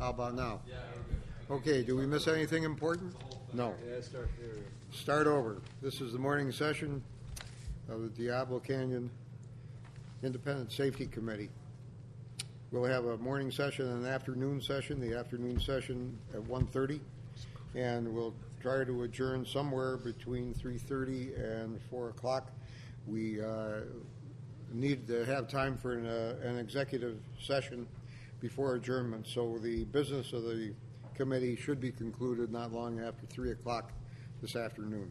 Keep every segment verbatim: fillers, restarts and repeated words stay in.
How about now? Yeah, we're good. Okay, do we miss anything important? No. Yeah, start there. Start over. This is the morning session of the Diablo Canyon Independent Safety Committee. We'll have a morning session and an afternoon session. The afternoon session at one thirty, and we'll try to adjourn somewhere between three thirty and four o'clock. We uh, need to have time for an, uh, an executive session before adjournment, so the business of the committee should be concluded not long after three o'clock this afternoon.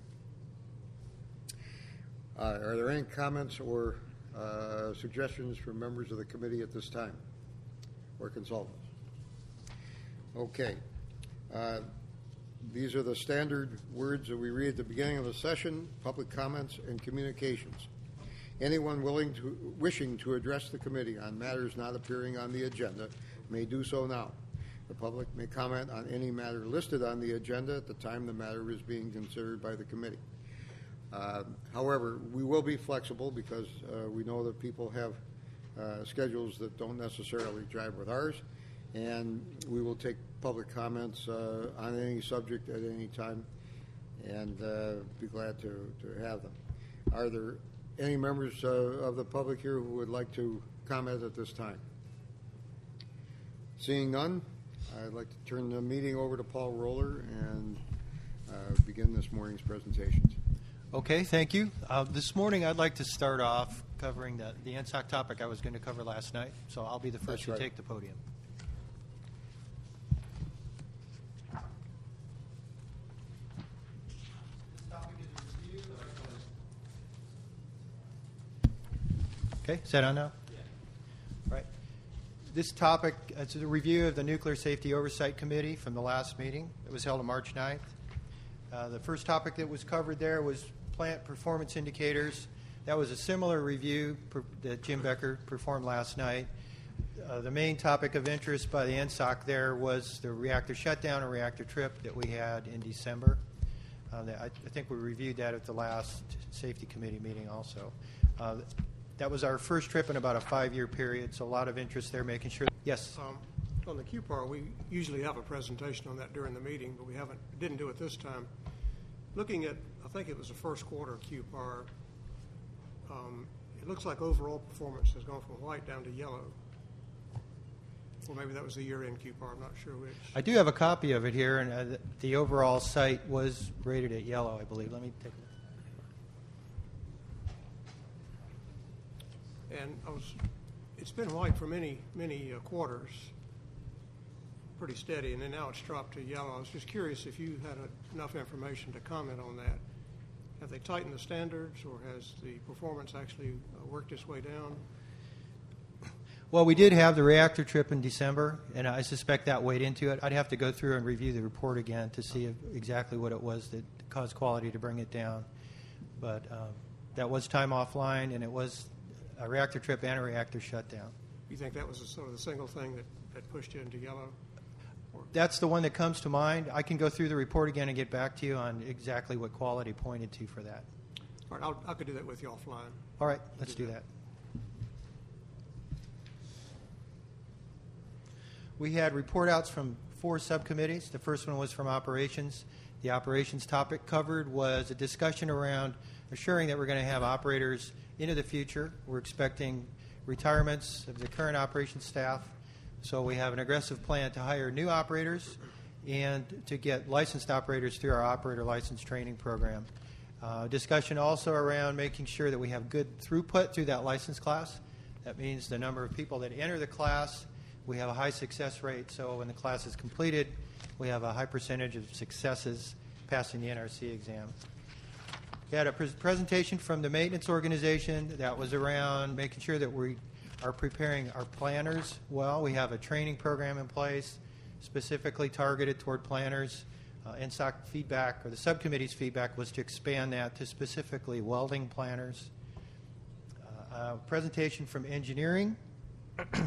Uh, are there any comments or uh, suggestions from members of the committee at this time, or consultants? Okay. Uh, these are the standard words that we read at the beginning of the session: public comments and communications. Anyone willing to, wishing to address the committee on matters not appearing on the agenda may do so now. The public may comment on any matter listed on the agenda at the time the matter is being considered by the committee. Uh, however, we will be flexible because uh, we know that people have uh, schedules that don't necessarily jive with ours, and we will take public comments uh, on any subject at any time and uh, be glad to, to have them. Are there any members uh, of the public here who would like to comment at this time? Seeing none, I'd like to turn the meeting over to Paul Roller and uh, begin this morning's presentations. Okay, thank you. Uh, this morning I'd like to start off covering the, the N S O C topic I was going to cover last night, so I'll be the first That's to right. take the podium. Okay, is that on now? Yeah. Right. This topic is a review of the Nuclear Safety Oversight Committee from the last meeting. It was held on March ninth. Uh, the first topic that was covered there was plant performance indicators. That was a similar review per, that Jim Becker performed last night. Uh, the main topic of interest by the N S O C there was the reactor shutdown and reactor trip that we had in December. Uh, I, I think we reviewed that at the last safety committee meeting also. Uh, That was our first trip in about a five-year period, so a lot of interest there, making sure. Yes? Um, on the Q P A R, we usually have a presentation on that during the meeting, but we haven't, didn't do it this time. Looking at, I think it was the first quarter Q P A R, um, it looks like overall performance has gone from white down to yellow. Or maybe that was the year-end Q P A R, I'm not sure which. I do have a copy of it here, and uh, the overall site was rated at yellow, I believe. Let me take a look. And I was, it's been white for many, many uh, quarters, pretty steady, and then now it's dropped to yellow. I was just curious if you had a, enough information to comment on that. Have they tightened the standards, or has the performance actually uh, worked its way down? Well, we did have the reactor trip in December, and I suspect that weighed into it. I'd have to go through and review the report again to see if, exactly what it was that caused quality to bring it down. But um, that was time offline, and it was a reactor trip and a reactor shutdown. You think that was a, sort of the single thing that, that pushed you into yellow? Or? That's the one that comes to mind. I can go through the report again and get back to you on exactly what quality pointed to for that. All right, I'll, I could do that with you offline. All right, let's do that. We had report outs from four subcommittees. The first one was from operations. The operations topic covered was a discussion around assuring that we're going to have operators into the future. We're expecting retirements of the current operations staff, so we have an aggressive plan to hire new operators and to get licensed operators through our operator license training program. Uh, discussion also around making sure that we have good throughput through that license class. That means the number of people that enter the class, we have a high success rate, so when the class is completed, we have a high percentage of successes passing the N R C exam. We had a pre- presentation from the maintenance organization that was around making sure that we are preparing our planners well. We have a training program in place specifically targeted toward planners. Uh, N S O C feedback, or the subcommittee's feedback, was to expand that to specifically welding planners. Uh, a presentation from engineering. uh,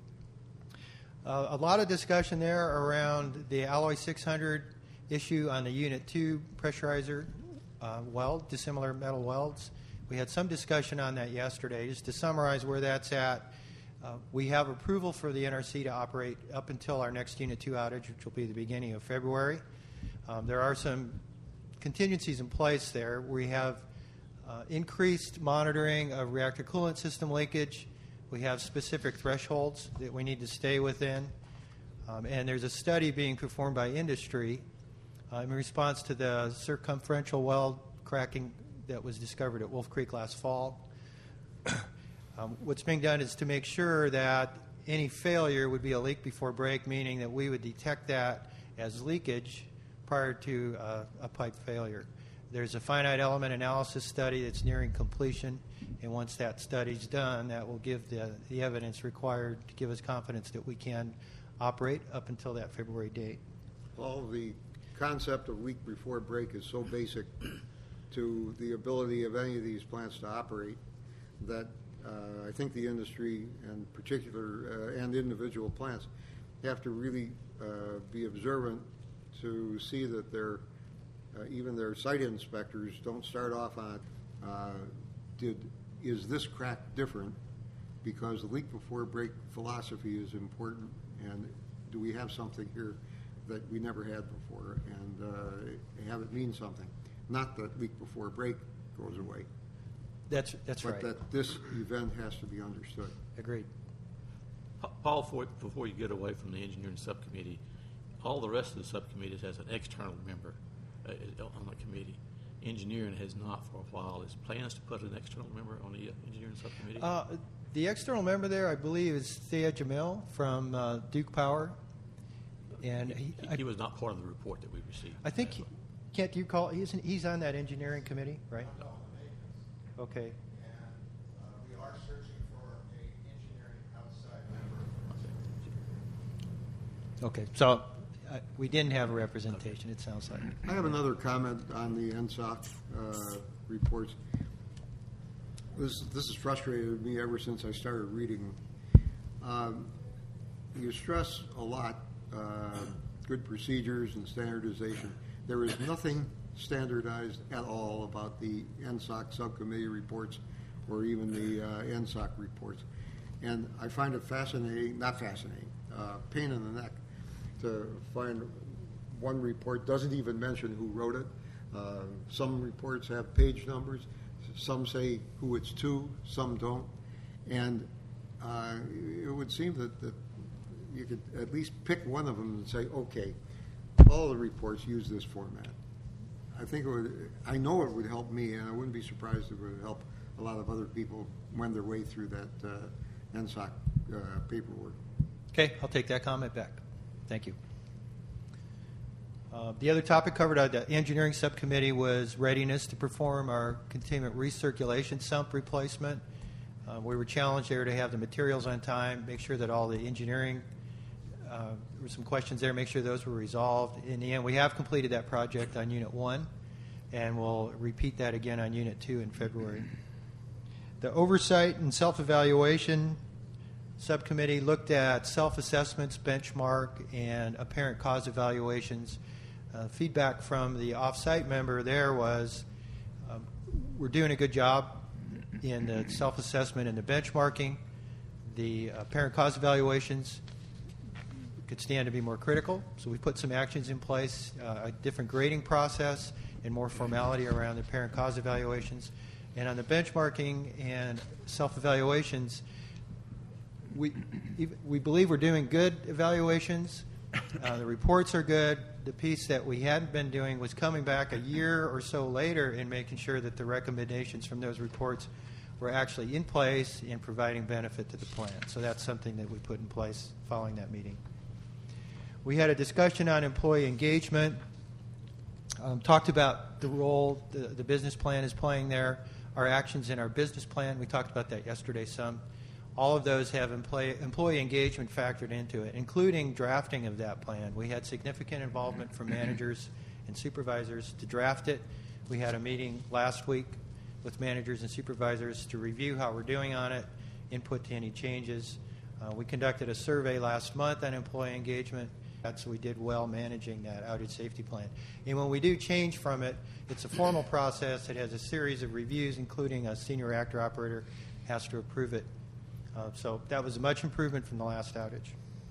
a lot of discussion there around the Alloy six hundred issue on the Unit two pressurizer uh, weld, dissimilar metal welds. We had some discussion on that yesterday. Just to summarize where that's at, Uh, we have approval for the N R C to operate up until our next Unit two outage, which will be the beginning of February. Um, there are some contingencies in place there. We have uh, increased monitoring of reactor coolant system leakage. We have specific thresholds that we need to stay within. Um, and there's a study being performed by industry uh, in response to the circumferential weld cracking that was discovered at Wolf Creek last fall. Um, what's being done is to make sure that any failure would be a leak before break, meaning that we would detect that as leakage prior to uh, a pipe failure. There's a finite element analysis study that's nearing completion, and once that study's done, that will give the, the evidence required to give us confidence that we can operate up until that February date. All the concept of week before break is so basic to the ability of any of these plants to operate that Uh, I think the industry, and particular uh, and individual plants, have to really uh, be observant to see that their uh, even their site inspectors don't start off on uh, did is this crack different, because the leak before break philosophy is important, and do we have something here that we never had before, and uh, have it mean something, not that leak before break goes away. That's that's but right. But that this event has to be understood. Agreed. Paul, before, before you get away from the engineering subcommittee, all the rest of the subcommittees has an external member uh, on the committee. Engineering has not for a while. Is plans to put an external member on the engineering subcommittee? Uh, the external member there, I believe, is Thea Jamil from uh, Duke Power, and he, he, I, he was not part of the report that we received. I think he, can't you call? He's he's on that engineering committee, right? No. Okay. And uh, we are searching for an engineering outside member. Okay. So uh, we didn't have a representation, it sounds like. I have another comment on the N S O C uh, reports. This this has frustrated me ever since I started reading them. Um, you stress a lot uh, good procedures and standardization. There is nothing standardized at all about the N S O C subcommittee reports or even the uh, N S O C reports. And I find it fascinating, not fascinating, uh, pain in the neck to find one report doesn't even mention who wrote it. Uh, some reports have page numbers. Some say who it's to, some don't. And uh, it would seem that, that you could at least pick one of them and say, okay, all the reports use this format. I think it would, I know it would help me, and I wouldn't be surprised if it would help a lot of other people wend their way through that uh, N S O C uh, paperwork. Okay, I'll take that comment back. Thank you. Uh, the other topic covered at the engineering subcommittee was readiness to perform our containment recirculation sump replacement. Uh, we were challenged there to have the materials on time, make sure that all the engineering, uh, there were some questions there, make sure those were resolved. In the end, we have completed that project on Unit one, and we'll repeat that again on Unit two in February. The oversight and self-evaluation subcommittee looked at self-assessments, benchmark, and apparent cause evaluations. Uh, feedback from the off-site member there was um, we're doing a good job in the self-assessment and the benchmarking. The apparent cause evaluations could stand to be more critical, so we put some actions in place, uh, a different grading process and more formality around the apparent cause evaluations. And on the benchmarking and self-evaluations, we we believe we're doing good evaluations. Uh, the reports are good. The piece that we hadn't been doing was coming back a year or so later and making sure that the recommendations from those reports were actually in place and providing benefit to the plan. So that's something that we put in place following that meeting. We had a discussion on employee engagement, um, talked about the role the, the business plan is playing there, our actions in our business plan. We talked about that yesterday some. All of those have employee, employee engagement factored into it, including drafting of that plan. We had significant involvement from managers and supervisors to draft it. We had a meeting last week with managers and supervisors to review how we're doing on it, input to any changes. Uh, we conducted a survey last month on employee engagement, so we did well managing that outage safety plan. And when we do change from it, it's a formal process. It has a series of reviews, including a senior reactor operator has to approve it. Uh, so that was a much improvement from the last outage.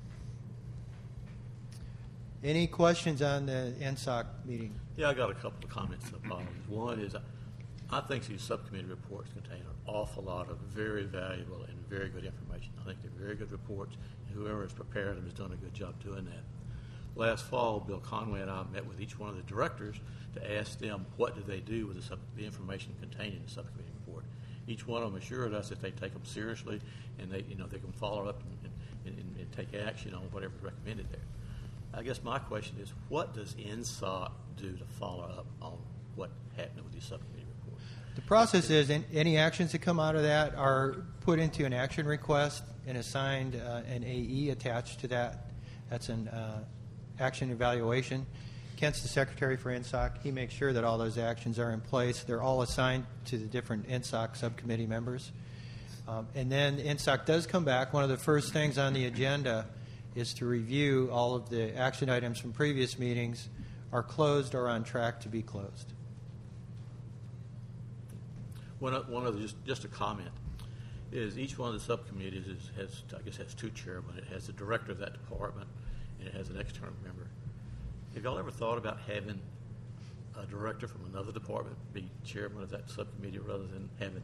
Any questions on the N S O C meeting? Yeah, I got a couple of comments to follow. One is, I think these subcommittee reports contain an awful lot of very valuable and very good information. I think they're very good reports, and whoever has prepared them has done a good job doing that. Last fall, Bill Conway and I met with each one of the directors to ask them what do they do with the, sub- the information contained in the subcommittee report. Each one of them assured us that they take them seriously and they, you know, they can follow up and, and, and, and take action on whatever's recommended there. I guess my question is, what does N S O C do to follow up on what happened with these subcommittee reports? The process is in, any actions that come out of that are put into an action request and assigned uh, an A E attached to that. That's an uh, action evaluation. Kent's the secretary for N S O C. He makes sure that all those actions are in place. They're all assigned to the different N S O C subcommittee members. Um, and then N S O C does come back. One of the first things on the agenda is to review all of the action items from previous meetings are closed or on track to be closed. One, of- one of the, just, just a comment, is each one of the subcommittees is, has, I guess, has two chairmen. It has the director of that department, and it has an external member. Have y'all ever thought about having a director from another department be chairman of that subcommittee rather than having,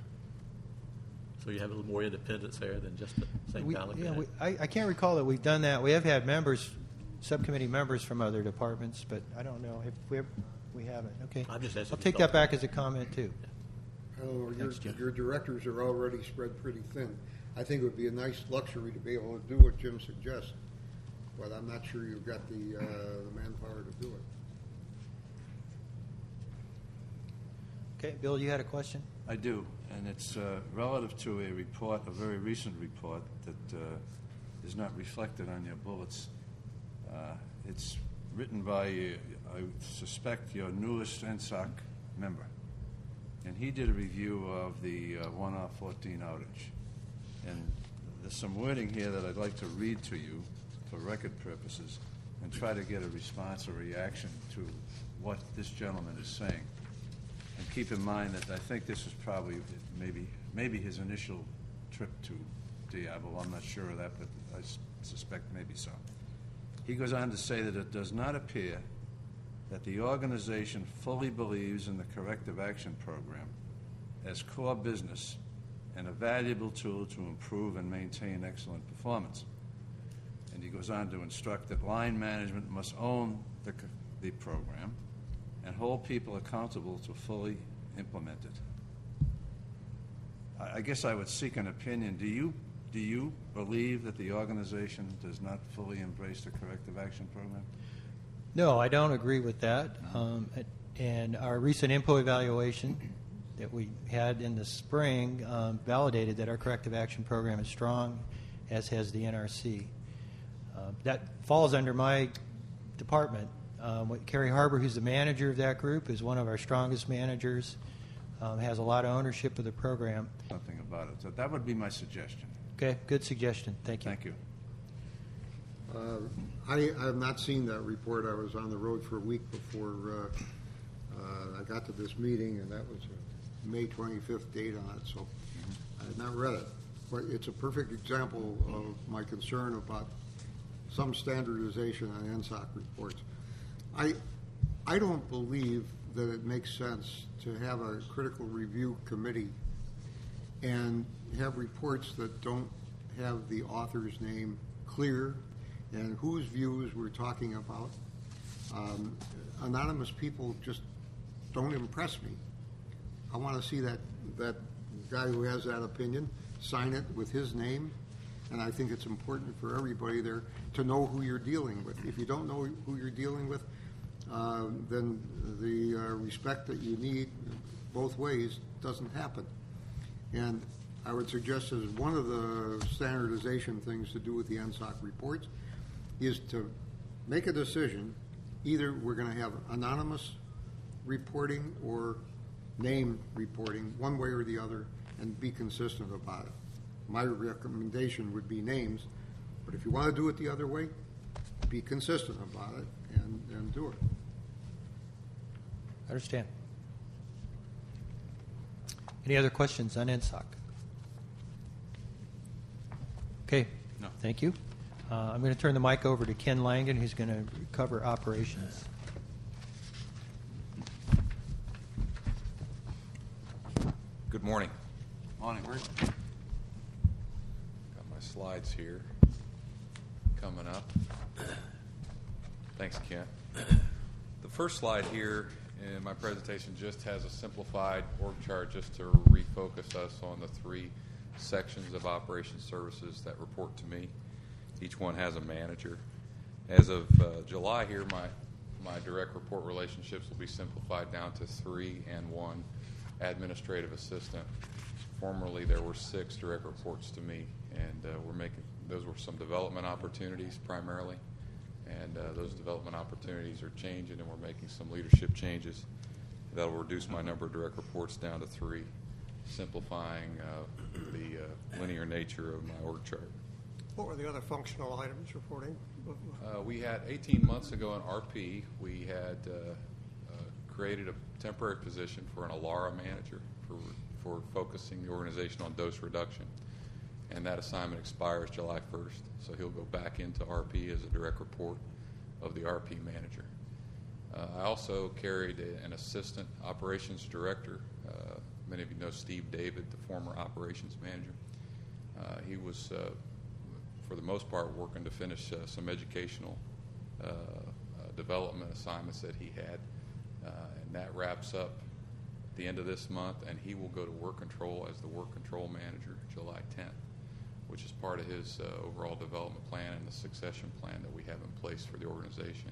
so you have a little more independence there than just the same We, guy looking yeah, at we, it? I, I can't recall that we've done that. We have had members, subcommittee members from other departments, but I don't know if we we haven't. Okay, I'm just asking I'll if take you that thought- back as a comment too. I don't know, your, Thanks, Jim. your directors are already spread pretty thin. I think it would be a nice luxury to be able to do what Jim suggests, but I'm not sure you've got the, uh, the manpower to do it. Okay, Bill, you had a question? I do, and it's uh, relative to a report, a very recent report that uh, is not reflected on your bullets. Uh, It's written by, uh, I suspect, your newest N S O C member, and he did a review of the uh, one R fourteen outage. And there's some wording here that I'd like to read to you for record purposes and try to get a response or reaction to what this gentleman is saying. And keep in mind that I think this is probably maybe maybe his initial trip to Diablo. I'm not sure of that, but I s- suspect maybe so. He goes on to say that it does not appear that the organization fully believes in the corrective action program as core business and a valuable tool to improve and maintain excellent performance. And he goes on to instruct that line management must own the, c- the program and hold people accountable to fully implement it. I, I guess I would seek an opinion. Do you do you believe that the organization does not fully embrace the corrective action program? No, I don't agree with that. Um, and our recent INPO evaluation that we had in the spring um, validated that our corrective action program is strong, as has the N R C. Uh, that falls under my department. Um, what- Carrie Harbor, who's the manager of that group, is one of our strongest managers, um, has a lot of ownership of the program. Something about it. So that would be my suggestion. Okay, good suggestion. Thank you. Thank you. Uh, I, I have not seen that report. I was on the road for a week before uh, uh, I got to this meeting, and that was a May twenty-fifth date on it, so I had not read it. But it's a perfect example of my concern about some standardization on N S O C reports. I, I don't believe that it makes sense to have a critical review committee and have reports that don't have the author's name clear and whose views we're talking about. Um, anonymous people just don't impress me. I want to see that, that guy who has that opinion sign it with his name, and I think it's important for everybody there to know who you're dealing with. If you don't know who you're dealing with, um, then the uh, respect that you need both ways doesn't happen. And I would suggest as one of the standardization things to do with the N S O C reports is to make a decision. Either we're going to have anonymous reporting or name reporting, one way or the other, and be consistent about it. My recommendation would be names, but if you want to do it the other way, be consistent about it and, and do it. I understand. Any other questions on N S O C? Okay. No. Thank you. Uh, I'm going to turn the mic over to Ken Langen, who's going to cover operations. Good morning. Morning. Got my slides here coming up. Thanks, Kent. The first slide here in my presentation just has a simplified org chart just to refocus us on the three sections of operations services that report to me. Each one has a manager. As of uh, July here, my, my direct report relationships will be simplified down to three and one administrative assistant. Formerly, there were six direct reports to me, and uh, we're making those were some development opportunities primarily, and uh, those development opportunities are changing, and we're making some leadership changes that will reduce my number of direct reports down to three, simplifying uh, the uh, linear nature of my org chart. What were the other functional items reporting? Uh, we had eighteen months ago in R P, we had uh, uh, created a temporary position for an ALARA manager for, for focusing the organization on dose reduction. And that assignment expires July first, so he'll go back into R P as a direct report of the R P manager. Uh, I also carried a, an assistant operations director. Uh, many of you know Steve David, the former operations manager. Uh, he was, uh, for the most part, working to finish uh, some educational uh, uh, development assignments that he had. Uh, and that wraps up at the end of this month, and he will go to work control as the work control manager July tenth, which is part of his uh, overall development plan and the succession plan that we have in place for the organization.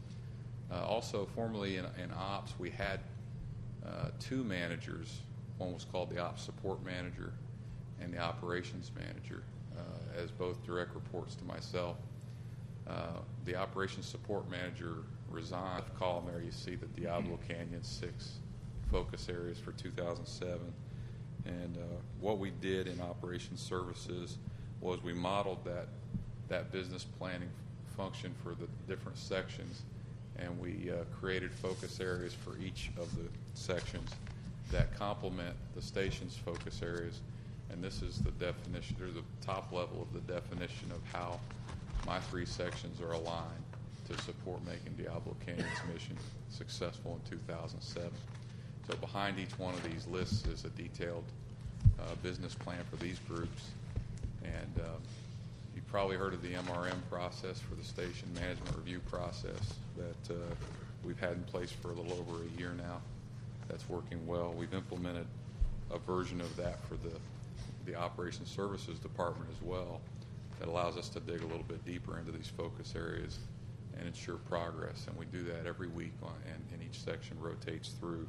Uh, also, formerly in, in ops, we had uh, two managers. One was called the ops support manager and the operations manager, uh, as both direct reports to myself. Uh, the operations support manager resigned. The column there, you see the Diablo Canyon six focus areas for two thousand seven. And uh, what we did in operations services was we modeled that that business planning function for the different sections, and we uh, created focus areas for each of the sections that complement the station's focus areas. And this is the definition, or the top level of the definition of how my three sections are aligned to support making Diablo Canyon's mission successful in two thousand seven. So behind each one of these lists is a detailed uh, business plan for these groups. And um, you've probably heard of the M R M process for the station management review process that uh, we've had in place for a little over a year now. That's working well. We've implemented a version of that for the, the operations services department as well that allows us to dig a little bit deeper into these focus areas and ensure progress. And we do that every week, on, and, and each section rotates through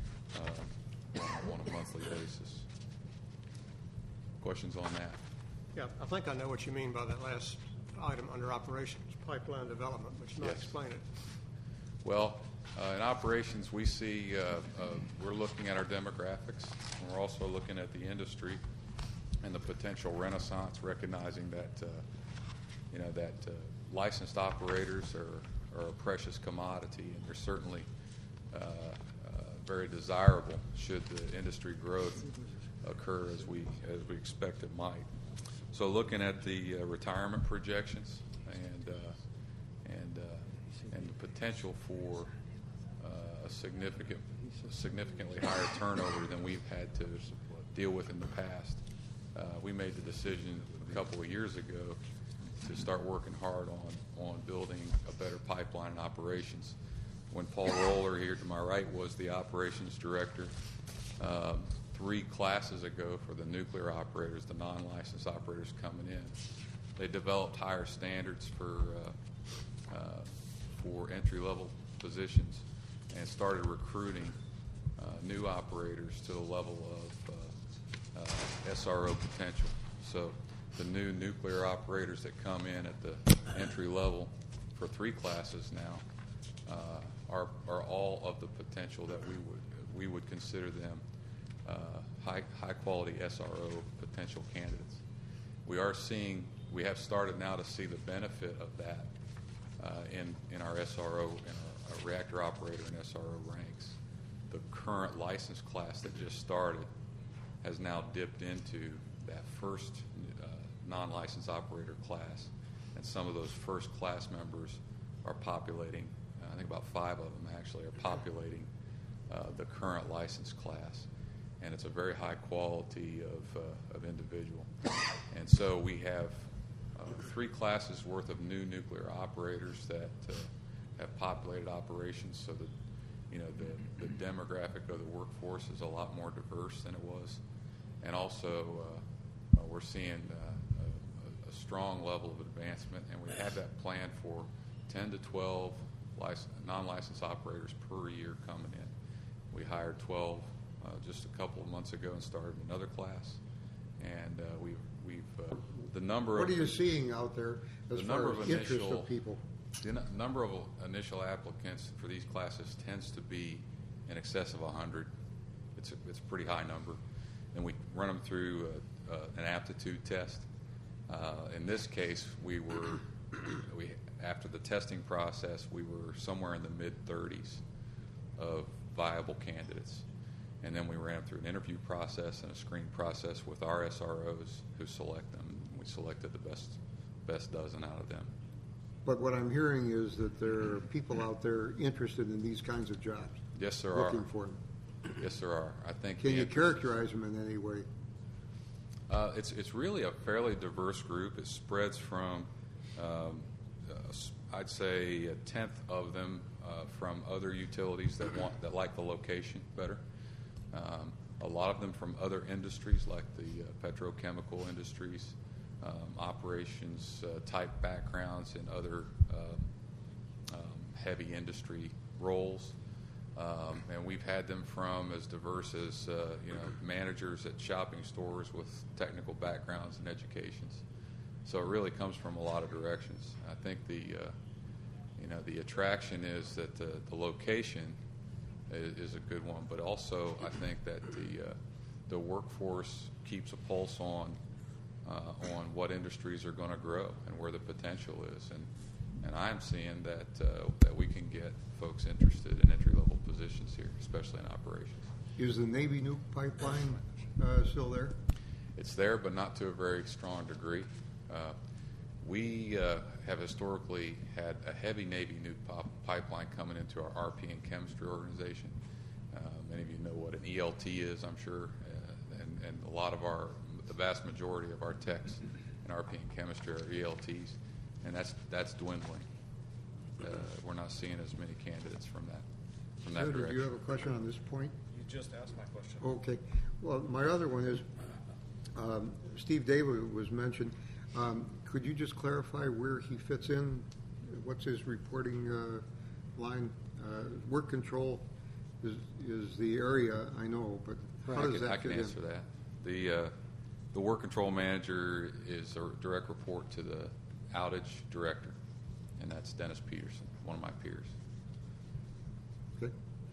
uh, on, on a monthly basis. Questions on that? Yeah, I think I know what you mean by that last item under operations, pipeline development, but you might Yes. explain it. Well, uh, in operations, we see uh, uh, we're looking at our demographics, and we're also looking at the industry and the potential renaissance, recognizing that uh, you know that uh, licensed operators are, are a precious commodity, and they're certainly uh, uh, very desirable should the industry growth occur as we as we expect it might. So, looking at the uh, retirement projections and uh, and uh, and the potential for uh, a significant, significantly higher turnover than we've had to deal with in the past, uh, we made the decision a couple of years ago to start working hard on on building a better pipeline in operations. When Paul Roller here to my right was the operations director, um, three classes ago for the nuclear operators, the non-licensed operators coming in, they developed higher standards for uh, uh, for entry-level positions and started recruiting uh, new operators to the level of uh, uh, S R O potential. So the new nuclear operators that come in at the entry level for three classes now uh, are are all of the potential that we would we would consider them uh, high high quality S R O potential candidates. We are seeing we have started now to see the benefit of that uh, in in our S R O in our, our reactor operator and S R O ranks. The current license class that just started has now dipped into that first uh, non-licensed operator class. And some of those first class members are populating, I think about five of them actually are populating uh, the current licensed class. And it's a very high quality of, uh, of individual. And so we have uh, three classes worth of new nuclear operators that uh, have populated operations so that, you know, the, the demographic of the workforce is a lot more diverse than it was. And also uh, uh, we're seeing uh, a, a strong level of advancement, and we have that planned for ten to twelve lic- non-licensed operators per year coming in. We hired twelve uh, just a couple of months ago and started another class. And uh, we've, we've uh, the number What of... are you seeing out there as The far number as of interest initial- of people? The n- number of initial applicants for these classes tends to be in excess of one hundred. It's a, it's a pretty high number. And we run them through uh, uh, an aptitude test. Uh, in this case, we were, we after the testing process, we were somewhere in the mid thirties of viable candidates. And then we ran them through an interview process and a screening process with our S R Os who select them. We selected the best, best dozen out of them. But what I'm hearing is that there are people out there interested in these kinds of jobs. Yes, there are. Looking for them. Yes, there are. I think. Can the you interest- characterize them in any way? Uh, it's it's really a fairly diverse group. It spreads from, um, uh, s- I'd say a tenth of them uh, from other utilities that want that like the location better. Um, a lot of them from other industries like the uh, petrochemical industries, um, operations uh, type backgrounds in other uh, um, heavy industry roles. Um, and we've had them from as diverse as uh, you know managers at shopping stores with technical backgrounds and educations. So it really comes from a lot of directions. I think the uh, you know the attraction is that the, the location is, is a good one, but also I think that the uh, the workforce keeps a pulse on uh, on what industries are going to grow and where the potential is. And and I'm seeing that uh, that we can get folks interested in entry-level positions here, especially in operations. Is the Navy nuke pipeline uh, still there? It's there, but not to a very strong degree. Uh, we uh, have historically had a heavy Navy nuke pop- pipeline coming into our R P and chemistry organization. Uh, many of you know what an E L T is, I'm sure, uh, and, and a lot of our, the vast majority of our techs in R P and chemistry are E L Ts, and that's that's dwindling. Uh, we're not seeing as many candidates from that from that Sir, did direction. you have a question on this point? You just asked my question. Okay. Well, my other one is, um, Steve David was mentioned. Um, could you just clarify where he fits in? What's his reporting uh, line? Uh, work control is is the area I know, but how I does can, that I can fit answer in? that. The uh, the work control manager is a direct report to the outage director, and that's Dennis Peterson, one of my peers. Okay.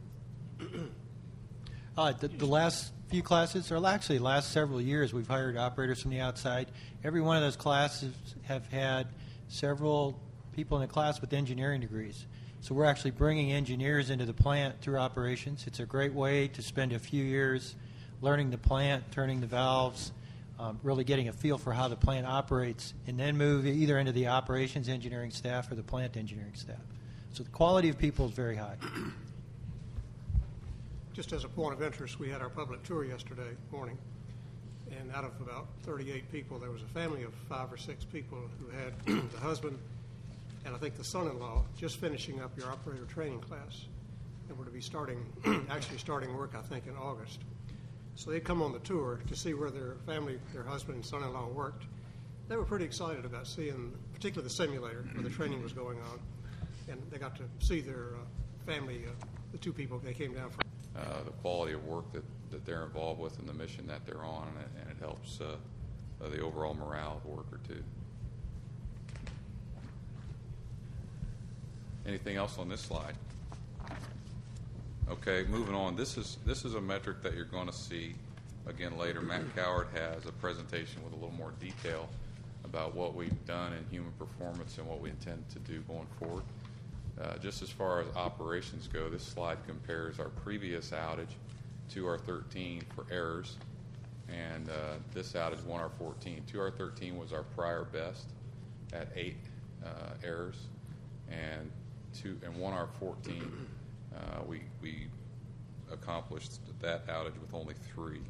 Uh, the, the last few classes, or actually last several years, we've hired operators from the outside. Every one of those classes have had several people in the class with engineering degrees. So we're actually bringing engineers into the plant through operations. It's a great way to spend a few years learning the plant, turning the valves, um, really getting a feel for how the plant operates, and then move either into the operations engineering staff or the plant engineering staff. So the quality of people is very high. Just as a point of interest, we had our public tour yesterday morning, and out of about thirty-eight people, there was a family of five or six people who had the husband and I think the son-in-law just finishing up your operator training class, and were to be starting, actually starting work, I think, in August. So they come on the tour to see where their family, their husband and son-in-law worked. They were pretty excited about seeing, particularly the simulator where the training was going on, and they got to see their uh, family, uh, the two people they came down from. Uh, the quality of work that, that they're involved with and the mission that they're on, and it, and it helps uh, uh, the overall morale of the worker too. Anything else on this slide? Okay, moving on. This is this is a metric that you're going to see again later. Matt Coward has a presentation with a little more detail about what we've done in human performance and what we intend to do going forward. Uh, just as far as operations go, this slide compares our previous outage to our thirteen for errors, and uh, this outage won our fourteen. two R thirteen was our prior best at eight uh, errors, and two and one R fourteen uh, we we accomplished that outage with only three.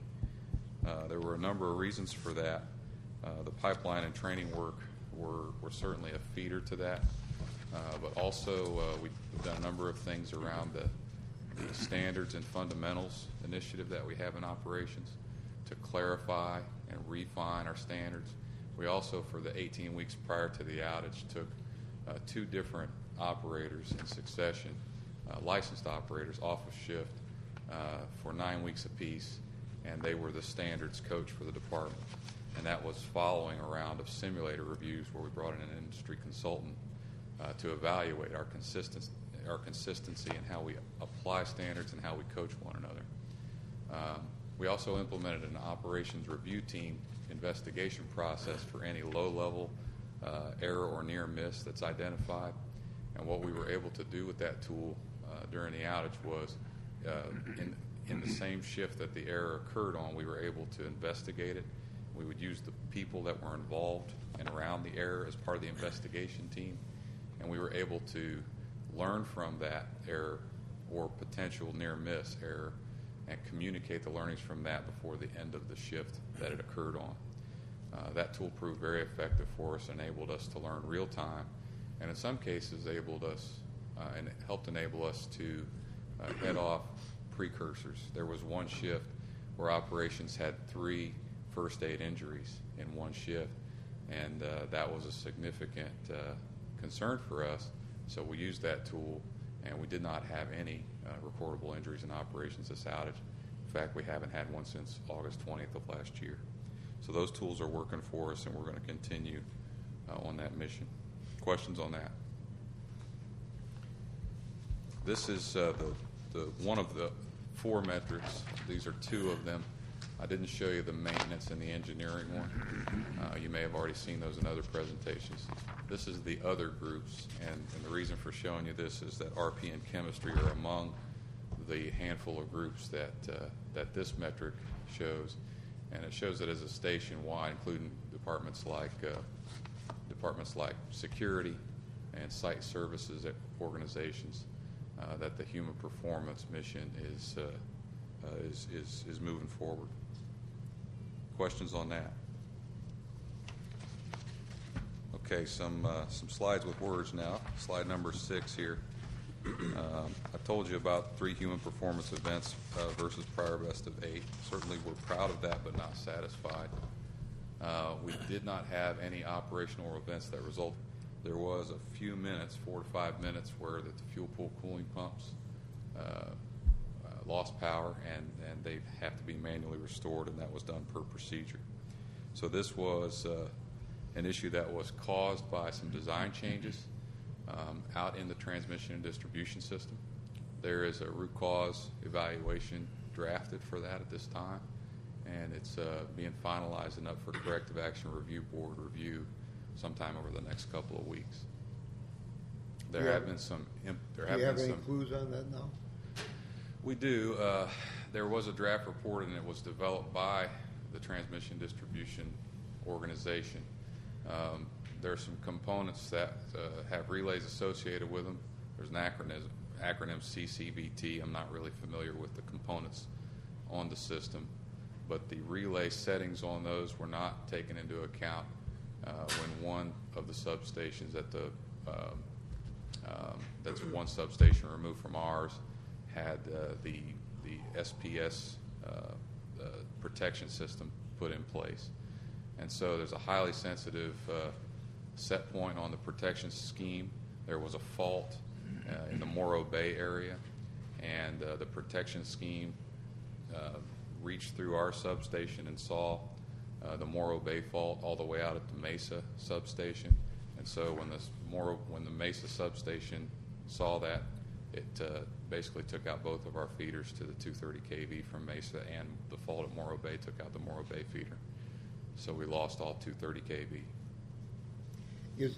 Uh, there were a number of reasons for that. Uh, the pipeline and training work were, were certainly a feeder to that, uh, but also uh, we've done a number of things around the, the standards and fundamentals initiative that we have in operations to clarify and refine our standards. We also, for the eighteen weeks prior to the outage, took uh, two different operators in succession, uh, licensed operators off of shift uh, for nine weeks apiece, and they were the standards coach for the department. And that was following a round of simulator reviews where we brought in an industry consultant uh, to evaluate our consistency, our consistency in how we apply standards and how we coach one another. Um, we also implemented an operations review team investigation process for any low-level uh, error or near miss that's identified. And what we were able to do with that tool uh, during the outage was uh, in, in the same shift that the error occurred on, we were able to investigate it. We would use the people that were involved and around the error as part of the investigation team, and we were able to learn from that error or potential near-miss error and communicate the learnings from that before the end of the shift that it occurred on. Uh, that tool proved very effective for us, enabled us to learn real time, and in some cases enabled us uh, and helped enable us to uh, head off precursors. There was one shift where operations had three first aid injuries in one shift, and uh, that was a significant uh, concern for us. So we used that tool, and we did not have any uh, reportable injuries in operations this outage. In fact, we haven't had one since August twentieth of last year. So those tools are working for us, and we're going to continue uh, on that mission. Questions on that? This is uh, the, the one of the four metrics. These are two of them. I didn't show you the maintenance and the engineering one. Uh, you may have already seen those in other presentations. This is the other groups, and, and the reason for showing you this is that R P and chemistry are among the handful of groups that uh, that this metric shows, and it shows it as a station-wide, including departments like uh, departments like security and site services at organizations. Uh, that the human performance mission is uh, uh, is, is is moving forward. Questions on that? Okay, some uh, some slides with words now. Slide number six here. Um, I told you about three human performance events uh, versus prior best of eight. Certainly we're proud of that, but not satisfied. Uh, we did not have any operational events that resulted. There was a few minutes, four to five minutes, where the fuel pool cooling pumps uh, uh, lost power, and, and they have to be manually restored, and that was done per procedure. So this was uh, an issue that was caused by some design changes um, out in the transmission and distribution system. There is a root cause evaluation drafted for that at this time, and it's uh, being finalized and up for corrective action review board review sometime over the next couple of weeks. There Yeah. have been some. Imp- there Do have you have been any some. clues on that now? We do. Uh, there was a draft report, and it was developed by the Transmission Distribution Organization. Um, there are some components that uh, have relays associated with them. There's an acronym, acronym C C V T. I'm not really familiar with the components on the system, but the relay settings on those were not taken into account uh, when one of the substations at the um, um, that's one substation removed from ours had uh, the the S P S uh, uh, protection system put in place. And so there's a highly sensitive uh, set point on the protection scheme. There was a fault uh, in the Morro Bay area, and uh, the protection scheme uh, reached through our substation and saw uh, the Morro Bay fault all the way out at the Mesa substation. And so when the Morro, when the Mesa substation saw that, it uh, basically took out both of our feeders to the two thirty K V from Mesa, and the fault at Morro Bay took out the Morro Bay feeder. So we lost all two thirty K V. Is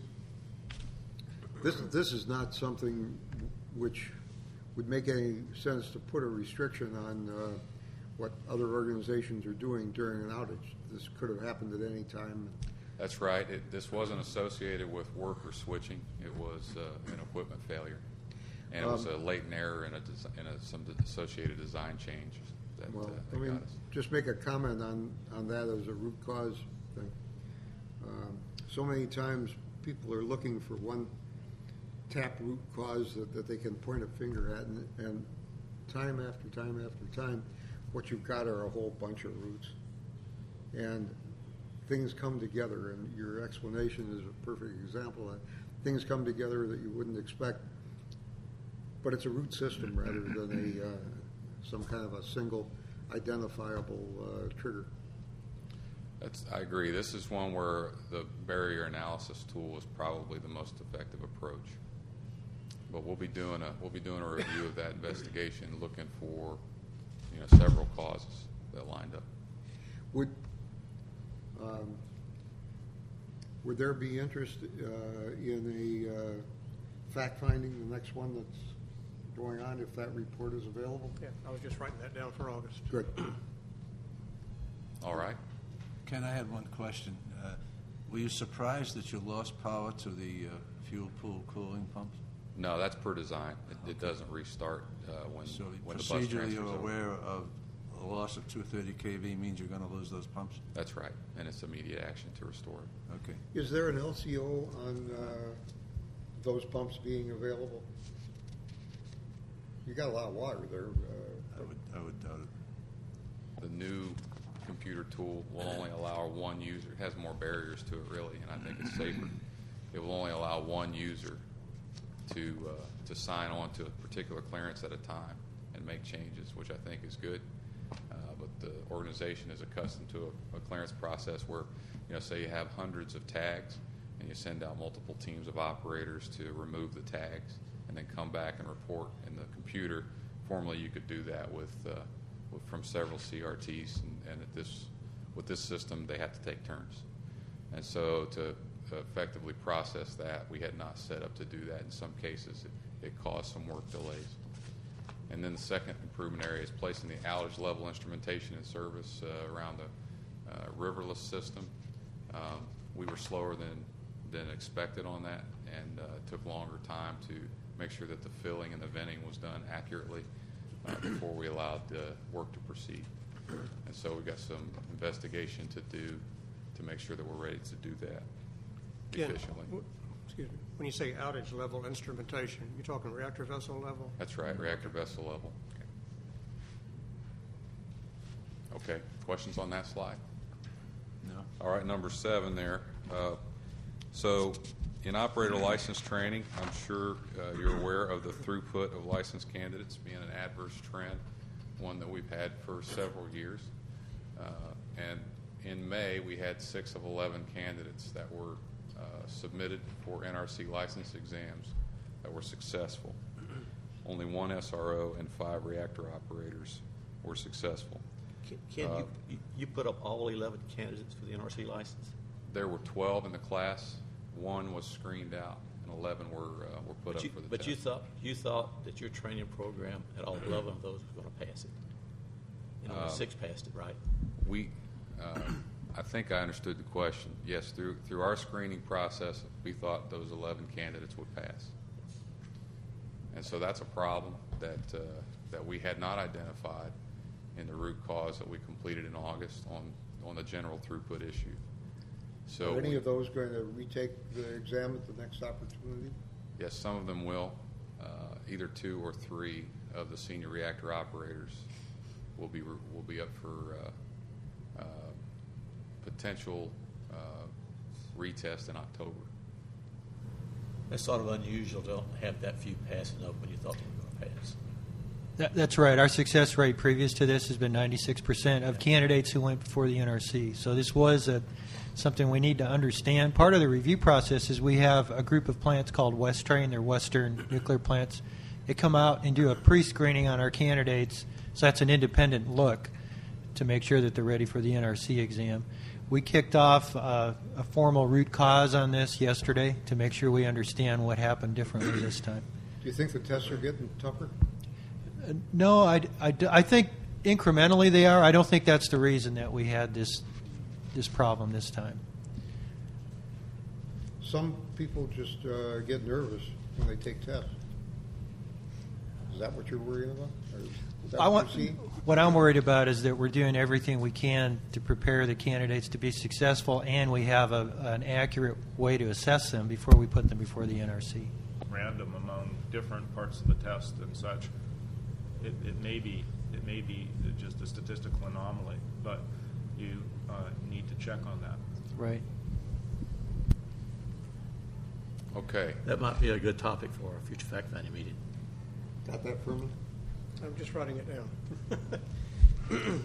this this is not something which would make any sense to put a restriction on uh, what other organizations are doing during an outage. This could have happened at any time. That's right. It, this wasn't associated with worker switching. It was uh, an equipment failure, and it was a latent error in a, desi- in a some associated design change that, Well, uh, I that mean, got us. just make a comment on, on that as a root cause thing. Um, So many times, people are looking for one tap root cause that, that they can point a finger at, and, and time after time after time, what you've got are a whole bunch of roots. And things come together, and your explanation is a perfect example of that. Things come together that you wouldn't expect, but it's a root system rather than a uh, some kind of a single identifiable uh, trigger. That's, I agree. This is one where the barrier analysis tool is probably the most effective approach. But we'll be doing a we'll be doing a review of that investigation, looking for you know several causes that lined up. Would um, would there be interest uh, in a uh, fact finding, the next one that's going on, if that report is available? Yeah, I was just writing that down for August. Good. All right. Ken, I had one question. Uh, were you surprised that you lost power to the uh, fuel pool cooling pumps? No, that's per design. It, it doesn't restart uh, when So when the bus procedurally, transfers you're over. aware of a loss of two hundred thirty k V means you're going to lose those pumps? That's right, and it's immediate action to restore it. Okay. Is there an L C O on uh, those pumps being available? You got a lot of water there. Uh, I would, I would doubt it. The new computer tool will only allow one user. It has more barriers to it, really, and I think it's safer. It will only allow one user to uh, to sign on to a particular clearance at a time and make changes, which I think is good. Uh, but the organization is accustomed to a, a clearance process where, you know, say you have hundreds of tags and you send out multiple teams of operators to remove the tags and then come back and report in the computer. Formerly, you could do that with, uh, with from several C R Ts, and, and at this with this system, they have to take turns. And so to effectively process that, we had not set up to do that. In some cases, it, it caused some work delays. And then the second improvement area is placing the outage level instrumentation in service uh, around the uh, riverless system. Um, we were slower than, than expected on that, and uh, it took longer time to make sure that the filling and the venting was done accurately uh, before we allowed the work to proceed. And so we've got some investigation to do to make sure that we're ready to do that Again, efficiently. w- excuse me. When you say outage level instrumentation, you're talking reactor vessel level? That's right, reactor vessel level. Okay, questions on that slide? No? All right, number seven there. Uh, so in operator license training, I'm sure uh, you're aware of the throughput of licensed candidates being an adverse trend, one that we've had for several years. Uh, and in May, we had six of eleven candidates that were uh, submitted for N R C license exams that were successful. Only one S R O and five reactor operators were successful. Ken, Ken, Uh, you, you, you put up all eleven candidates for the N R C license? There were twelve in the class. One was screened out, and eleven were uh, were put But, up you, for the but test. you thought you thought that your training program at all eleven of those was going to pass it. And only Uh, six passed it, right? We, uh, I think I understood the question. Yes, through through our screening process, we thought those eleven candidates would pass, and so that's a problem that uh, that we had not identified in the root cause that we completed in August on on the general throughput issue. So Are any we- of those going to retake the exam at the next opportunity? yes, some of them will. Uh, either two or three of the senior reactor operators will be will be up for uh, uh, potential uh, retest in October. That's sort of unusual to have that few passing up when you thought they were going to pass. That, that's right. Our success rate previous to this has been ninety-six percent of candidates who went before the N R C. So this was a, something we need to understand. Part of the review process is we have a group of plants called West Train. They're Western nuclear plants. They come out and do a pre-screening on our candidates. So that's an independent look to make sure that they're ready for the N R C exam. We kicked off uh, a formal root cause on this yesterday to make sure we understand what happened differently this time. Do you think the tests are getting tougher? Uh, No, I, I, I think incrementally they are. I don't think that's the reason that we had this this problem this time. Some people just uh, get nervous when they take tests. Is that what you're worried about? Or is that I what want, you see? what I'm worried about is that we're doing everything we can to prepare the candidates to be successful, and we have a, an accurate way to assess them before we put them before the N R C. Random among different parts of the test and such. It, it may be it may be just a statistical anomaly, but you uh, need to check on that. Right. Okay. That might be a good topic for a future fact-finding meeting. Got that, Furman? I'm just writing it down.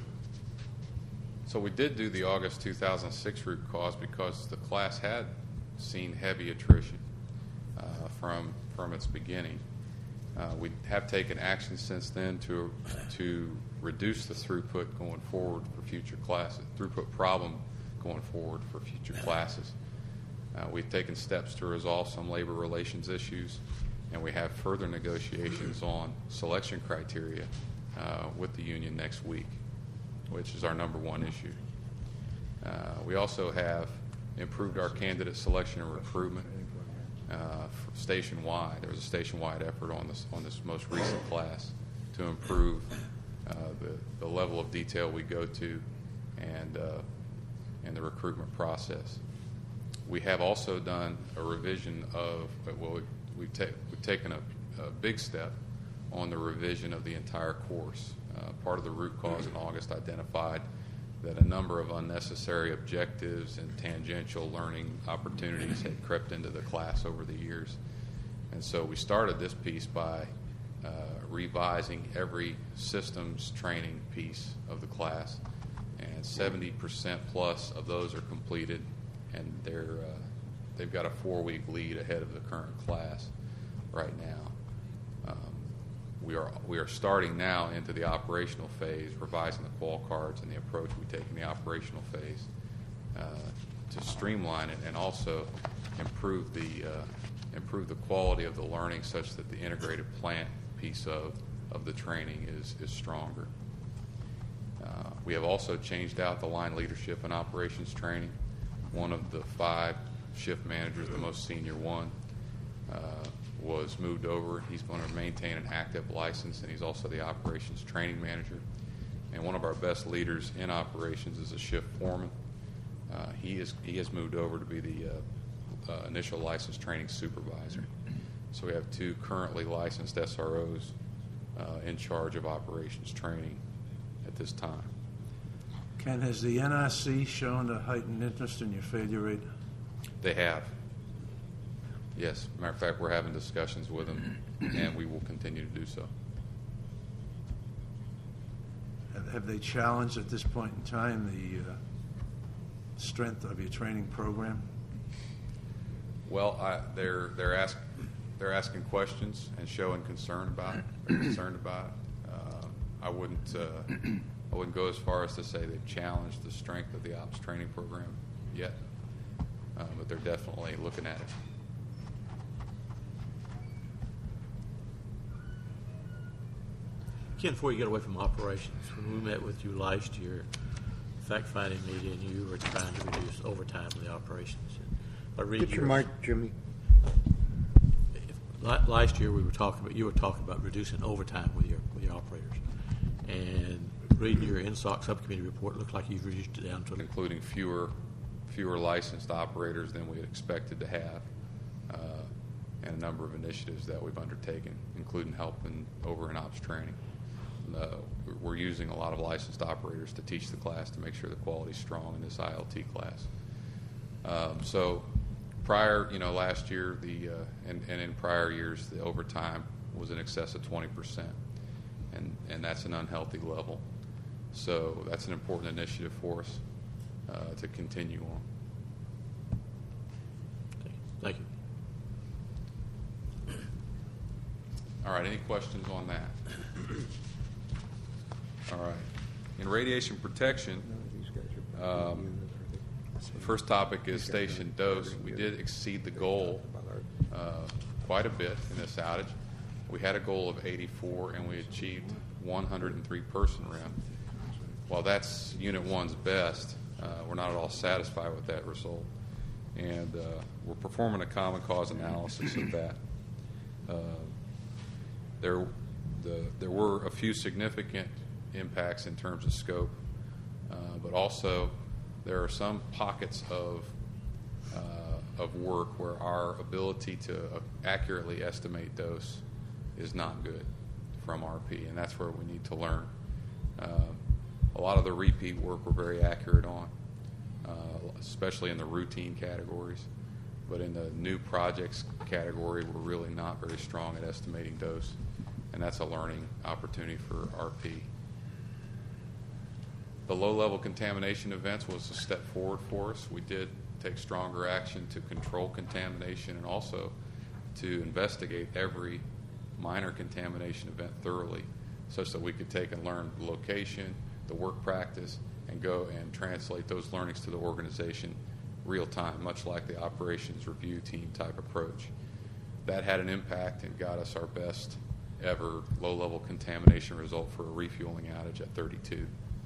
So we did do the August two thousand six root cause because the class had seen heavy attrition uh, from from its beginning. Uh, we have taken action since then to to reduce the throughput going forward for future classes, throughput problem going forward for future classes. Uh, we've taken steps to resolve some labor relations issues, and we have further negotiations on selection criteria uh, with the union next week, which is our number one issue. Uh, we also have improved our candidate selection and recruitment uh, station-wide. There was a station-wide effort on this on this most recent class to improve uh, the, the level of detail we go to and, uh, and the recruitment process. We have also done a revision of, well, we, we've, ta- we've taken a, a big step on the revision of the entire course. Uh, part of the root cause in August identified that a number of unnecessary objectives and tangential learning opportunities had crept into the class over the years. And so we started this piece by uh, revising every systems training piece of the class, and seventy percent plus of those are completed, and they're, uh, they've got a four-week lead ahead of the current class right now. Um, we are we are starting now into the operational phase, revising the qual cards and the approach we take in the operational phase uh, to streamline it and also improve the uh, improve the quality of the learning such that the integrated plant piece of of the training is is stronger. Uh, we have also changed out the line leadership and operations training. One of the five shift managers, the most senior one, uh, was moved over. He's going to maintain an active license, and he's also the operations training manager. And one of our best leaders in operations is a shift foreman. Uh, he is he has moved over to be the uh, uh, initial license training supervisor. So we have two currently licensed S R Os uh, in charge of operations training at this time. Ken, has the N R C shown a heightened interest in your failure rate? They have. Yes. Matter of fact, we're having discussions with them, and we will continue to do so. Have- Have they challenged at this point in time the uh, strength of your training program? Well, I, they're they're ask, they're asking questions and showing concern about it. They're concerned about it. Uh, I wouldn't uh, I wouldn't go as far as to say they've challenged the strength of the ops training program yet, uh, but they're definitely looking at it. Ken, before you get away from operations, when we met with you last year, fact-finding meeting, you were trying to reduce overtime in the operations. If I read Get your yours- mic, Jimmy. if- la- Last year, we were talking about, you were talking about reducing overtime with your, with your operators. And reading your N S O C subcommittee report, it looked like you've reduced it down to an Including fewer fewer licensed operators than we had expected to have, uh, and a number of initiatives that we've undertaken, including helping over in ops training. Uh, we're using a lot of licensed operators to teach the class to make sure the quality's strong in this I L T class. Um, so prior, you know, last year, the uh, and, and in prior years, the overtime was in excess of twenty percent, and, and that's an unhealthy level. So that's an important initiative for us uh, to continue on. Okay, thank you. All right, any questions on that? All right. In radiation protection, um, the first topic is station dose. We did exceed the goal uh, quite a bit in this outage. We had a goal of eighty-four, and we achieved one hundred three person round. While that's Unit one's best, uh, we're not at all satisfied with that result. And uh, we're performing a common cause analysis of that. Uh, there, the, there were a few significant impacts in terms of scope, uh, but also there are some pockets of uh, of work where our ability to uh, accurately estimate dose is not good from R P, and that's where we need to learn. Uh, a lot of the repeat work we're very accurate on, uh, especially in the routine categories, but in the new projects category, we're really not very strong at estimating dose, and that's a learning opportunity for R P. The low-level contamination events was a step forward for us. We did take stronger action to control contamination and also to investigate every minor contamination event thoroughly, such that we could take and learn the location, the work practice, and go and translate those learnings to the organization real time, much like the operations review team type approach. That had an impact and got us our best ever low-level contamination result for a refueling outage at thirty-two.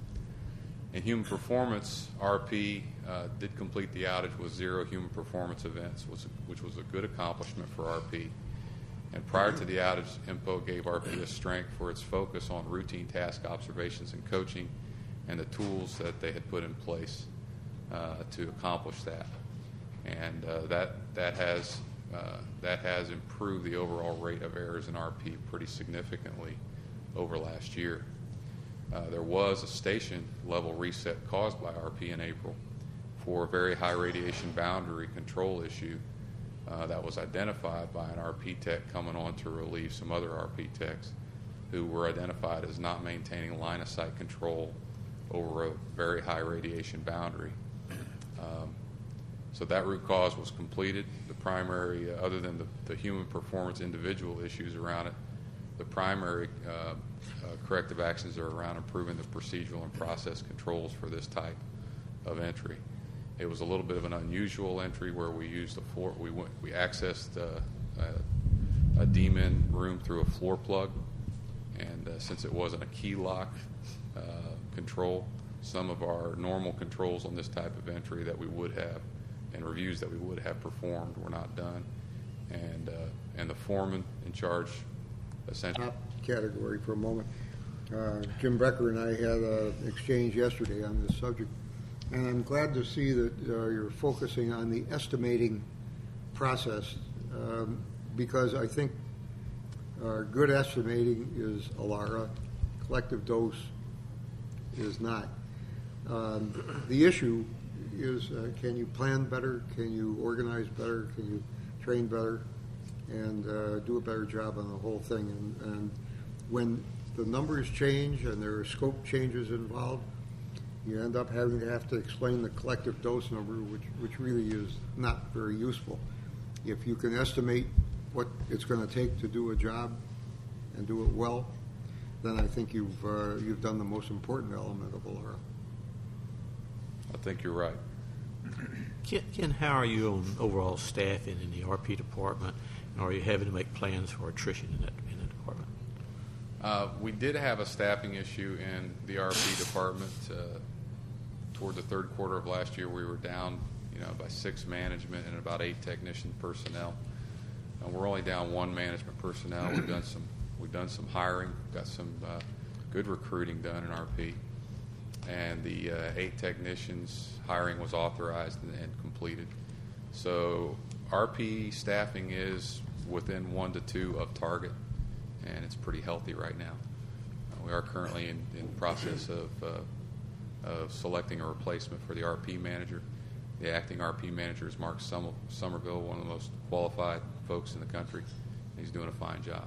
In human performance, R P uh, did complete the outage with zero human performance events, was, which was a good accomplishment for R P. And prior to the outage, I M P O gave R P a strength for its focus on routine task observations and coaching and the tools that they had put in place uh, to accomplish that. And uh, that, that, has, uh, that has improved the overall rate of errors in R P pretty significantly over last year. Uh, there was a station level reset caused by R P in April for a very high radiation boundary control issue uh, that was identified by an R P tech coming on to relieve some other R P techs who were identified as not maintaining line of sight control over a very high radiation boundary. Um, so that root cause was completed. The primary, uh, other than the, the human performance individual issues around it, the primary uh, uh, corrective actions are around improving the procedural and process controls for this type of entry. It was a little bit of an unusual entry where we used a floor. We went, we accessed uh, a, a D-min room through a floor plug, and uh, since it wasn't a key lock uh, control, some of our normal controls on this type of entry that we would have and reviews that we would have performed were not done, and uh, and the foreman in charge. Top category for a moment. Uh, Jim Brecker and I had an exchange yesterday on this subject, and I'm glad to see that uh, you're focusing on the estimating process um, because I think uh, good estimating is A L A R A, collective dose is not. Um, the issue is uh, can you plan better, can you organize better, can you train better, and uh, do a better job on the whole thing. And, and when the numbers change and there are scope changes involved, you end up having to have to explain the collective dose number, which, which really is not very useful. If you can estimate what it's going to take to do a job and do it well, then I think you've, uh, you've done the most important element of A L A R A. I think you're right. Ken, Ken, how are you on overall staffing in the R P department? And are you having to make plans for attrition in that, in that department? Uh, we did have a staffing issue in the R P department. Uh, toward the third quarter of last year, we were down, you know, by six management and about eight technician personnel. And we're only down one management personnel. We've done some, we've done some hiring, got some uh, good recruiting done in R P, and the uh, eight technicians hiring was authorized and, and completed. So R P staffing is within one to two of target, and it's pretty healthy right now. Uh, we are currently in, in the process of, uh, of selecting a replacement for the R P manager. The acting R P manager is Mark Sum- Somerville, one of the most qualified folks in the country. He's doing a fine job.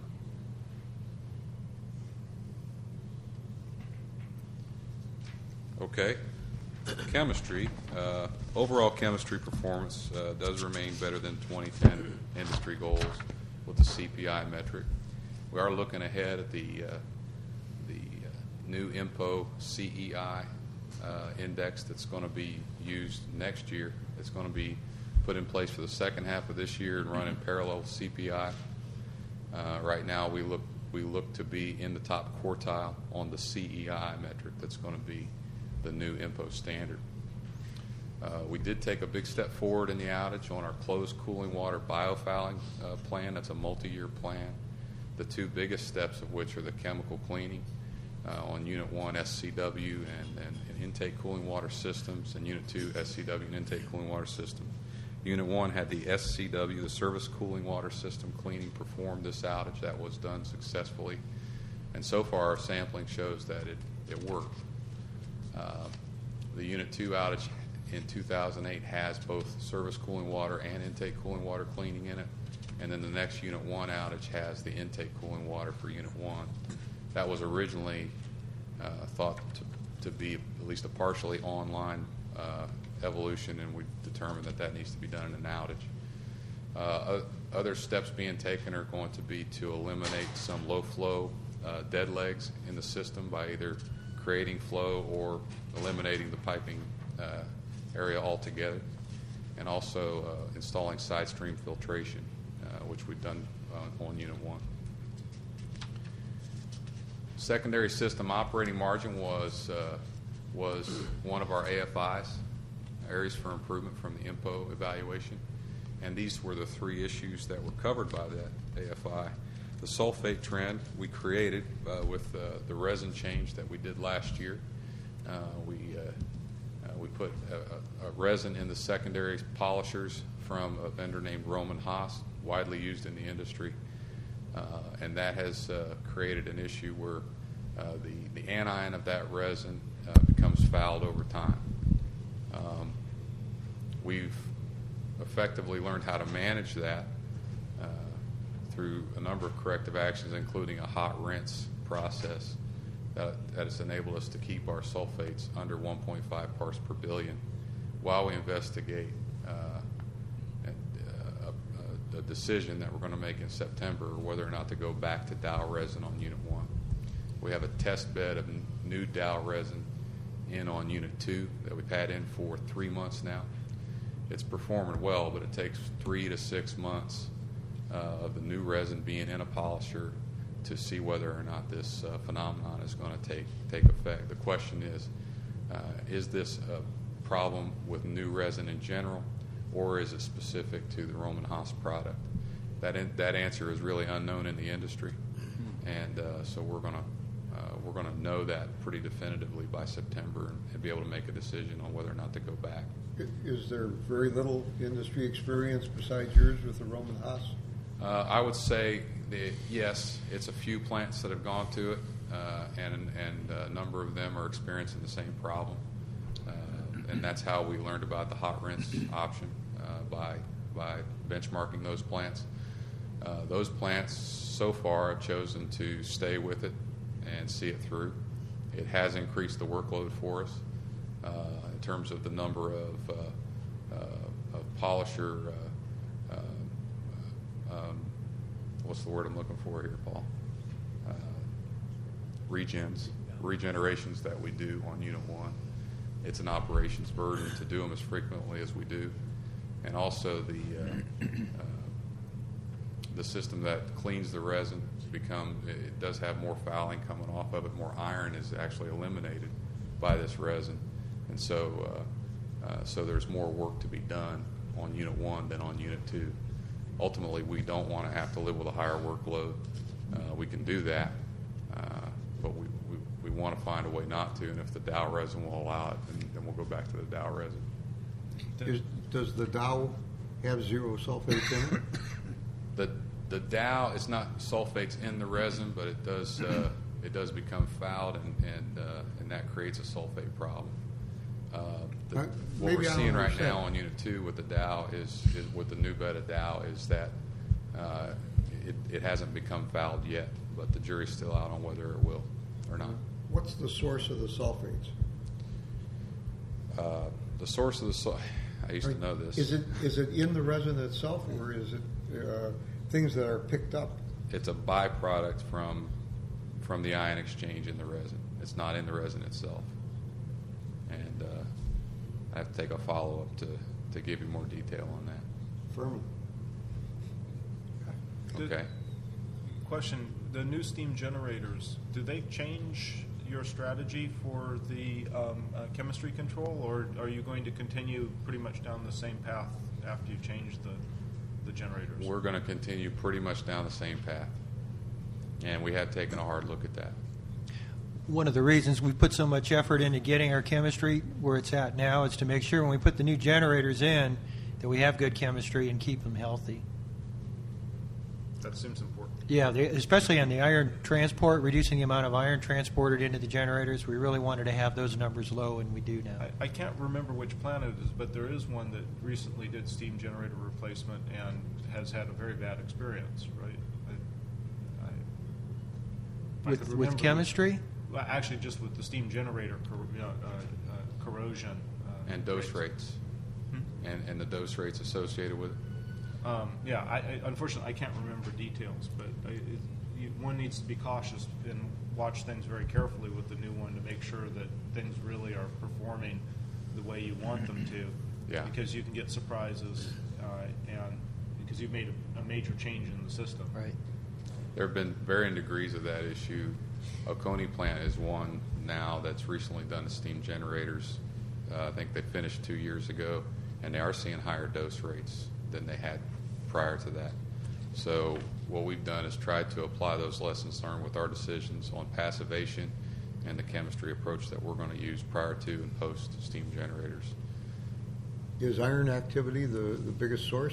Okay. Chemistry, uh, overall chemistry performance uh, does remain better than twenty ten industry goals with the C P I metric. We are looking ahead at the uh, the uh, new I M P O C E I uh, index that's going to be used next year. It's going to be put in place for the second half of this year and run in parallel with C P I. Uh, right now, we look we look to be in the top quartile on the C E I metric that's going to be the new I M P O standard. Uh, we did take a big step forward in the outage on our closed cooling water biofouling uh, plan. That's a multi-year plan. The two biggest steps of which are the chemical cleaning uh, on Unit one S C W and, and, and intake cooling water systems, and Unit two S C W and intake cooling water system. Unit one had the S C W, the service cooling water system cleaning, performed this outage. That was done successfully. And so far our sampling shows that it, it worked. Uh, the Unit two outage in two thousand eight has both service cooling water and intake cooling water cleaning in it. And then the next Unit one outage has the intake cooling water for Unit one. That was originally uh, thought to, to be at least a partially online uh, evolution, and we determined that that needs to be done in an outage. Uh, other steps being taken are going to be to eliminate some low flow uh, dead legs in the system by either creating flow or eliminating the piping uh, area altogether, and also uh, installing side stream filtration, uh, which we've done uh, on Unit one. Secondary system operating margin was uh, was one of our A F Is, areas for improvement from the I M P O evaluation, and these were the three issues that were covered by that A F I. The sulfate trend we created uh, with uh, the resin change that we did last year. Uh, we uh, uh, we put a, a resin in the secondary polishers from a vendor named Roman Haas, widely used in the industry, uh, and that has uh, created an issue where uh, the, the anion of that resin uh, becomes fouled over time. Um, we've effectively learned how to manage that uh, through a number of corrective actions, including a hot rinse process that, that has enabled us to keep our sulfates under one point five parts per billion while we investigate uh, a, a, a decision that we're going to make in September whether or not to go back to Dow resin on Unit one. We have a test bed of new Dow resin in on Unit two that we've had in for three months now. It's performing well, but it takes three to six months uh, of the new resin being in a polisher to see whether or not this uh, phenomenon is going to take take effect. The question is, uh, is this a problem with new resin in general, or is it specific to the Roman Haas product? That in, that answer is really unknown in the industry, and uh, so we're going to uh, we're going to know that pretty definitively by September and, and be able to make a decision on whether or not to go back. Is there very little industry experience besides yours with the Roman Haas? Uh, I would say that, yes, it's a few plants that have gone to it, uh, and, and a number of them are experiencing the same problem. Uh, and that's how we learned about the hot rinse option uh, by, by benchmarking those plants. Uh, those plants so far have chosen to stay with it and see it through. It has increased the workload for us uh, in terms of the number of, uh, uh, of polisher uh, Um, what's the word I'm looking for here, Paul? Uh, regens, regenerations that we do on Unit one. It's an operations burden to do them as frequently as we do. And also the uh, uh, the system that cleans the resin become, it does have more fouling coming off of it. More iron is actually eliminated by this resin. And so, uh, uh, so there's more work to be done on Unit one than on Unit two. Ultimately, we don't want to have to live with a higher workload. Uh, we can do that, uh, but we, we, we want to find a way not to, and if the Dow resin will allow it, then, then we'll go back to the Dow resin. Is, does the Dow have zero sulfates in it? The, the Dow, it's not sulfates in the resin, but it does, uh, it does become fouled, and, and, uh, and that creates a sulfate problem. Uh, the, Uh, what maybe we're I don't seeing right understand. now on Unit two with the Dow is, is with the new bed of Dow is that uh, it, it hasn't become fouled yet, but the jury's still out on whether it will or not. What's the source of the sulfates? Uh, the source of the sul- I used to know this. Is it is it in the resin itself, or is it uh, things that are picked up? It's a byproduct from from the ion exchange in the resin. It's not in the resin itself. And uh, I have to take a follow-up to, to give you more detail on that. Furman. Did- Okay? question, the new steam generators, do they change your strategy for the um, uh, chemistry control, or are you going to continue pretty much down the same path after you change the, the generators? We're going to continue pretty much down the same path. And we have taken a hard look at that. One of the reasons we put so much effort into getting our chemistry where it's at now is to make sure when we put the new generators in that we have good chemistry and keep them healthy. That seems important. Yeah, they, especially on the iron transport, reducing the amount of iron transported into the generators. We really wanted to have those numbers low, and we do now. I, I can't remember which plant it is, but there is one that recently did steam generator replacement and has had a very bad experience, right? I, I, I could With, with remember- chemistry? Well, actually, just with the steam generator cor- you know, uh, uh, corrosion. Uh, And dose rates. Hmm? And, and the dose rates associated with it. Um, yeah, I, I, unfortunately, I can't remember details, but I, it, you, one needs to be cautious and watch things very carefully with the new one to make sure that things really are performing the way you want them to. Yeah. Because you can get surprises, uh, and because you've made a, a major change in the system. Right. There have been varying degrees of that issue. Oconee plant is one now that's recently done the steam generators. Uh, I think they finished two years ago, and they are seeing higher dose rates than they had prior to that. So what we've done is tried to apply those lessons learned with our decisions on passivation and the chemistry approach that we're going to use prior to and post steam generators. Is iron activity the, the biggest source?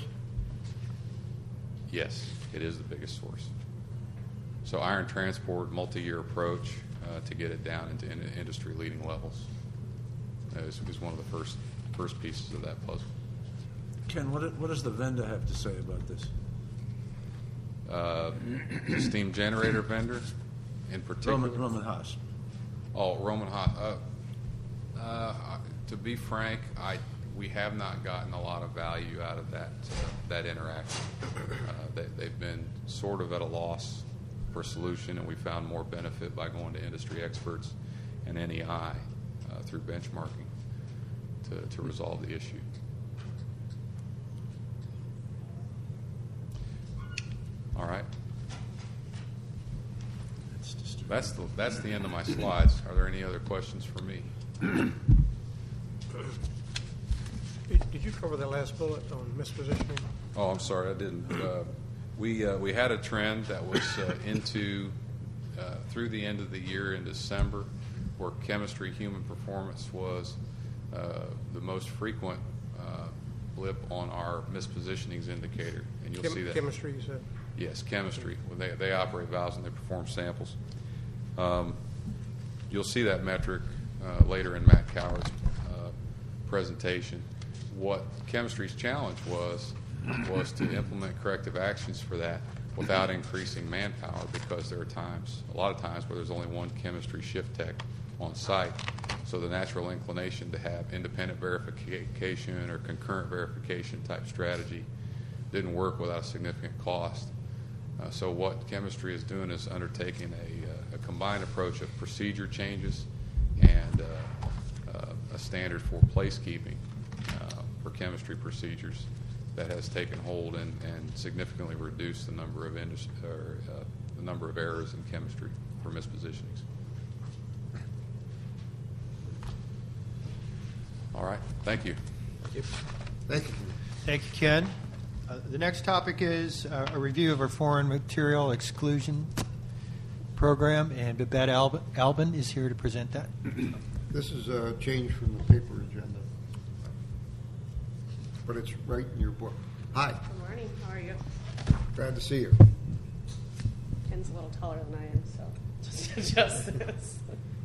Yes, it is the biggest source. So iron transport, multi-year approach uh, to get it down into in- industry-leading levels is, is one of the first first pieces of that puzzle. Ken, what, what does the vendor have to say about this? Uh, the steam generator vendor in particular. Roman, Roman Haas. Oh, Roman Haas. Uh, uh, to be frank, I we have not gotten a lot of value out of that uh, that interaction. Uh, they, they've been sort of at a loss for a solution, and we found more benefit by going to industry experts and N E I uh, through benchmarking to, to resolve the issue. All right. That's the that's the end of my slides. Are there any other questions for me? Did did you cover that last bullet on mispositioning? Oh, I'm sorry, I didn't. Uh, we uh, we had a trend that was uh, into uh, through the end of the year in December, where chemistry human performance was uh, the most frequent uh, blip on our mispositionings indicator, and you'll Chem- see that. Chemistry, you said? Yes, chemistry. When they, they operate valves and they perform samples. Um, you'll see that metric uh, later in Matt Coward's uh, presentation. What chemistry's challenge was was to implement corrective actions for that without increasing manpower, because there are times, a lot of times, where there's only one chemistry shift tech on site. So the natural inclination to have independent verification or concurrent verification type strategy didn't work without a significant cost. Uh, so what chemistry is doing is undertaking a, a combined approach of procedure changes and uh, uh, a standard for placekeeping uh, for chemistry procedures that has taken hold and, and significantly reduced the number of indus- or, uh, the number of errors in chemistry for mispositionings. All right, thank you. Thank you. Thank you, Ken. Uh, the next topic is uh, a review of our foreign material exclusion program, and Babette Albin, Albin is here to present that. This is a change from the paper agenda, but it's right in your book. Hi, Good morning. How are you? glad to see you. Ken's a little taller than I am, so just adjust this.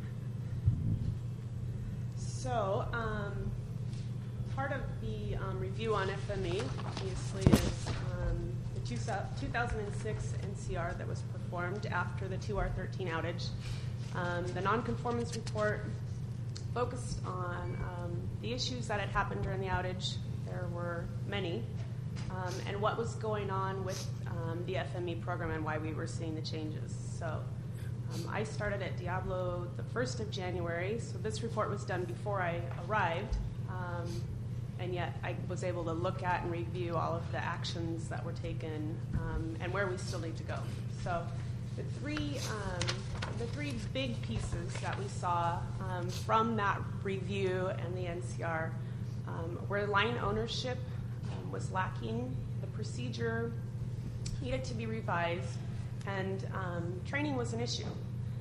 So, um, part of the um, review on F M E, obviously, is um, the two thousand six N C R that was performed after the two R thirteen outage. Um, the nonconformance report focused on um, the issues that had happened during the outage. There were many. Um, and what was going on with um, the F M E program and why we were seeing the changes. So um, I started at Diablo the first of January, so this report was done before I arrived. Um, and yet I was able to look at and review all of the actions that were taken um, and where we still need to go. So the three, um, the three big pieces that we saw um, from that review and the N C R um, were line ownership um, was lacking, the procedure needed to be revised, and um, training was an issue.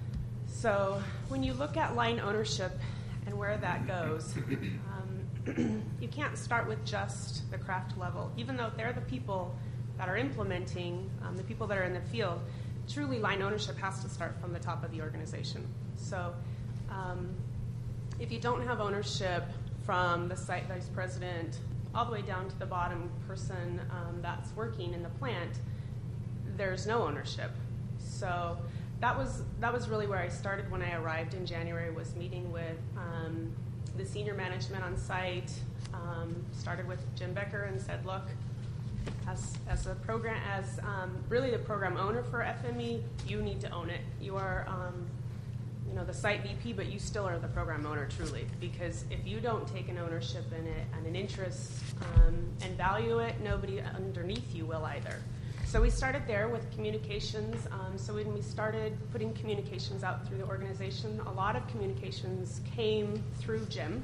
So when you look at line ownership and where that goes, um, you can't start with just the craft level. Even though they're the people that are implementing, um, the people that are in the field, truly line ownership has to start from the top of the organization. So um, if you don't have ownership from the site vice president all the way down to the bottom person um, that's working in the plant, there's no ownership. So that was that was really where I started when I arrived in January, was meeting with um, the senior management on site, um, started with Jim Becker and said, look, as as a program, as um, really the program owner for F M E, you need to own it. You are um, you know, the site V P, but you still are the program owner truly, because if you don't take an ownership in it and an interest um, and value it, nobody underneath you will either. So we started there with communications. Um, so when we started putting communications out through the organization, a lot of communications came through Jim.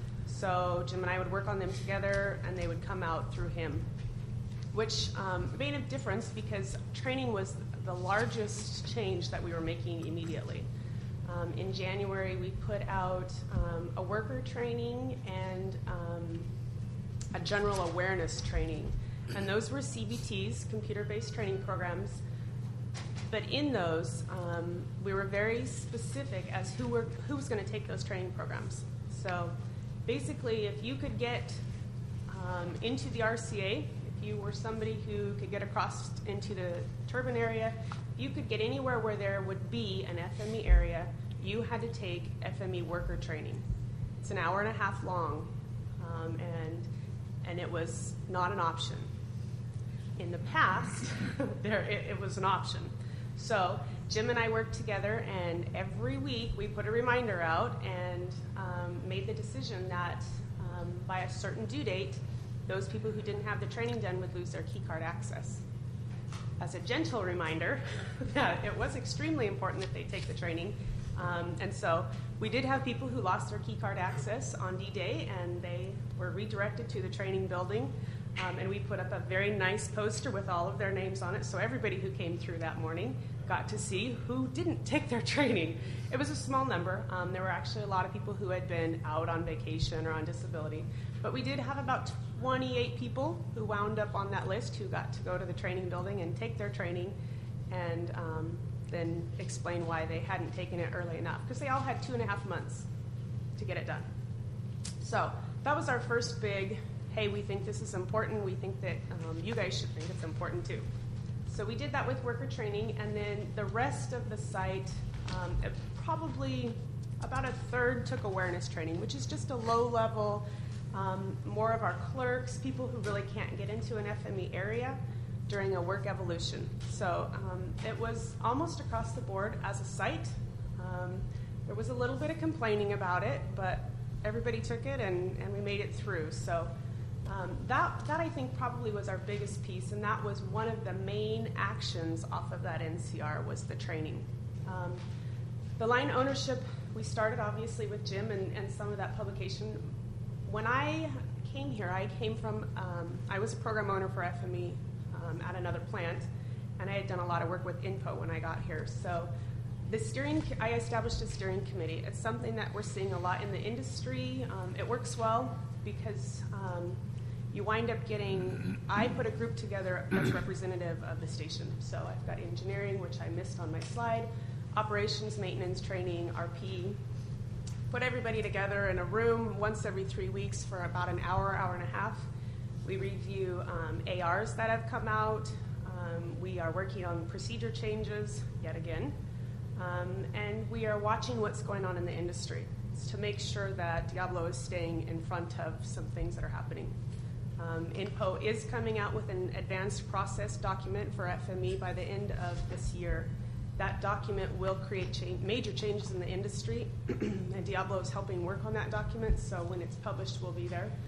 So Jim and I would work on them together, and they would come out through him, which um, made a difference because training was the largest change that we were making immediately. Um, in January, we put out um, a worker training and um, a general awareness training. And those were C B Ts, computer-based training programs. But in those, um, we were very specific as who were who was going to take those training programs. So basically, if you could get um, into the R C A, if you were somebody who could get across into the turbine area, if you could get anywhere where there would be an F M E area, you had to take F M E worker training. It's an hour and a half long, um, and and it was not an option. In the past, there it, it was an option. So Jim and I worked together, and every week we put a reminder out and um, made the decision that um, by a certain due date, those people who didn't have the training done would lose their key card access. As a gentle reminder that it was extremely important that they take the training. Um, and so we did have people who lost their key card access on D-Day, and they were redirected to the training building. Um, and we put up a very nice poster with all of their names on it, so everybody who came through that morning got to see who didn't take their training. It was a small number. Um, there were actually a lot of people who had been out on vacation or on disability. But we did have about twenty-eight people who wound up on that list who got to go to the training building and take their training and um, then explain why they hadn't taken it early enough, because they all had two and a half months to get it done. So that was our first big, hey, we think this is important. We think that um, you guys should think it's important too. So we did that with worker training, and then the rest of the site, um, it probably about a third took awareness training, which is just a low level, um, more of our clerks, people who really can't get into an F M E area during a work evolution. So um, it was almost across the board as a site. Um, there was a little bit of complaining about it, but everybody took it, and, and we made it through. So um, that, that I think probably was our biggest piece, and that was one of the main actions off of that N C R was the training. Um, the line ownership, we started obviously with Jim and, and some of that publication. When I came here, I came from, um, I was a program owner for F M E um, at another plant, and I had done a lot of work with INPO when I got here. So the steering, I established a steering committee. It's something that we're seeing a lot in the industry. Um, it works well because um, you wind up getting, I put a group together that's representative of the station. So I've got engineering, which I missed on my slide, operations, maintenance, training, R P. Put everybody together in a room once every three weeks for about an hour, hour and a half. We review um, A Rs that have come out. Um, we are working on procedure changes yet again. Um, and we are watching what's going on in the industry to make sure that Diablo is staying in front of some things that are happening. Um, INPO is coming out with an advanced process document for F M E by the end of this year. That document will create change, major changes in the industry, and Diablo is helping work on that document, so when it's published, we'll be there.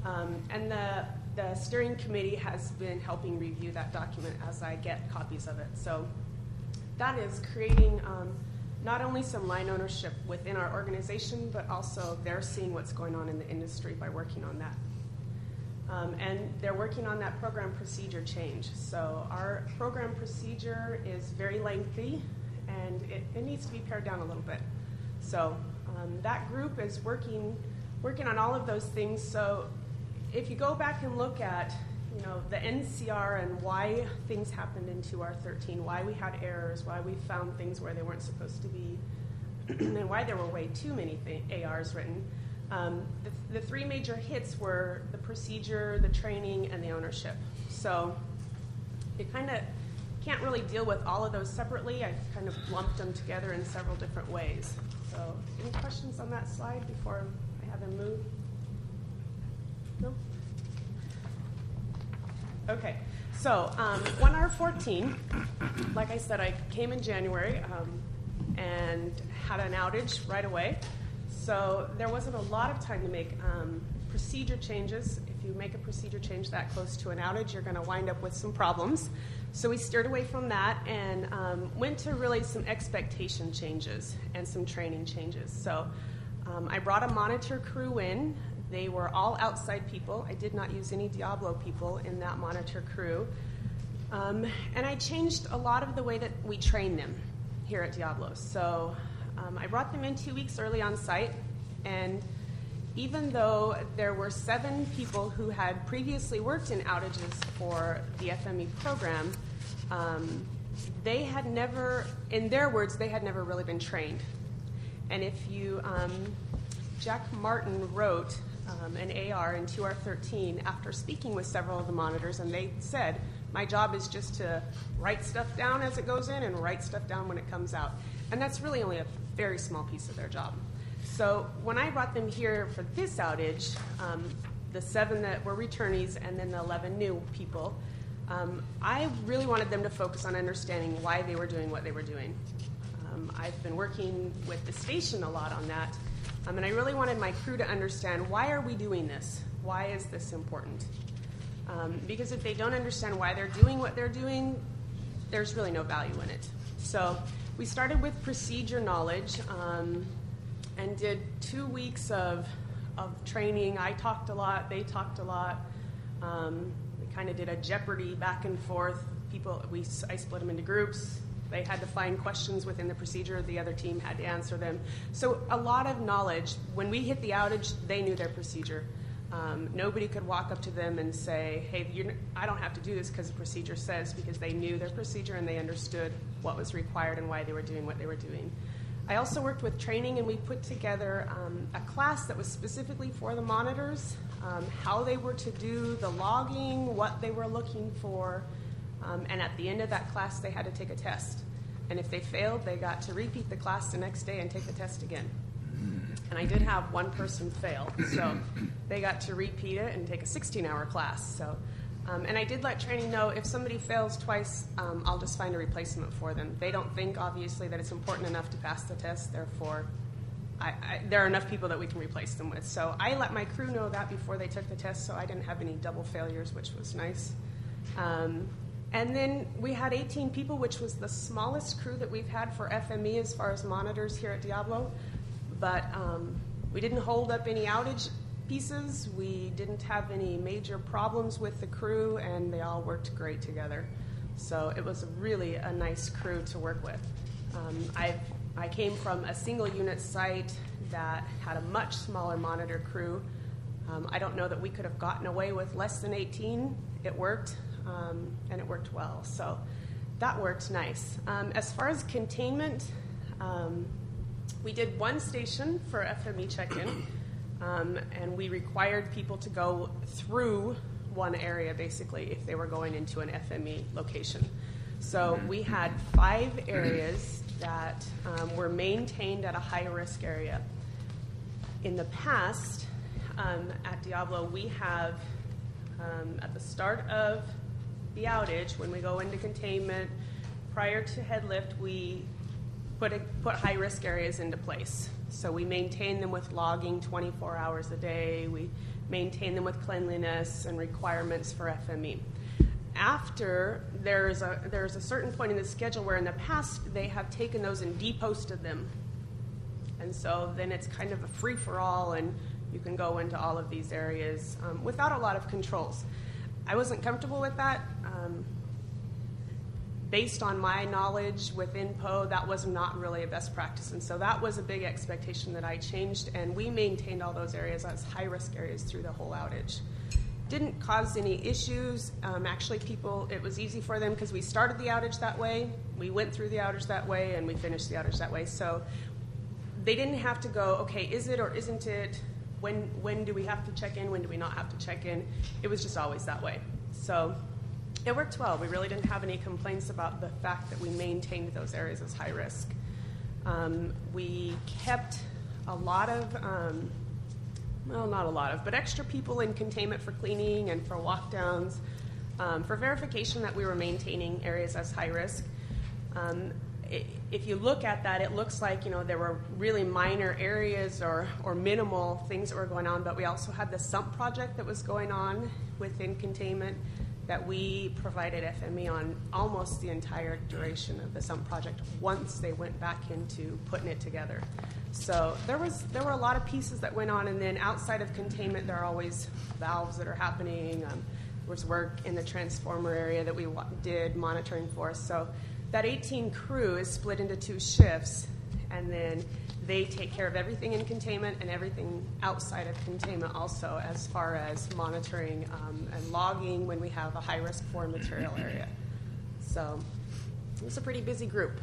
Um, and the, the steering committee has been helping review that document as I get copies of it. So that is creating um, not only some line ownership within our organization, but also they're seeing what's going on in the industry by working on that. Um, and they're working on that program procedure change. So our program procedure is very lengthy, and it, it needs to be pared down a little bit. So um, that group is working working on all of those things. So if you go back and look at, you know, the N C R and why things happened in two R thirteen, why we had errors, why we found things where they weren't supposed to be, and why there were way too many th- A Rs written. Um, the, the three major hits were the procedure, the training, and the ownership. So you kind of can't really deal with all of those separately. I kind of lumped them together in several different ways. So any questions on that slide before I have him move? No? Okay. So um, one R fourteen, like I said, I came in January um, and had an outage right away. So there wasn't a lot of time to make um, procedure changes. If you make a procedure change that close to an outage, you're going to wind up with some problems. So we steered away from that and um, went to really some expectation changes and some training changes. So um, I brought a monitor crew in. They were all outside people. I did not use any Diablo people in that monitor crew. Um, and I changed a lot of the way that we train them here at Diablo. So Um, I brought them in two weeks early on site, and even though there were seven people who had previously worked in outages for the F M E program, um, they had never, in their words, they had never really been trained. And if you, um, Jack Martin wrote um, an A R in two R thirteen after speaking with several of the monitors, and they said, my job is just to write stuff down as it goes in and write stuff down when it comes out. And that's really only a very small piece of their job. So when I brought them here for this outage, um, the seven that were returnees and then the eleven new people, um, I really wanted them to focus on understanding why they were doing what they were doing. Um, I've been working with the station a lot on that, um, and I really wanted my crew to understand, why are we doing this? Why is this important? Um, because if they don't understand why they're doing what they're doing, there's really no value in it. So we started with procedure knowledge um, and did two weeks of, of training. I talked a lot, they talked a lot. Um, we kind of did a Jeopardy back and forth. People, we, I split them into groups. They had to find questions within the procedure. The other team had to answer them. So a lot of knowledge. When we hit the outage, they knew their procedure. Um, nobody could walk up to them and say, hey, you're, I don't have to do this because the procedure says, because they knew their procedure and they understood what was required and why they were doing what they were doing. I also worked with training, and we put together um, a class that was specifically for the monitors, um, how they were to do the logging, what they were looking for, um, and at the end of that class, they had to take a test. And if they failed, they got to repeat the class the next day and take the test again. And I did have one person fail, so they got to repeat it and take a sixteen-hour class. So, um, and I did let training know if somebody fails twice, um, I'll just find a replacement for them. They don't think, obviously, that it's important enough to pass the test. Therefore, I, I, there are enough people that we can replace them with. So I let my crew know that before they took the test, so I didn't have any double failures, which was nice. Um, and then we had eighteen people, which was the smallest crew that we've had for F M E as far as monitors here at Diablo. But um, we didn't hold up any outage pieces. We didn't have any major problems with the crew, and they all worked great together. So it was really a nice crew to work with. Um, I I came from a single unit site that had a much smaller monitor crew. Um, I don't know that we could have gotten away with less than eighteen. It worked, um, and it worked well. So that worked nice. Um, as far as containment, um, we did one station for F M E check-in, um, and we required people to go through one area, basically, if they were going into an F M E location. So we had five areas that um, were maintained at a high-risk area. In the past, um, at Diablo, we have, um, at the start of the outage, when we go into containment, prior to head lift, we put, a, put high-risk areas into place. So we maintain them with logging twenty-four hours a day. We maintain them with cleanliness and requirements for F M E. After, there's a, there's a certain point in the schedule where in the past they have taken those and deposted them. And so then it's kind of a free-for-all, and you can go into all of these areas um, without a lot of controls. I wasn't comfortable with that. Um, based on my knowledge within P O, that was not really a best practice. And so that was a big expectation that I changed, and we maintained all those areas as high-risk areas through the whole outage. Didn't cause any issues. Um, actually, people, it was easy for them because we started the outage that way, we went through the outage that way, and we finished the outage that way. So they didn't have to go, okay, is it or isn't it? When, when do we have to check in? When do we not have to check in? It was just always that way. So it worked well. We really didn't have any complaints about the fact that we maintained those areas as high risk. Um, we kept a lot of, um, well, not a lot of, but extra people in containment for cleaning and for walkdowns, um, for verification that we were maintaining areas as high risk. Um, it, if you look at that, it looks like, you know, there were really minor areas or, or minimal things that were going on, but we also had the sump project that was going on within containment that we provided F M E on almost the entire duration of the sump project once they went back into putting it together. So there was there were a lot of pieces that went on, and then outside of containment, there are always valves that are happening. Um, there was work in the transformer area that we wa- did monitoring for. So that eighteen crew is split into two shifts, and then they take care of everything in containment and everything outside of containment also, as far as monitoring um, and logging when we have a high-risk foreign material area. So it was a pretty busy group.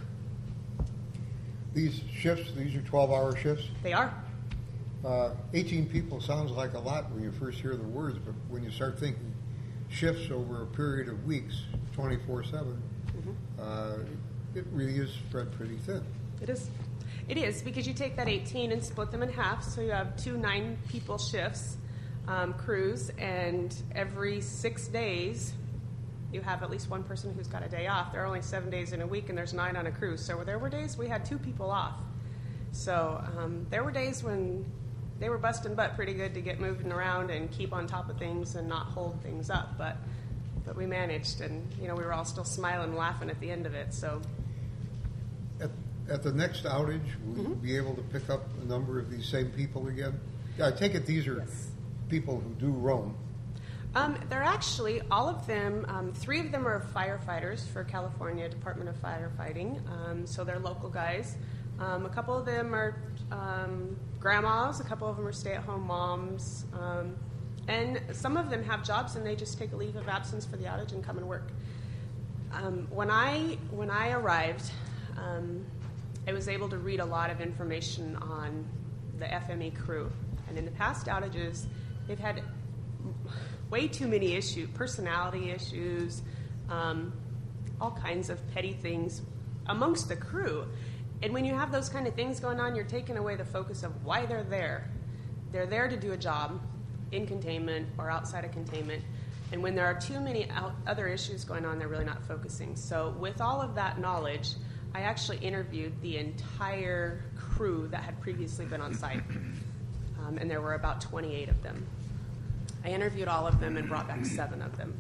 These shifts, these are twelve-hour shifts? They are. Uh, eighteen people sounds like a lot when you first hear the words, but when you start thinking shifts over a period of weeks, twenty-four seven, mm-hmm. uh, it really is spread pretty thin. It is. It is, because you take that eighteen and split them in half, so you have two nine-people shifts, um, crews, and every six days you have at least one person who's got a day off. There are only seven days in a week, and there's nine on a cruise. So there were days we had two people off. So um, there were days when they were busting butt pretty good to get moving around and keep on top of things and not hold things up. But but we managed, and you know we were all still smiling and laughing at the end of it. So At, at the next outage, will Mm-hmm. you be able to pick up a number of these same people again? I take it these are Yes. people who do roam. Um, they're actually, all of them, um, three of them are firefighters for California Department of Firefighting, um, so they're local guys. Um, a couple of them are um, grandmas, a couple of them are stay-at-home moms, um, and some of them have jobs and they just take a leave of absence for the outage and come and work. Um, when I when I arrived, um, I was able to read a lot of information on the F M E crew, and in the past outages, they've had way too many issues, personality issues, um, all kinds of petty things amongst the crew. And when you have those kind of things going on, you're taking away the focus of why they're there. They're there to do a job in containment or outside of containment. And when there are too many out- other issues going on, they're really not focusing. So with all of that knowledge, I actually interviewed the entire crew that had previously been on site. Um, and there were about twenty-eight of them. I interviewed all of them and brought back seven of them.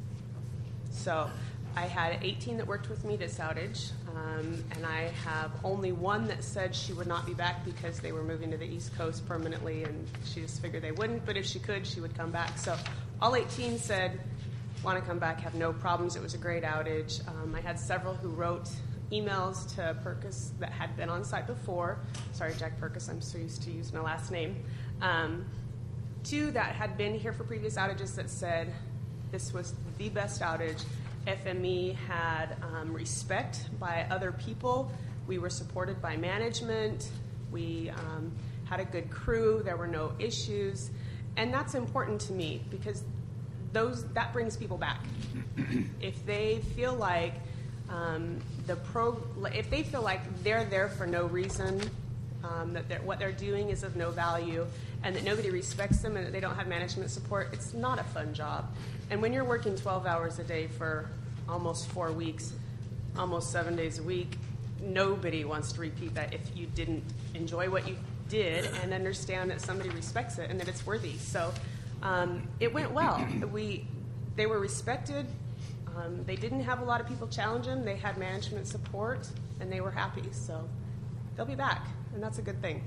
So I had eighteen that worked with me this outage, um, and I have only one that said she would not be back because they were moving to the East Coast permanently, and she just figured they wouldn't, but if she could, she would come back. So all eighteen said, want to come back, have no problems. It was a great outage. Um, I had several who wrote emails to Perkis that had been on site before. Sorry, Jack Perkis, I'm so used to using my last name. Um, Two that had been here for previous outages that said this was the best outage. F M E had um, respect by other people. We were supported by management. We um, had a good crew. There were no issues. And that's important to me because those that brings people back. If they feel like um, the pro, if they feel like they're there for no reason, um, that they're, what they're doing is of no value, and that nobody respects them and that they don't have management support, it's not a fun job. And when you're working twelve hours a day for almost four weeks, almost seven days a week, nobody wants to repeat that if you didn't enjoy what you did and understand that somebody respects it and that it's worthy. So Um, it went well. We, they were respected. Um, they didn't have a lot of people challenge them. They had management support, and they were happy. So they'll be back, and that's a good thing.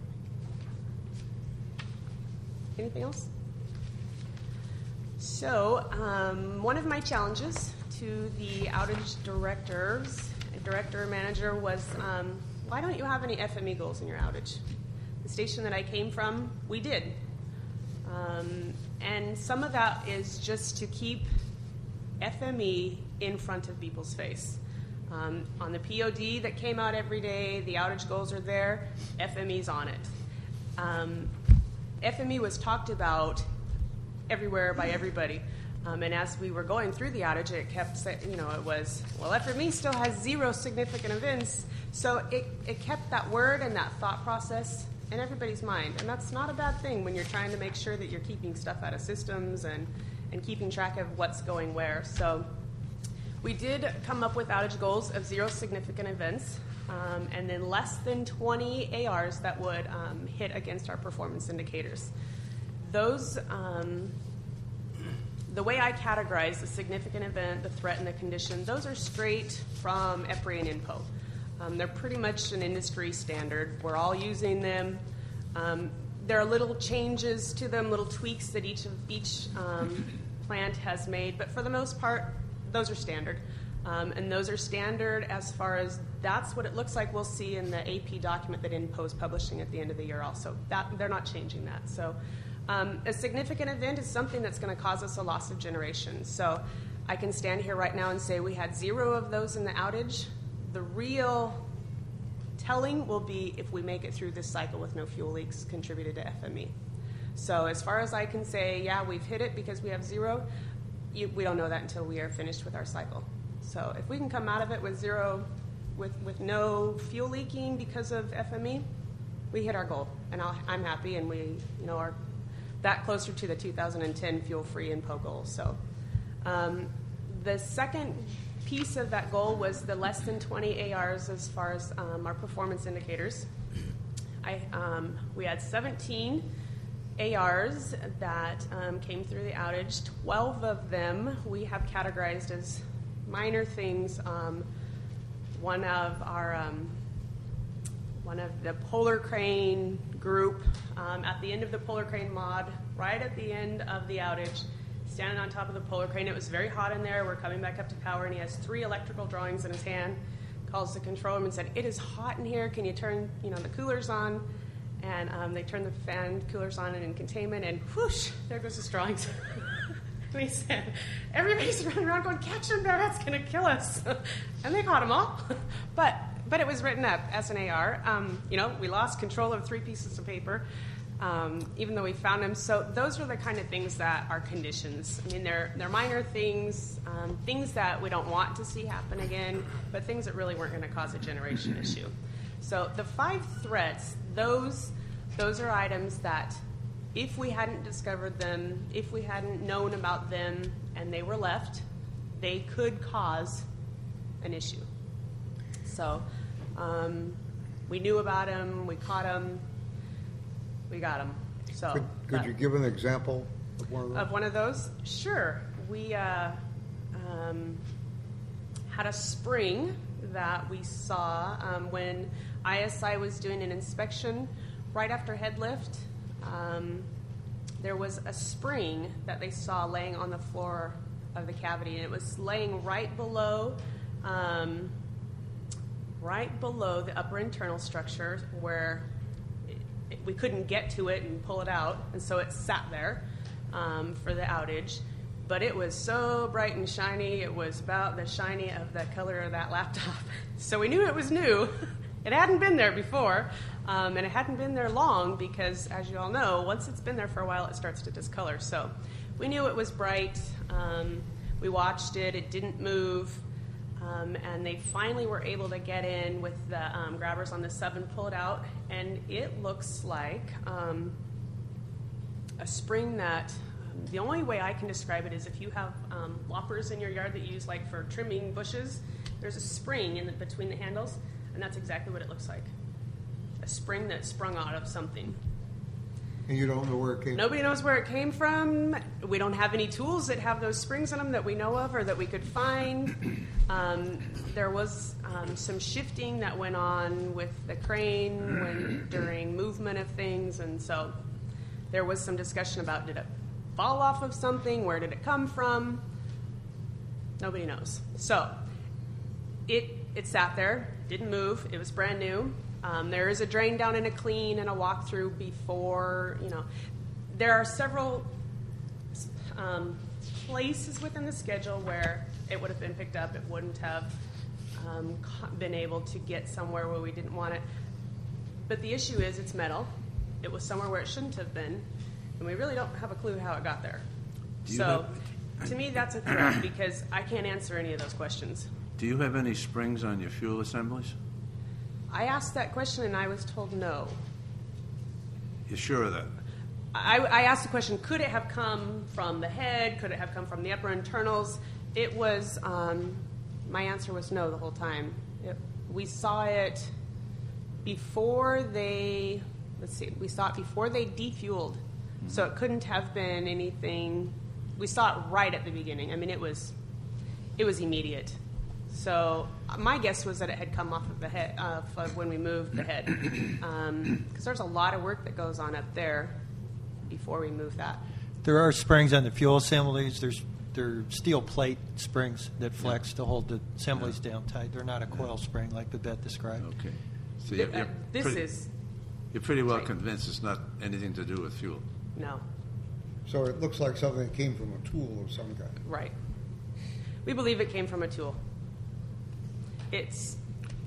Anything else? So um, one of my challenges to the outage directors, director manager was, um, why don't you have any F M E goals in your outage? The station that I came from, we did. Um, and some of that is just to keep F M E in front of people's face. Um, on the P O D that came out every day, the outage goals are there, F M E's on it. Um, F M E was talked about everywhere by everybody. Um, and as we were going through the outage, it kept saying, you know, it was, well, F M E still has zero significant events. So it, it kept that word and that thought process in everybody's mind. And that's not a bad thing when you're trying to make sure that you're keeping stuff out of systems and, and keeping track of what's going where. So we did come up with outage goals of zero significant events, um, and then less than twenty A Rs that would um, hit against our performance indicators. Those, um, the way I categorize the significant event, the threat, and the condition, those are straight from E P R I and I N P O. Um, they're pretty much an industry standard. We're all using them. Um, there are little changes to them, little tweaks that each of each um, plant has made, but for the most part, those are standard. Um, and those are standard as far as that's what it looks like we'll see in the A P document that I N P O is publishing at the end of the year also. That, they're not changing that. So um, a significant event is something that's going to cause us a loss of generation. So I can stand here right now and say we had zero of those in the outage. The real telling will be if we make it through this cycle with no fuel leaks contributed to F M E. So as far as I can say, yeah, we've hit it because we have zero, you, we don't know that until we are finished with our cycle. So if we can come out of it with zero, with, with no fuel leaking because of F M E, we hit our goal, and I'll, I'm happy, and we, you know, are that closer to the two thousand ten fuel-free I N P O goal. So um, the second piece of that goal was the less than twenty A Rs as far as um, our performance indicators. I, um, we had seventeen A Rs that um, came through the outage. twelve of them we have categorized as minor things. Um, one of our um, one of the Polar Crane group um, at the end of the Polar Crane mod, right at the end of the outage, standing on top of the Polar Crane. It was very hot in there. We're coming back up to power, and he has three electrical drawings in his hand. Calls the control room and said, "It is hot in here. Can you turn, you know, the coolers on?" And um, they turned the fan coolers on and in containment, and whoosh, there goes his drawings. And he said, "Everybody's running around going, 'Catch them, bear, that's going to kill us.'" And they caught them all. but but it was written up as an A R. Um, you know, we lost control of three pieces of paper. Um, even though we found them. So those are the kind of things that are conditions. I mean, they're, they're minor things, um, things that we don't want to see happen again, but things that really weren't going to cause a generation issue. So the five threats, those, those are items that if we hadn't discovered them, if we hadn't known about them, and they were left, they could cause an issue. So um, we knew about them, we caught them, we got them. So Could, could that- you give an example of one of those? Of one of those? Sure. We uh, um, had a spring that we saw um, when I S I was doing an inspection right after head lift. Um, there was a spring that they saw laying on the floor of the cavity, and it was laying right below, um, right below the upper internal structure where we couldn't get to it and pull it out, and so it sat there um, for the outage. But it was so bright and shiny, it was about the shiny of the color of that laptop. So we knew it was new. It hadn't been there before, um, and it hadn't been there long because, as you all know, once it's been there for a while, it starts to discolor. So we knew it was bright. Um, we watched it. It didn't move. Um, and they finally were able to get in with the um, grabbers on the sub and pull it out. And it looks like um, a spring that, um, the only way I can describe it is if you have um, loppers in your yard that you use like for trimming bushes, there's a spring in the, between the handles, and that's exactly what it looks like. A spring that sprung out of something. And you don't know where it came from? Nobody knows where it came from. We don't have any tools that have those springs in them that we know of or that we could find. Um, there was um, some shifting that went on with the crane when, during movement of things, and so there was some discussion about, did it fall off of something? Where did it come from? Nobody knows. So it it sat there, didn't move. It was brand new. Um, there is a drain down and a clean and a walkthrough before, you know. There are several um, places within the schedule where it would have been picked up. It wouldn't have um, been able to get somewhere where we didn't want it. But the issue is it's metal. It was somewhere where it shouldn't have been. And we really don't have a clue how it got there. So have, to me, that's a threat because I can't answer any of those questions. Do you have any springs on your fuel assemblies? I asked that question and I was told no. You're sure of that? I, I asked the question, could it have come from the head? Could it have come from the upper internals? It was, um, my answer was no the whole time. It, we saw it before they, let's see, we saw it before they defueled. Mm-hmm. So it couldn't have been anything, we saw it right at the beginning. I mean, it was, it was immediate. So my guess was that it had come off of the head, uh, of when we moved the head. Because um, there's a lot of work that goes on up there before we move that. There are springs on the fuel assemblies. There's they're steel plate springs that flex yeah. to hold the assemblies yeah. down tight. They're not a coil spring like Babette described. Okay. So Th- you're, you're uh, this pretty, is... You're pretty well tight. convinced it's not anything to do with fuel. No. So it looks like something that came from a tool of some kind. Right. We believe it came from a tool. It's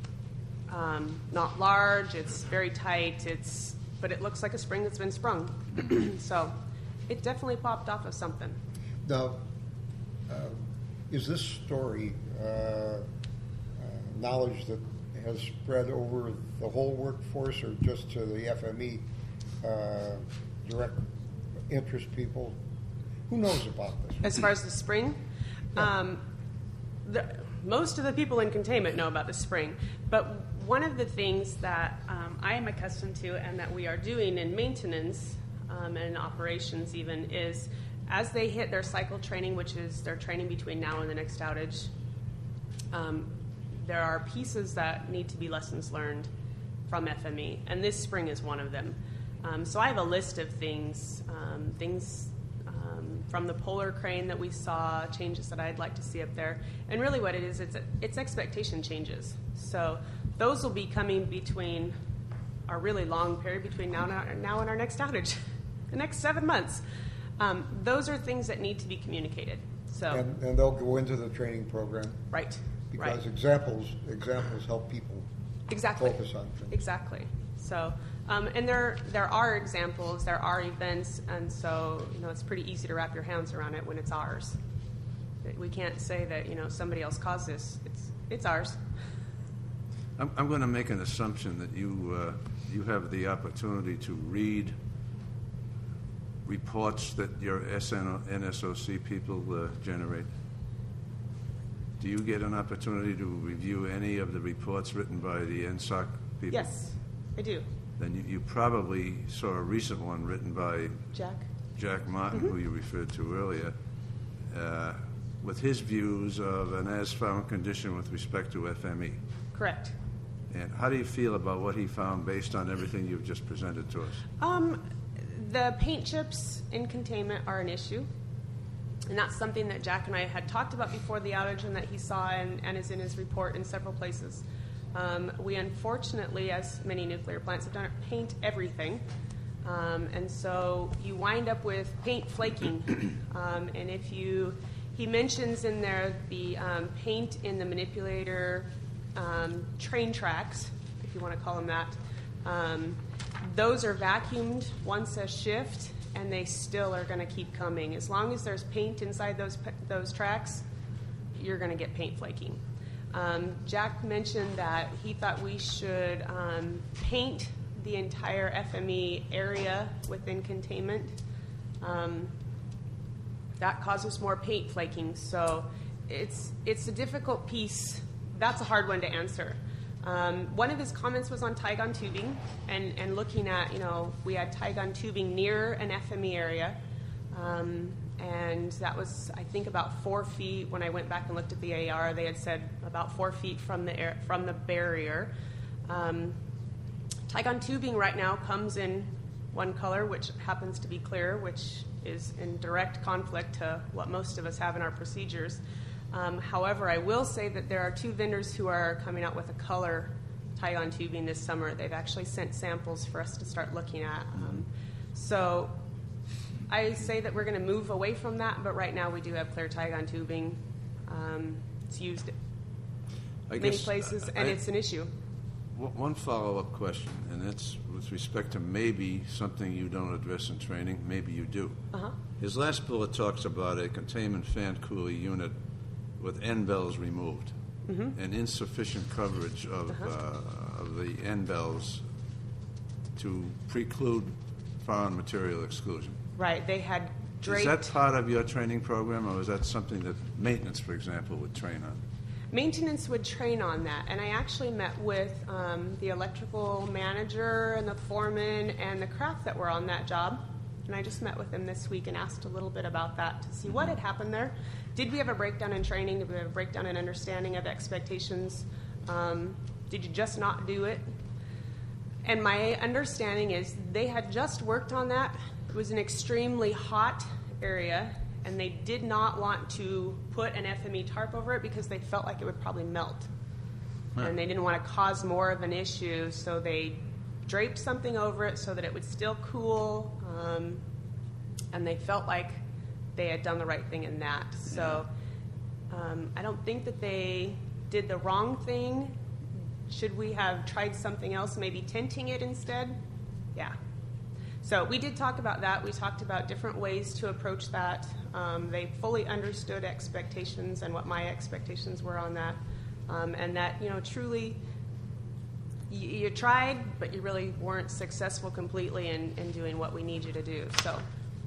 um, not large, it's very tight, it's but it looks like a spring that's been sprung. So it definitely popped off of something. Now, uh, is this story uh, uh, knowledge that has spread over the whole workforce or just to the F M E uh, direct interest people? Who knows about this? As far as the spring, Yeah. um, the, most of the people in containment know about the spring, but one of the things that um, I am accustomed to and that we are doing in maintenance um, and operations even is as they hit their cycle training, which is their training between now and the next outage, um, there are pieces that need to be lessons learned from F M E, and this spring is one of them. Um, so I have a list of things, um, things um, from the polar crane that we saw, changes that I'd like to see up there. And really what it is, it's, it's expectation changes. So those will be coming between our really long period between now and our, now and our next outage, the next seven months. Um, those are things that need to be communicated. So And, and they'll go into the training program. right, Because right. examples examples help people Exactly. focus on things. Exactly. So, um, and there there are examples, there are events, and so you know it's pretty easy to wrap your hands around it when it's ours. We can't say that you know somebody else caused this. It's it's ours. I'm, I'm going to make an assumption that you uh, you have the opportunity to read reports that your S N S O C people uh, generate. Do you get an opportunity to review any of the reports written by the N S O C people? Yes, I do. Then you, you probably saw a recent one written by Jack. Jack Martin, Mm-hmm. who you referred to earlier, uh, with his views of an as-found condition with respect to F M E. Correct. And how do you feel about what he found based on everything you've just presented to us? Um, the paint chips in containment are an issue. And that's something that Jack and I had talked about before the outage and that he saw and, and is in his report in several places. Um, we unfortunately, as many nuclear plants have done, it, paint everything. Um, and so you wind up with paint flaking. Um, and if you, he mentions in there the um, paint in the manipulator um, train tracks, if you want to call them that. Um, those are vacuumed once a shift, and they still are going to keep coming. As long as there's paint inside those those tracks, you're going to get paint flaking. Um, Jack mentioned that he thought we should um, paint the entire F M E area within containment. Um, that causes more paint flaking, so it's it's a difficult piece. That's a hard one to answer. Um, one of his comments was on Tygon tubing and, and looking at, you know, we had Tygon tubing near an F M E area. Um, and that was, I think, about four feet. When I went back and looked at the A R, they had said about four feet from the air, from the barrier. Um, Tygon tubing right now comes in one color, which happens to be clear, which is in direct conflict to what most of us have in our procedures. Um, however, I will say that there are two vendors who are coming out with a color Tygon tubing this summer. They've actually sent samples for us to start looking at. Um, so I say that we're going to move away from that, but right now we do have clear Tygon tubing. Um, it's used I many guess, places, uh, and I- it's an issue. One one follow-up question, and that's with respect to maybe something you don't address in training, maybe you do. Uh-huh. His last bullet talks about a containment fan cooler unit with end bells removed Mm-hmm. and insufficient coverage of, Uh-huh. uh, of the end bells to preclude foreign material exclusion. Right, they had draped. Is that part of your training program, or is that something that maintenance, for example, would train on? Maintenance would train on that, and I actually met with um, the electrical manager and the foreman and the craft that were on that job, and I just met with them this week and asked a little bit about that to see what had happened there. Did we have a breakdown in training? Did we have a breakdown in understanding of expectations? Um, did you just not do it? And my understanding is they had just worked on that. It was an extremely hot area, and they did not want to put an F M E tarp over it because they felt like it would probably melt. Huh. And they didn't want to cause more of an issue, so they draped something over it so that it would still cool, um, and they felt like they had done the right thing in that. So um, I don't think that they did the wrong thing. Should we have tried something else, maybe tinting it instead? Yeah. So we did talk about that. We talked about different ways to approach that. Um, they fully understood expectations and what my expectations were on that. Um, and that, you know, truly, you, you tried, but you really weren't successful completely in, in doing what we need you to do. So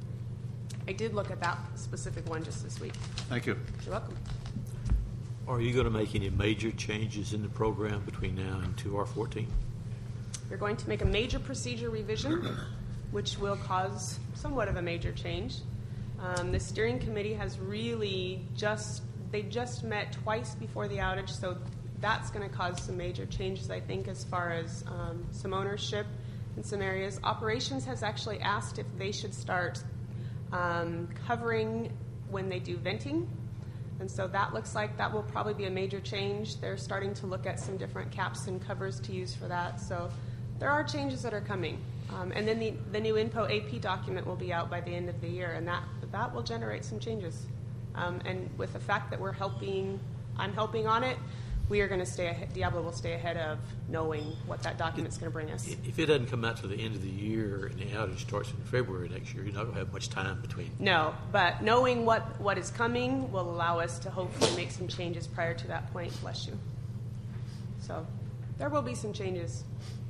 I did look at that specific one just this week. Thank you. You're welcome. Are you going to make any major changes in the program between now and two R fourteen? We're going to make a major procedure revision, which will cause somewhat of a major change. Um, the steering committee has really just, they just met twice before the outage, so that's going to cause some major changes, I think, as far as um, some ownership in some areas. Operations has actually asked if they should start um, covering when they do venting. And so that looks like that will probably be a major change. They're starting to look at some different caps and covers to use for that. So there are changes that are coming. Um, and then the, the new INPO A P document will be out by the end of the year, and that, that will generate some changes. Um, and with the fact that we're helping, I'm helping on it, we are going to stay ahead, Diablo will stay ahead of knowing what that document's going to bring us. If it doesn't come out to the end of the year and the outage starts in February next year, you're not going to have much time between. No, but knowing what, what is coming will allow us to hopefully make some changes prior to that point, bless you. So there will be some changes.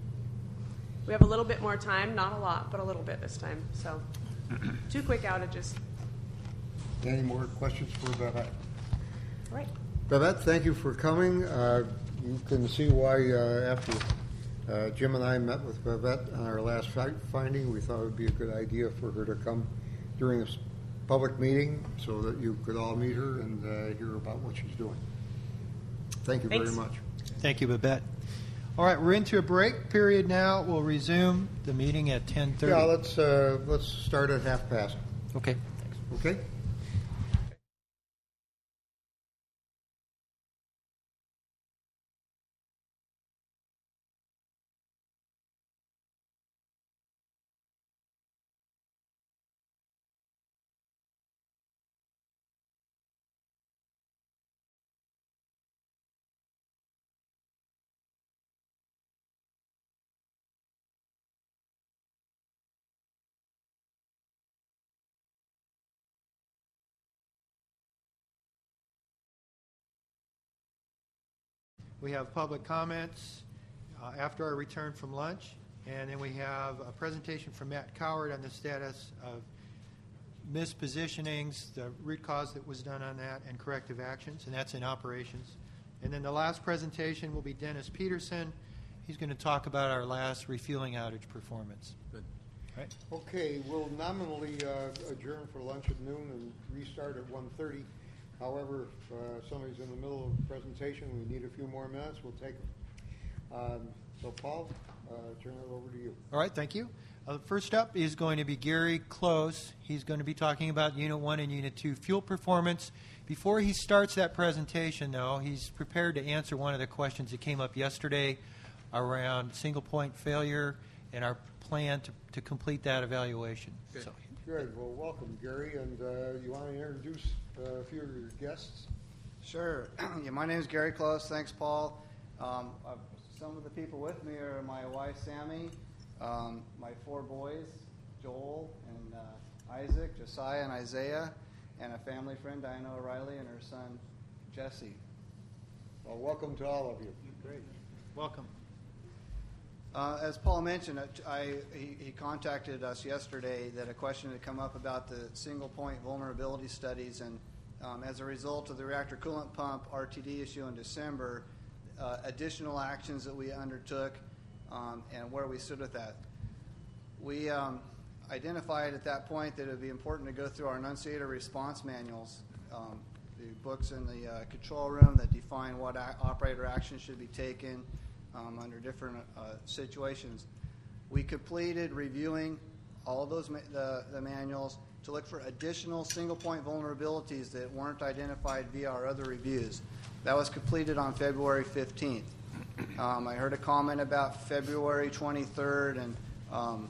We have a little bit more time, not a lot, but a little bit this time. So two quick outages. Any more questions for Babette? All right. Babette, thank you for coming. Uh, you can see why uh, after uh, Jim and I met with Babette on our last fact finding, we thought it would be a good idea for her to come during this public meeting so that you could all meet her and uh, hear about what she's doing. Thank you Thanks. very much. Thank you, Babette. All right, we're into a break period now. We'll resume the meeting at ten thirty. Yeah, let's uh, let's start at half past. Okay. Okay. We have public comments uh, after our return from lunch, and then we have a presentation from Matt Coward on the status of mispositionings, the root cause that was done on that, and corrective actions, and that's in operations. And then the last presentation will be Dennis Peterson. He's going to talk about our last refueling outage performance. Good. Right. Okay, we'll nominally uh, adjourn for lunch at noon and restart at one thirty. However, if uh, somebody's in the middle of a presentation, we need a few more minutes, we'll take them. Um, so, Paul, uh, turn it over to you. All right, thank you. Uh, first up is going to be Gary Close. He's going to be talking about Unit one and Unit two fuel performance. Before he starts that presentation, though, he's prepared to answer one of the questions that came up yesterday around single-point failure and our plan to, to complete that evaluation. Good. So, Good. Well, welcome, Gary. And uh, you want to introduce uh, a few of your guests? Sure. Yeah, my name is Gary Close. Thanks, Paul. Um, uh, some of the people with me are my wife, Sammy, um, my four boys, Joel and uh, Isaac, Josiah and Isaiah, and a family friend, Diana O'Reilly, and her son, Jesse. Well, welcome to all of you. great. Welcome. Uh, as Paul mentioned, I, he, he contacted us yesterday that a question had come up about the single-point vulnerability studies, and um, as a result of the reactor coolant pump R T D issue in December, uh, additional actions that we undertook um, and where we stood with that. We um, identified at that point that it would be important to go through our enunciator response manuals, um, the books in the uh, control room that define what a- operator action should be taken Um, under different uh, situations. We completed reviewing all of those ma- the, the manuals to look for additional single-point vulnerabilities that weren't identified via our other reviews. That was completed on February fifteenth. Um, I heard a comment about February twenty-third, and um,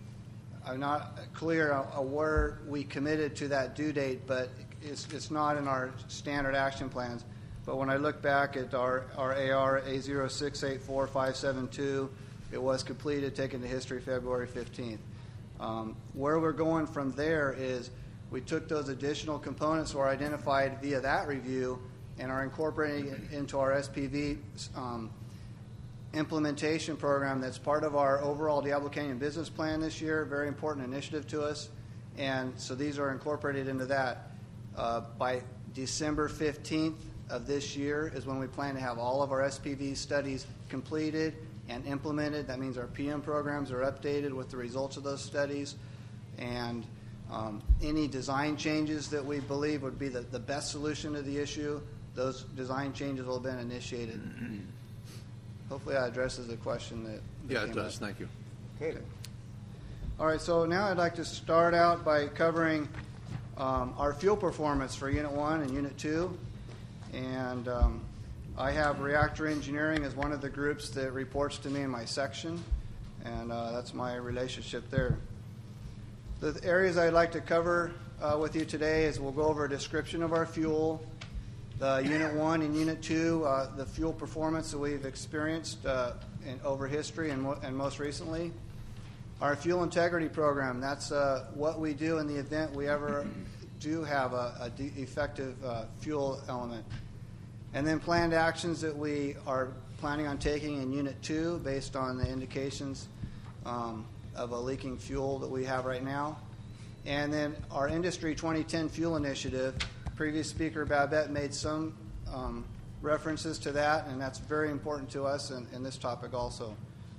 I'm not clear uh, where we committed to that due date, but it's, it's not in our standard action plans. But when I look back at our, our A R A zero six eight four five seven two, it was completed, taken to history February fifteenth. Um, where we're going from there is we took those additional components that were identified via that review and are incorporating it into our S P V um, implementation program that's part of our overall Diablo Canyon business plan this year, very important initiative to us. And so these are incorporated into that. Uh, by December fifteenth, of this year is when we plan to have all of our S P V studies completed and implemented. That means our P M programs are updated with the results of those studies, and um, any design changes that we believe would be the, the best solution to the issue, those design changes will have been initiated. Hopefully that addresses the question that, that Yeah, it came does. up. Thank you. Okay. All right, so now I'd like to start out by covering um, our fuel performance for Unit one and Unit two. And um, I have reactor engineering as one of the groups that reports to me in my section, and uh, that's my relationship there. The areas I'd like to cover uh, with you today is we'll go over a description of our fuel, the Unit one and Unit two, uh, the fuel performance that we've experienced uh, in, over history and, mo- and most recently. Our fuel integrity program, that's uh, what we do in the event we ever do have a, a de- effective uh, fuel element. And then planned actions that we are planning on taking in Unit two based on the indications um, of a leaking fuel that we have right now. And then our Industry twenty ten Fuel Initiative, previous speaker Babette made some um, references to that, and that's very important to us in, in this topic also.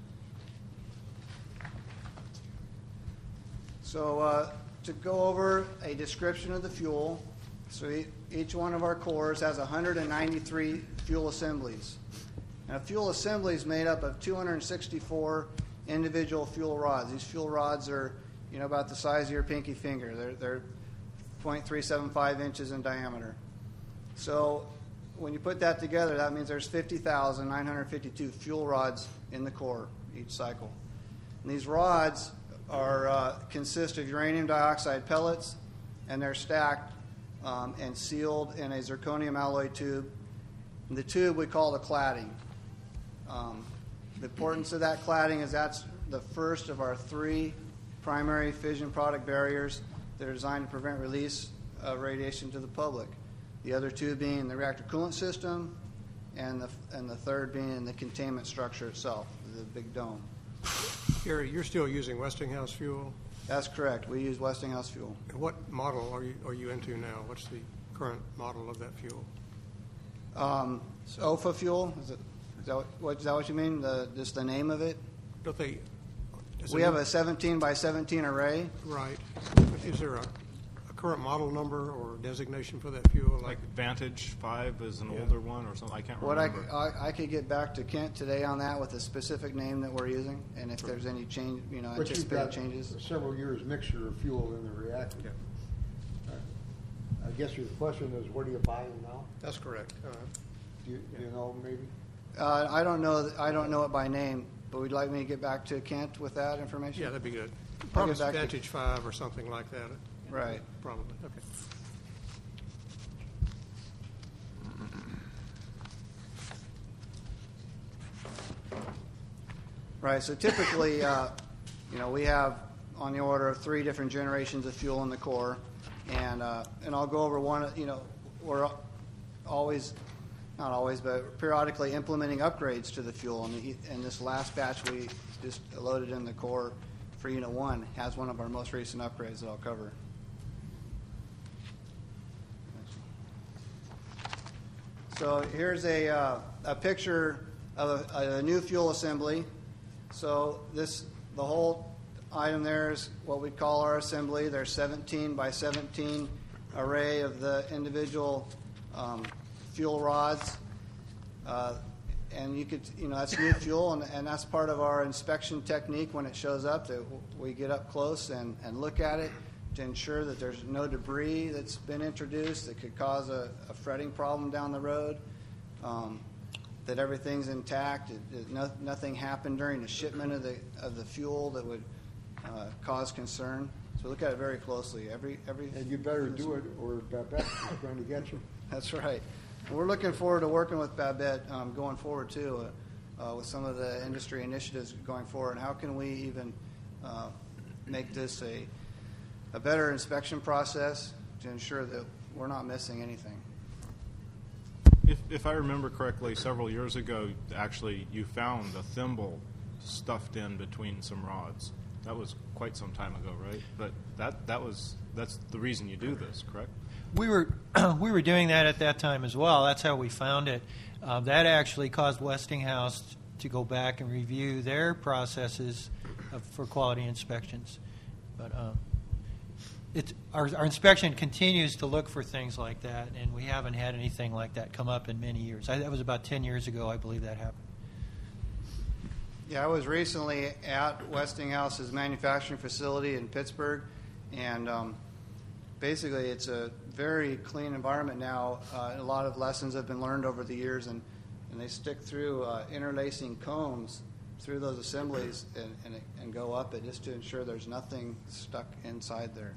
So uh, to go over a description of the fuel, so e- each one of our cores has one hundred ninety-three fuel assemblies. And a fuel assembly is made up of two hundred sixty-four individual fuel rods. These fuel rods are, you know, about the size of your pinky finger. They're, they're zero point three seven five inches in diameter. So when you put that together, that means there's fifty thousand nine hundred fifty-two fuel rods in the core each cycle. And these rods are uh, consist of uranium dioxide pellets, and they're stacked um, and sealed in a zirconium alloy tube. And the tube we call the cladding. Um, the importance of that cladding is that's the first of our three primary fission product barriers that are designed to prevent release of radiation to the public. The other two being the reactor coolant system, and the and the third being the containment structure itself, the big dome. Gary, you're still using Westinghouse fuel? That's correct. We use Westinghouse fuel. And what model are you, are you into now? What's the current model of that fuel? Um, O F A fuel, is, it, is, that what, is that what you mean, the, just the name of it? Don't they? is We it- have a seventeen by seventeen array. Right. Is there a, a current model number or designation for that fuel? Like Vantage five is an Yeah. older one or something. I can't What I, remember. I, I could get back to Kent today on that with a specific name that we're using, and if there's any change, you know, But you've anticipated got changes. several years mixture of fuel in the reactor. Yeah. I guess your question is, what are you buying now? That's correct. Uh, Do you, do you know, maybe? Uh, I don't know, I don't know it by name, but would you like me to get back to Kent with that information? Yeah, that'd be good. I'll Probably get back to- Vantage five or something like that. Right. Probably, okay. Right, so typically, uh, you know, we have on the order of three different generations of fuel in the core, and uh, and I'll go over one, you know, we're always, not always, but periodically implementing upgrades to the fuel, and, the, and this last batch we just loaded in the core for Unit one has one of our most recent upgrades that I'll cover. So here's a, uh, a picture of a, a new fuel assembly. So this, the whole item there is what we call our assembly. There's seventeen by seventeen array of the individual um, fuel rods. Uh, and you could, you know, that's new fuel, and, and that's part of our inspection technique when it shows up, that we get up close and, and look at it to ensure that there's no debris that's been introduced that could cause a, a fretting problem down the road, um, that everything's intact, it, it, no, nothing happened during the shipment of the of the fuel that would uh, cause concern. So look at it very closely. Every every And you better do it, or Babette is going to get you. That's right. We're looking forward to working with Babette um, going forward too, uh, uh, with some of the industry initiatives going forward. How can we even uh, make this a a better inspection process to ensure that we're not missing anything? If, if I remember correctly, several years ago, actually, you found a thimble stuffed in between some rods. That was quite some time ago, right? But that, that was that's the reason you do this, correct? We were we were doing that at that time as well. That's how we found it. Uh, that actually caused Westinghouse to go back and review their processes of, for quality inspections. But um, it's our, our inspection continues to look for things like that, and we haven't had anything like that come up in many years. I, that was about ten years ago, I believe that happened. Yeah, I was recently at Westinghouse's manufacturing facility in Pittsburgh, and um, basically it's a very clean environment now. Uh, a lot of lessons have been learned over the years, and, and they stick through uh, interlacing combs through those assemblies and, and, and go up it just to ensure there's nothing stuck inside there.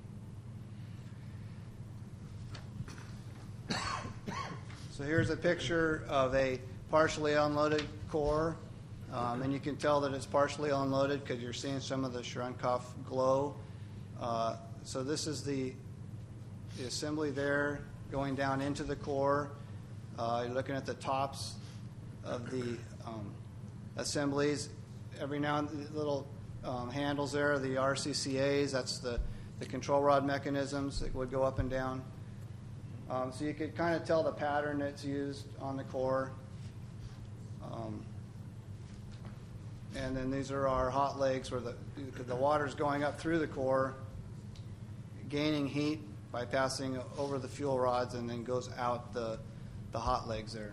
So here's a picture of a partially unloaded core. Um, and you can tell that it's partially unloaded because you're seeing some of the Cherenkov glow. Uh, so this is the, the assembly there going down into the core. Uh, you're looking at the tops of the um, assemblies. Every now and then, little um, handles there are the R C C As. That's the, the control rod mechanisms that would go up and down. Um, so you could kind of tell the pattern that's used on the core. Um, And then these are our hot legs where the, the water's going up through the core, gaining heat by passing over the fuel rods, and then goes out the, the hot legs there.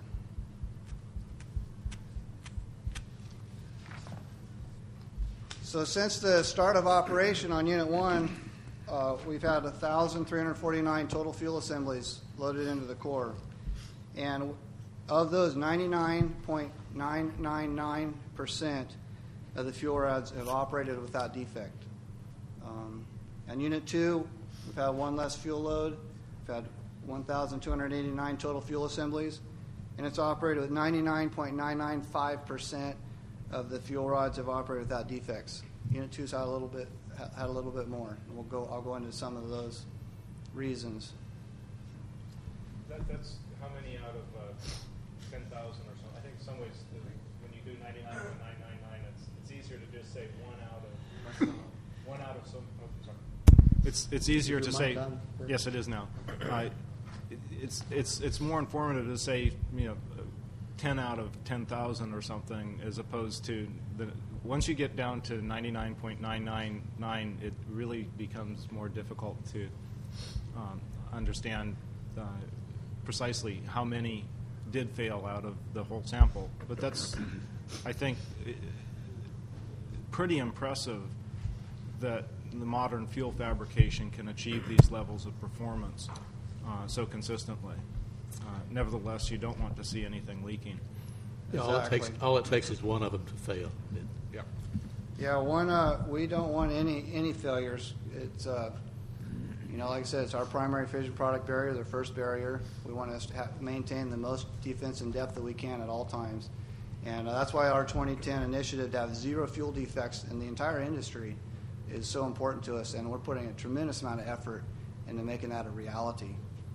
So since the start of operation on Unit one, uh, we've had one thousand three hundred forty-nine total fuel assemblies loaded into the core. And of those, ninety-nine point nine nine nine percent of the fuel rods have operated without defect. Um, and Unit two, we've had one less fuel load. We've had one thousand two hundred eighty-nine total fuel assemblies, and it's operated with ninety-nine point nine nine five percent of the fuel rods have operated without defects. Unit two's had a little bit had a little bit more. And we'll go. I'll go into some of those reasons. That, that's how many out of uh, ten thousand or so? I think in some ways, when you do ninety-nine point nine nine nine, it's, it's easier to just say one out of one out of some. Oh, sorry. It's it's easier Is to your say. mic on? Yes, it is now. Uh, it, it's it's it's more informative to say, you know, ten out of ten thousand or something, as opposed to the once you get down to ninety-nine point nine nine nine, it really becomes more difficult to um, understand uh, precisely how many did fail out of the whole sample. But that's, I think, pretty impressive that the modern fuel fabrication can achieve these levels of performance uh, so consistently. Uh, nevertheless, you don't want to see anything leaking. Yeah, all it takes all it takes is one of them to fail. Yeah. Yeah, one. Uh, we don't want any any failures. It's uh, you know, like I said, it's our primary fission product barrier, the first barrier. We want to ha- maintain the most defense and depth that we can at all times, and uh, that's why our twenty ten initiative to have zero fuel defects in the entire industry is so important to us, and we're putting a tremendous amount of effort into making that a reality.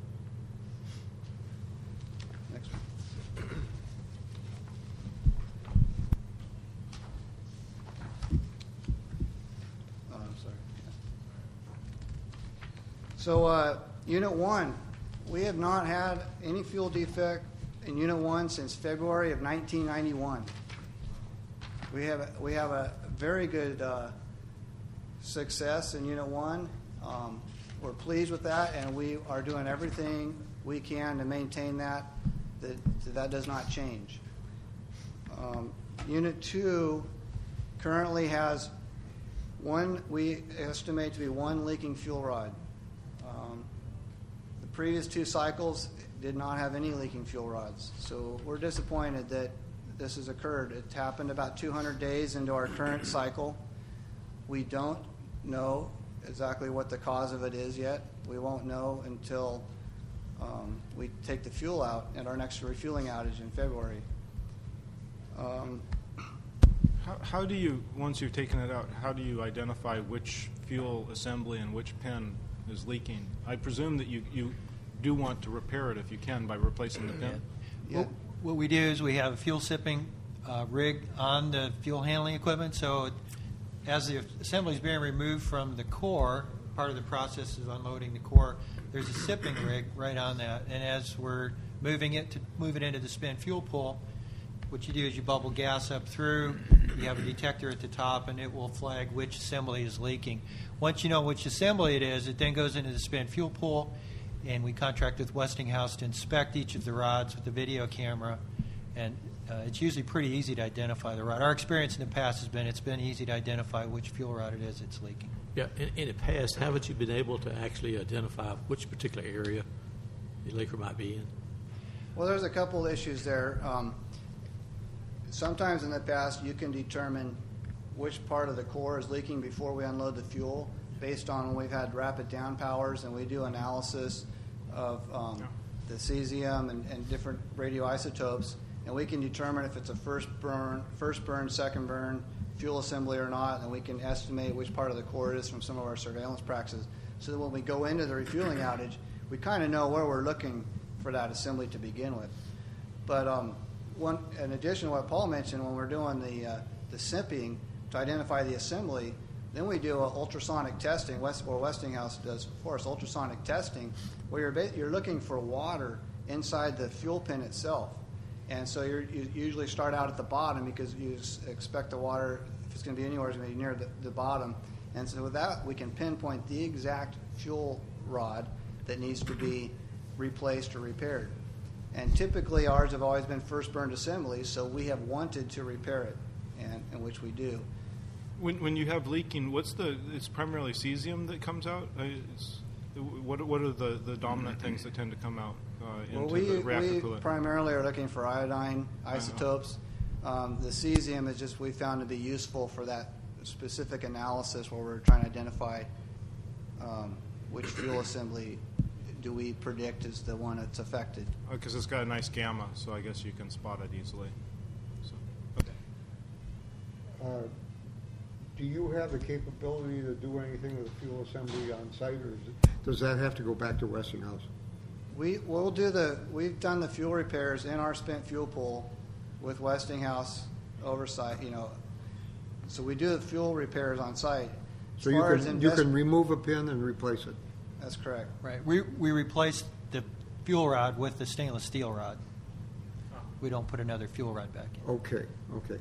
Next one. Oh, I'm sorry. So, uh, Unit one, we have not had any fuel defect in Unit one since February of nineteen ninety-one. We have a, we have a very good uh, success in Unit one. Um, we're pleased with that, and we are doing everything we can to maintain that, that that does not change. Um, Unit two currently has one, we estimate to be one leaking fuel rod. Um, the previous two cycles did not have any leaking fuel rods, so we're disappointed that this has occurred. It happened about two hundred days into our current cycle. We don't know exactly what the cause of it is yet. We won't know until um, we take the fuel out at our next refueling outage in February. Um, How, how do you, once you've taken it out, how do you identify which fuel assembly and which pin is leaking? I presume that you, you do want to repair it if you can by replacing the pin. yeah. What, what we do is we have a fuel sipping uh, rig on the fuel handling equipment, so it, as the assembly is being removed from the core, part of the process is unloading the core, there's a sipping rig right on that, and as we're moving it to move it into the spent fuel pool, what you do is you bubble gas up through, you have a detector at the top, and it will flag which assembly is leaking. Once you know which assembly it is, it then goes into the spent fuel pool, and we contract with Westinghouse to inspect each of the rods with the video camera, and uh, it's usually pretty easy to identify the rod. Our experience in the past has been it's been easy to identify which fuel rod it is that's leaking. Yeah, in, in the past, haven't you been able to actually identify which particular area the leaker might be in? Well, there's a couple issues there. Um, sometimes in the past, you can determine which part of the core is leaking before we unload the fuel based on when we've had rapid down powers and we do analysis of um, the cesium and, and different radioisotopes, and we can determine if it's a first burn, first burn, second burn fuel assembly or not, and we can estimate which part of the core it is from some of our surveillance practices, so that when we go into the refueling outage, we kind of know where we're looking for that assembly to begin with. But um, one, in addition to what Paul mentioned, when we're doing the uh, the simping to identify the assembly, then we do a ultrasonic testing, West, or Westinghouse does for us, ultrasonic testing, where you're, ba- you're looking for water inside the fuel pin itself. And so you're, you usually start out at the bottom because you s- expect the water, if it's going to be anywhere, it's going to be near the, the bottom. And so with that, we can pinpoint the exact fuel rod that needs to be replaced or repaired. And typically ours have always been first burned assemblies, so we have wanted to repair it, and, and which we do. When, when you have leaking, what's the, it's primarily cesium that comes out? Uh, It's, what, what are the, the dominant things that tend to come out uh, into Well, we, the reactor we coolant? primarily are looking for iodine isotopes. Um, the cesium is just we found to be useful for that specific analysis where we're trying to identify um, which fuel assembly do we predict is the one that's affected. Because it's got a nice gamma, so I guess you can spot it easily. So, okay. Uh, Do you have the capability to do anything with the fuel assembly on site, or is it, does that have to go back to Westinghouse? We will do the. We've done the fuel repairs in our spent fuel pool with Westinghouse oversight. You know, so we do the fuel repairs on site. So As you far as can, you invest- can remove a pin and replace it? That's correct. Right. We we replaced the fuel rod with the stainless steel rod. We don't put another fuel rod back in. Okay, okay.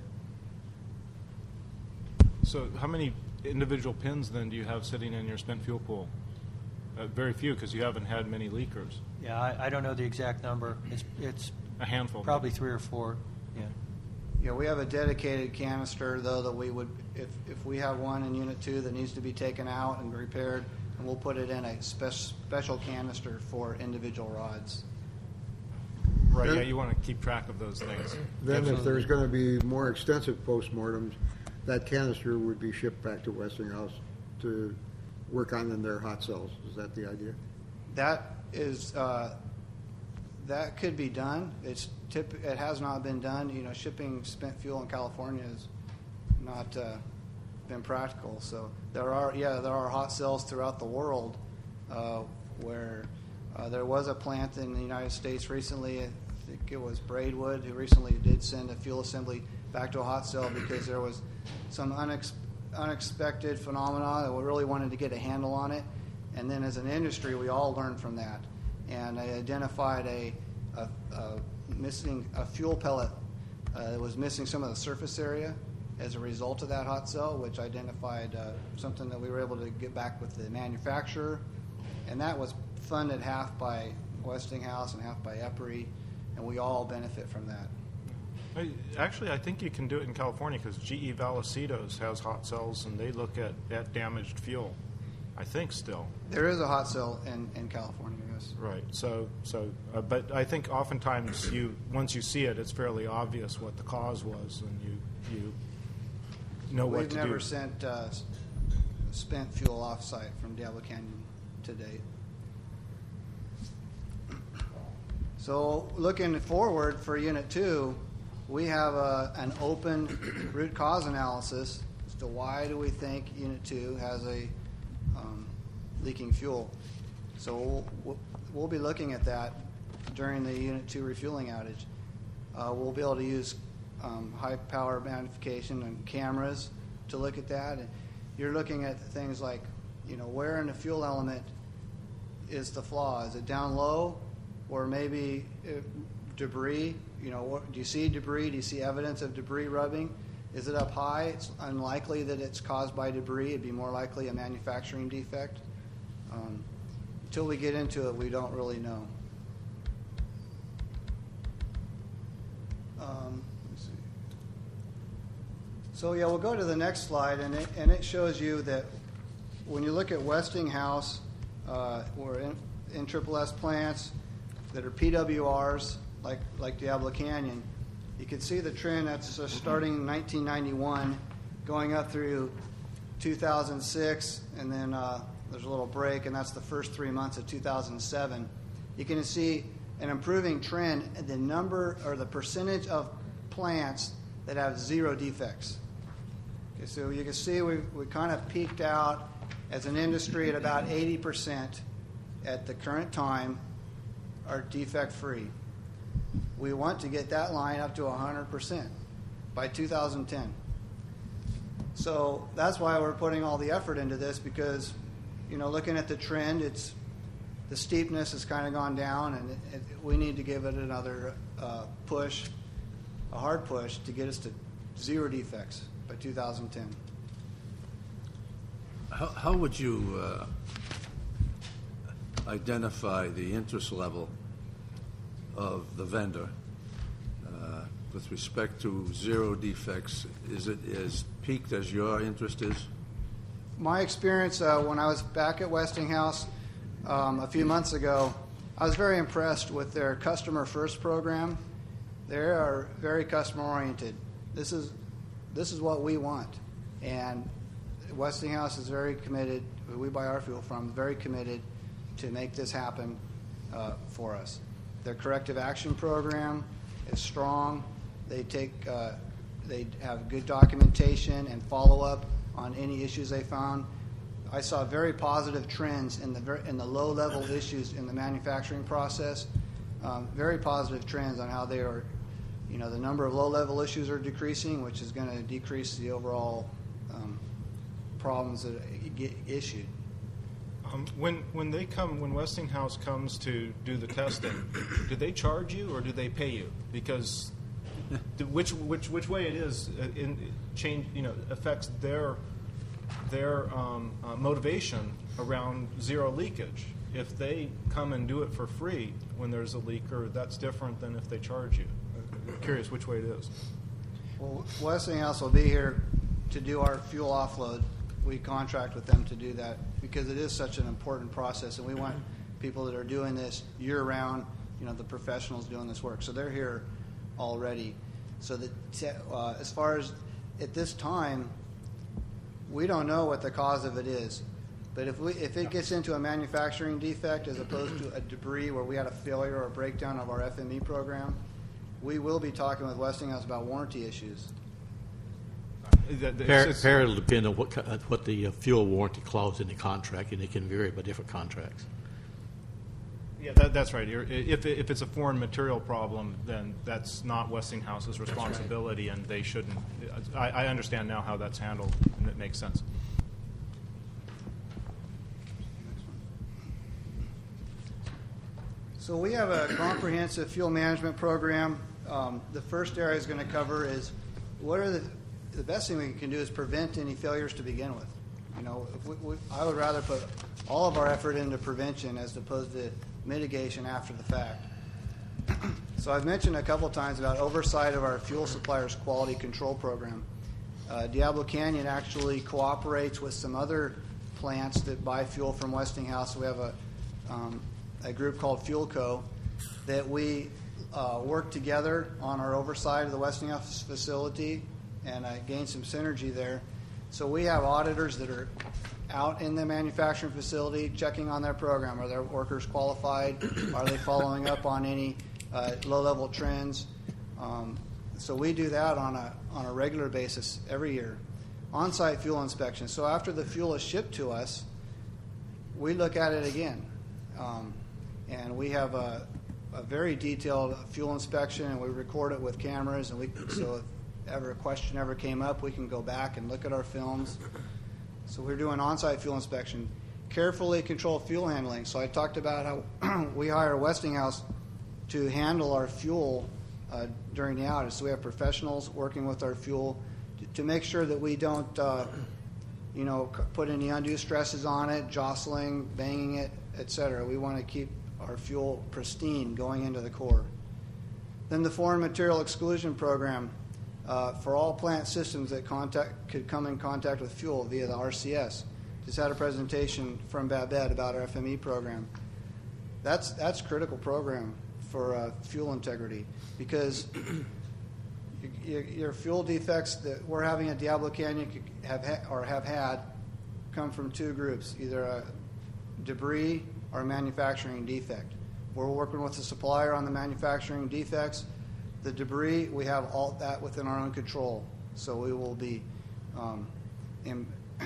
So how many individual pins then do you have sitting in your spent fuel pool? Uh, very few, because you haven't had many leakers. Yeah, I, I don't know the exact number. It's it's A handful. probably three or four. Yeah. Yeah, we have a dedicated canister, though, that we would, if, if we have one in Unit two that needs to be taken out and repaired, and we'll put it in a spe- special canister for individual rods. Right, Then- yeah, you want to keep track of those things. Then if there's going to be more extensive postmortems, that canister would be shipped back to Westinghouse to work on in their hot cells. Is that the idea? That is, uh, that could be done. It's tip, it has not been done. You know, shipping spent fuel in California has not uh, been practical. So there are, yeah, there are hot cells throughout the world uh, where uh, there was a plant in the United States recently. I think it was Braidwood who recently did send a fuel assembly back to a hot cell because there was some unex- unexpected phenomena that we really wanted to get a handle on it. And then as an industry, we all learned from that. And I identified a, a, a missing a fuel pellet uh, that was missing some of the surface area as a result of that hot cell, which identified uh, something that we were able to get back with the manufacturer. And that was funded half by Westinghouse and half by EPRI, and we all benefit from that. I- Actually, I think you can do it in California because G E Valicitos has hot cells and they look at, at damaged fuel. I think still. There is a hot cell in, in California, yes. Right. So, so, uh, but I think oftentimes you, once you see it, it's fairly obvious what the cause was, and you, you know what We've to never do. sent uh, s- spent fuel off-site from Diablo Canyon to date. So looking forward for Unit two, we have a, an open root cause analysis as to why do we think Unit two has a um, leaking fuel. So we'll, we'll, we'll be looking at that during the Unit two refueling outage. Uh, we'll be able to use um, high power magnification and cameras to look at that. And you're looking at things like, you know, where in the fuel element is the flaw? Is it down low, or maybe uh, debris? You know, what, do you see debris? Do you see evidence of debris rubbing? Is it up high? It's unlikely that it's caused by debris. It'd be more likely a manufacturing defect. Um, until we get into it, we don't really know. Um, let's see. So yeah, we'll go to the next slide, and it, and it shows you that when you look at Westinghouse uh, or in, in Triple S plants that are P W Rs, like like Diablo Canyon, you can see the trend that's uh, starting in nineteen ninety-one, going up through two thousand six, and then uh, there's a little break, and that's the first three months of two thousand seven. You can see an improving trend in the number or the percentage of plants that have zero defects. Okay, so you can see we we kind of peaked out as an industry at about eighty percent at the current time are defect-free. We want to get that line up to one hundred percent by two thousand ten. So that's why we're putting all the effort into this, because, you know, looking at the trend, it's the steepness has kind of gone down, and it, it, we need to give it another uh, push, a hard push, to get us to zero defects by two thousand ten. How, how would you uh, identify the interest level of the vendor uh, with respect to zero defects? Is it as peaked as your interest is? My experience uh, when I was back at Westinghouse um, a few months ago, I was very impressed with their Customer First program. They are very customer oriented. This is this is what we want, and Westinghouse is very committed. Who we buy our fuel from, very committed to make this happen uh, for us. Their corrective action program is strong. They take uh, they have good documentation and follow up on any issues they found. I saw very positive trends in the ver- in the low level issues in the manufacturing process. Um, very positive trends on how they are, you know, the number of low level issues are decreasing, which is going to decrease the overall um, problems that get issued. Um, when when they come, when Westinghouse comes to do the testing, do they charge you or do they pay you? Because the, which which which way it is uh, in change, you know, affects their their um, uh, motivation around zero leakage. If they come and do it for free when there's a leak, or that's different than if they charge you. I'm curious which way it is. Well, Westinghouse will be here to do our fuel offload. We contract with them to do that because it is such an important process, and we want people that are doing this year-round, you know, the professionals doing this work. So they're here already. So that uh, as far as at this time, we don't know what the cause of it is. But if we if it gets into a manufacturing defect as opposed to a debris where we had a failure or a breakdown of our F M E program, we will be talking with Westinghouse about warranty issues. That- that- Par- it's- par- It'll depend on what, co- uh, what the uh, fuel warranty clause in the contract, and it can vary by different contracts. Yeah, that, that's right. You're- If, it- if it's a foreign material problem, then that's not Westinghouse's responsibility, and they shouldn't. I, I understand now how that's handled, and it makes sense. So we have a comprehensive fuel management program. Um, the first area is going to cover is what are the the best thing we can do is prevent any failures to begin with. You know, if we, we, I would rather put all of our effort into prevention as opposed to mitigation after the fact. So I've mentioned a couple times about oversight of our fuel suppliers' quality control program. Uh, Diablo Canyon actually cooperates with some other plants that buy fuel from Westinghouse. We have a um, a group called Fuel Co. that we uh, work together on our oversight of the Westinghouse facility and uh, gain some synergy there. So we have auditors that are out in the manufacturing facility checking on their program. Are their workers qualified? Are they following up on any uh, low-level trends? Um, so we do that on a on a regular basis every year. On-site fuel inspection. So after the fuel is shipped to us, we look at it again. Um, and we have a, a very detailed fuel inspection, and we record it with cameras. And we so if ever a question ever came up, we can go back and look at our films. So we're doing on-site fuel inspection. Carefully control fuel handling. So I talked about how we hire Westinghouse to handle our fuel uh, during the outage. So we have professionals working with our fuel to, to make sure that we don't, uh, you know, put any undue stresses on it, jostling, banging it, et cetera. We want to keep our fuel pristine going into the core. Then the foreign material exclusion program uh, for all plant systems that contact could come in contact with fuel via the R C S. Just had a presentation from Babette about our F M E program. That's that's a critical program for uh, fuel integrity because your, your fuel defects that we're having at Diablo Canyon have ha- or have had come from two groups, either a debris or a manufacturing defect. We're working with the supplier on the manufacturing defects. The debris, we have all that within our own control. So we will be um, in,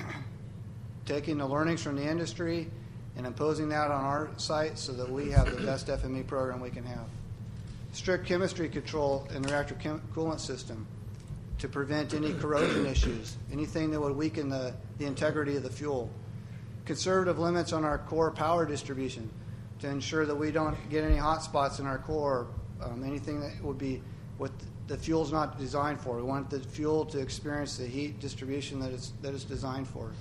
taking the learnings from the industry and imposing that on our site so that we have the best F M E program we can have. Strict chemistry control in the reactor chem- coolant system to prevent any corrosion issues, anything that would weaken the, the integrity of the fuel. Conservative limits on our core power distribution to ensure that we don't get any hot spots in our core, um, anything that would be what the fuel's not designed for. We want the fuel to experience the heat distribution that it's, that it's designed for.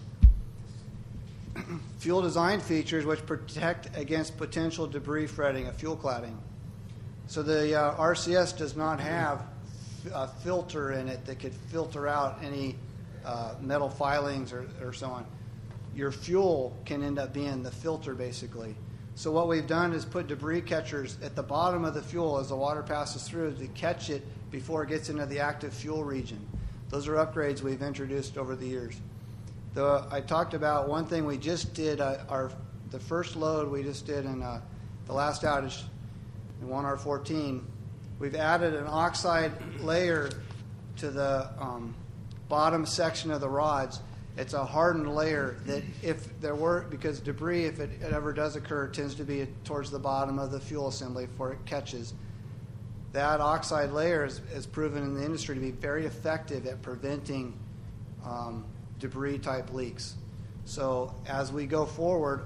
Fuel design features which protect against potential debris fretting of fuel cladding. So the uh, R C S does not have a filter in it that could filter out any uh, metal filings or, or so on. Your fuel can end up being the filter, basically. So what we've done is put debris catchers at the bottom of the fuel as the water passes through to catch it before it gets into the active fuel region. Those are upgrades we've introduced over the years. The, I talked about one thing we just did, uh, our the first load we just did in uh, the last outage in one R fourteen. We've added an oxide layer to the um, bottom section of the rods. It's a hardened layer that if there were, because debris, if it, it ever does occur, tends to be towards the bottom of the fuel assembly before it catches. That oxide layer is, is proven in the industry to be very effective at preventing um, debris-type leaks. So as we go forward,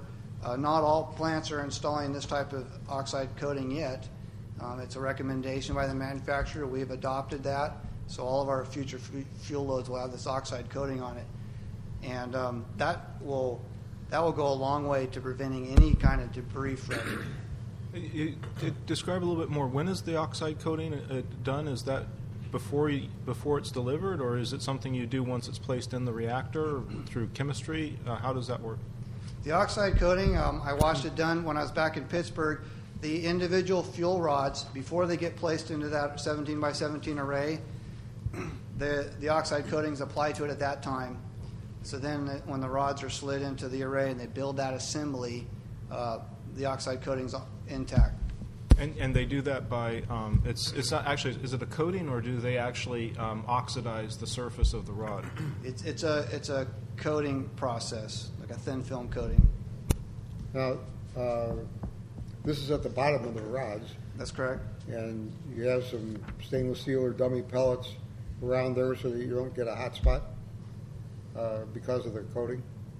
Uh, not all plants are installing this type of oxide coating yet. Um, it's a recommendation by the manufacturer. We've adopted that, so all of our future f- fuel loads will have this oxide coating on it, and um, that will that will go a long way to preventing any kind of debris from. You- you- Describe a little bit more. When is the oxide coating uh, done? Is that before you, before it's delivered, or is it something you do once it's placed in the reactor or through chemistry? Uh, how does that work? The oxide coating, um, I watched it done when I was back in Pittsburgh. The individual fuel rods, before they get placed into that seventeen by seventeen array, the, the oxide coatings apply to it at that time. So then the, when the rods are slid into the array and they build that assembly, uh, the oxide coating's intact. And, and they do that by, um, it's, it's not actually, is it a coating, or do they actually um, oxidize the surface of the rod? It's, it's, a, it's a coating process, like a thin film coating. Now, uh, this is at the bottom of the rods, That's correct. and you have some stainless steel or dummy pellets around there so that you don't get a hot spot uh, because of the coating.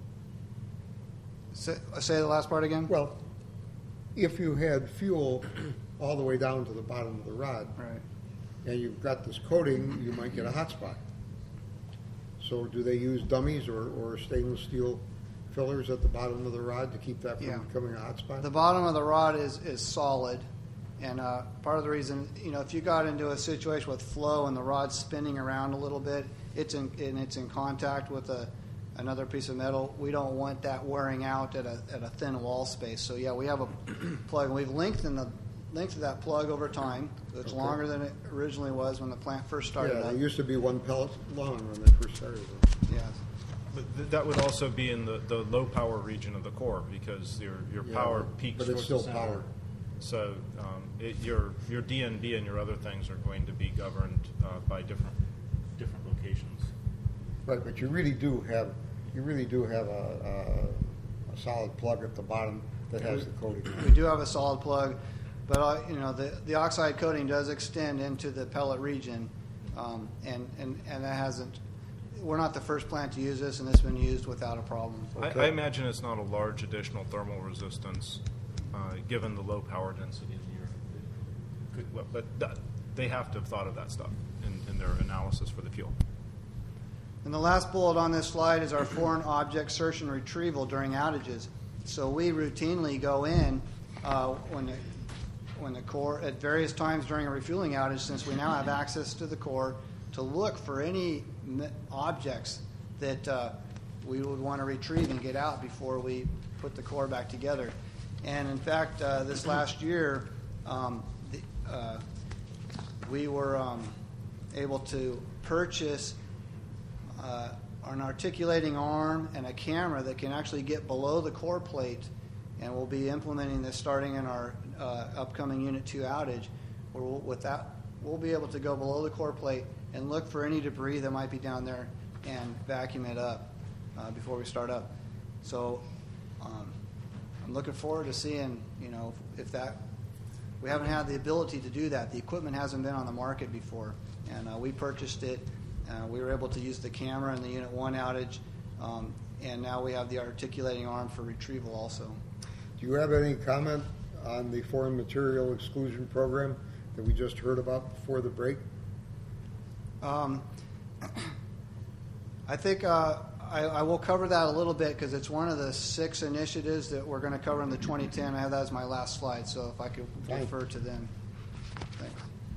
Say, say the last part again? Well, if you had fuel all the way down to the bottom of the rod, Right. and you've got this coating, you might get a hot spot. So do they use dummies or, or stainless steel fillers at the bottom of the rod to keep that from Yeah. becoming a hot spot? The bottom of the rod is, is solid, and uh, part of the reason, you know, if you got into a situation with flow and the rod's spinning around a little bit, it's in and it's in contact with a another piece of metal, we don't want that wearing out at a at a thin wall space. So yeah, we have a plug, and we've lengthened the length of that plug over time. So it's Okay. longer than it originally was when the plant first started. Yeah, up. they used to be one pellet long when they first started. Yes. But th- that would also be in the, the low power region of the core, because your, your Yeah, power peaks but it's towards still the center. power. So um, it, your your D N B and your other things are going to be governed uh, by different different locations. Right, but you really do have, you really do have a, a, a solid plug at the bottom that has the coating on We it. do have a solid plug, but uh, you know the, the oxide coating does extend into the pellet region, um, and, and and that hasn't. We're not the first plant to use this, and it's been used without a problem. Okay. I, I imagine it's not a large additional thermal resistance, uh, given the low power density of the year. Could, well, but that, they have to have thought of that stuff in, in their analysis for the fuel. And the last bullet on this slide is our foreign object search and retrieval during outages. So we routinely go in uh, when the, when the core, at various times during a refueling outage, since we now have access to the core, to look for any m- objects that uh, we would want to retrieve and get out before we put the core back together. And in fact, uh, this last year, um, the, uh, we were um, able to purchase uh, an articulating arm and a camera that can actually get below the core plate, and we'll be implementing this starting in our uh, upcoming Unit two outage, where we'll, with that, we'll be able to go below the core plate and look for any debris that might be down there and vacuum it up uh, before we start up. So um, I'm looking forward to seeing, you know, if that, we haven't had the ability to do that. The equipment hasn't been on the market before, and uh, we purchased it. Uh, we were able to use the camera in the Unit one outage, um, and now we have the articulating arm for retrieval also. Do you have any comment on the foreign material exclusion program that we just heard about before the break? Um, I think uh, I, I will cover that a little bit because it's one of the six initiatives that we're going to cover in the twenty ten. I have that as my last slide, so if I could Fine. refer to them. Thanks.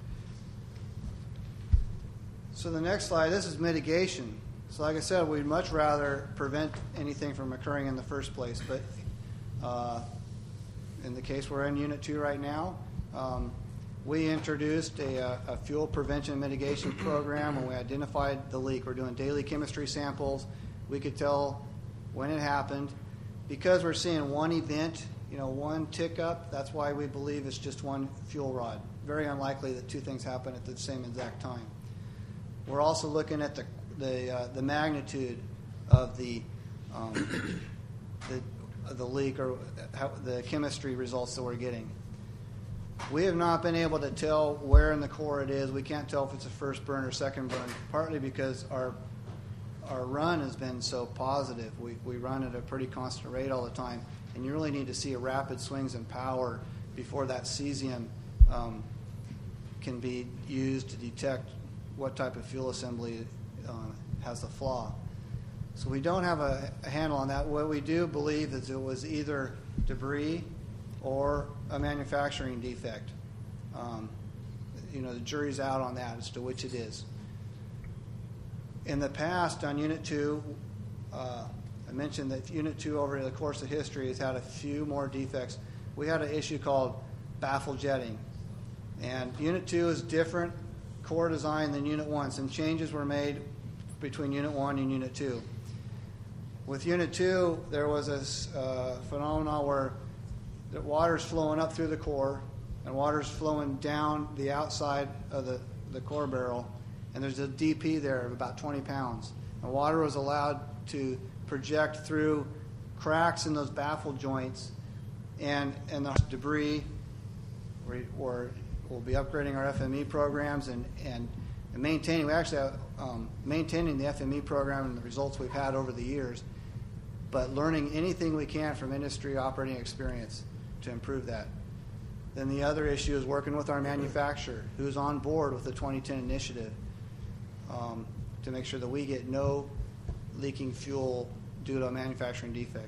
So the next slide, this is mitigation. So like I said, we'd much rather prevent anything from occurring in the first place, but uh, in the case we're in Unit two right now, um, we introduced a, a fuel prevention and mitigation program when we identified the leak. We're doing daily chemistry samples. We could tell when it happened. Because we're seeing one event, you know, one tick up, that's why we believe it's just one fuel rod. Very unlikely that two things happen at the same exact time. We're also looking at the the, uh, the magnitude of the um, the, of the leak or how, the chemistry results that we're getting. We have not been able to tell where in the core it is. We can't tell if it's a first burn or second burn, partly because our our run has been so positive. We, we run at a pretty constant rate all the time. and you really need to see a rapid swings in power before that cesium um, can be used to detect what type of fuel assembly uh, has a flaw. So we don't have a, a handle on that. What we do believe is it was either debris or a manufacturing defect. Um, you know, the jury's out on that as to which it is. In the past, on Unit two, uh, I mentioned that Unit two over the course of history has had a few more defects. We had an issue called baffle jetting. And Unit two is different core design than Unit one. Some changes were made between Unit one and Unit two. With Unit two, there was a uh, phenomenon where the water's flowing up through the core and water's flowing down the outside of the, the core barrel, and there's a D P there of about twenty pounds. And water was allowed to project through cracks in those baffle joints, and, and the debris. We're, we're, we'll be upgrading our F M E programs and, and, and maintaining, we actually have, um, maintaining the F M E program and the results we've had over the years, but learning anything we can from industry operating experience to improve that. Then the other issue is working with our manufacturer, who's on board with the twenty ten initiative, um, to make sure that we get no leaking fuel due to a manufacturing defect.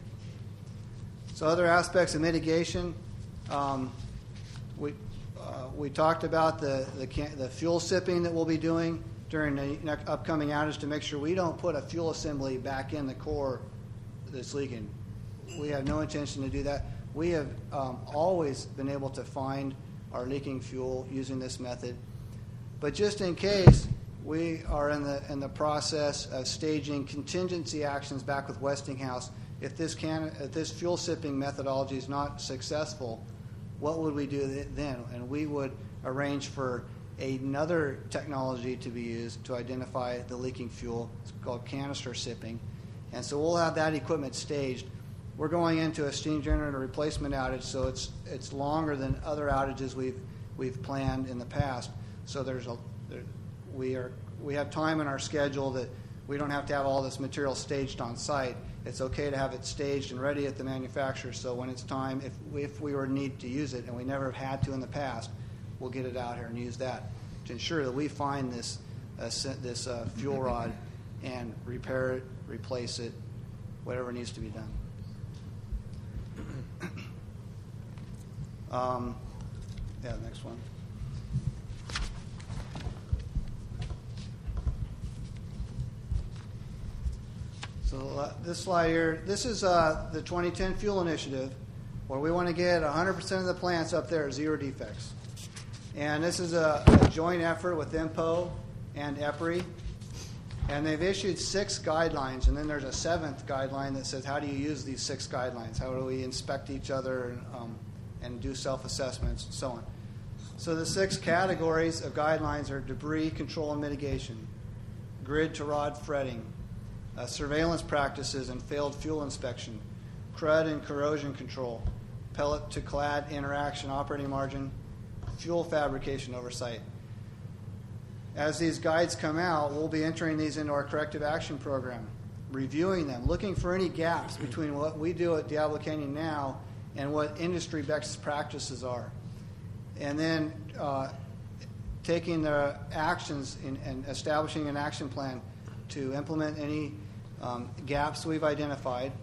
So other aspects of mitigation, um, we uh, we talked about the the, can- the fuel sipping that we'll be doing during the next upcoming outage to make sure we don't put a fuel assembly back in the core that's leaking. We have no intention to do that. We have um, always been able to find our leaking fuel using this method. But just in case, we are in the in the process of staging contingency actions back with Westinghouse. If this can, if this fuel sipping methodology is not successful, what would we do then? And we would arrange for another technology to be used to identify the leaking fuel. It's called canister sipping. And so we'll have that equipment staged. We're going into a steam generator replacement outage, so it's it's longer than other outages we've we've planned in the past. So there's a there, we are we have time in our schedule that we don't have to have all this material staged on site. It's okay to have it staged and ready at the manufacturer. So when it's time, if we, if we were to need to use it, and we never have had to in the past, we'll get it out here and use that to ensure that we find this uh, this uh, fuel rod and repair it, replace it, whatever needs to be done. Um, yeah, the next one. So uh, this slide here, this is uh, the twenty ten Fuel Initiative, where we want to get one hundred percent of the plants up there at zero defects. And this is a, a joint effort with I N P O and EPRI. And they've issued six guidelines, and then there's a seventh guideline that says how do you use these six guidelines? How do we inspect each other and, um, and do self-assessments and so on. So the six categories of guidelines are debris control and mitigation, grid to rod fretting, uh, surveillance practices and failed fuel inspection, crud and corrosion control, pellet to clad interaction operating margin, fuel fabrication oversight. As these guides come out, we'll be entering these into our corrective action program, reviewing them, looking for any gaps between what we do at Diablo Canyon now and what industry best practices are. And then uh, taking the actions in, and establishing an action plan to implement any um, gaps we've identified.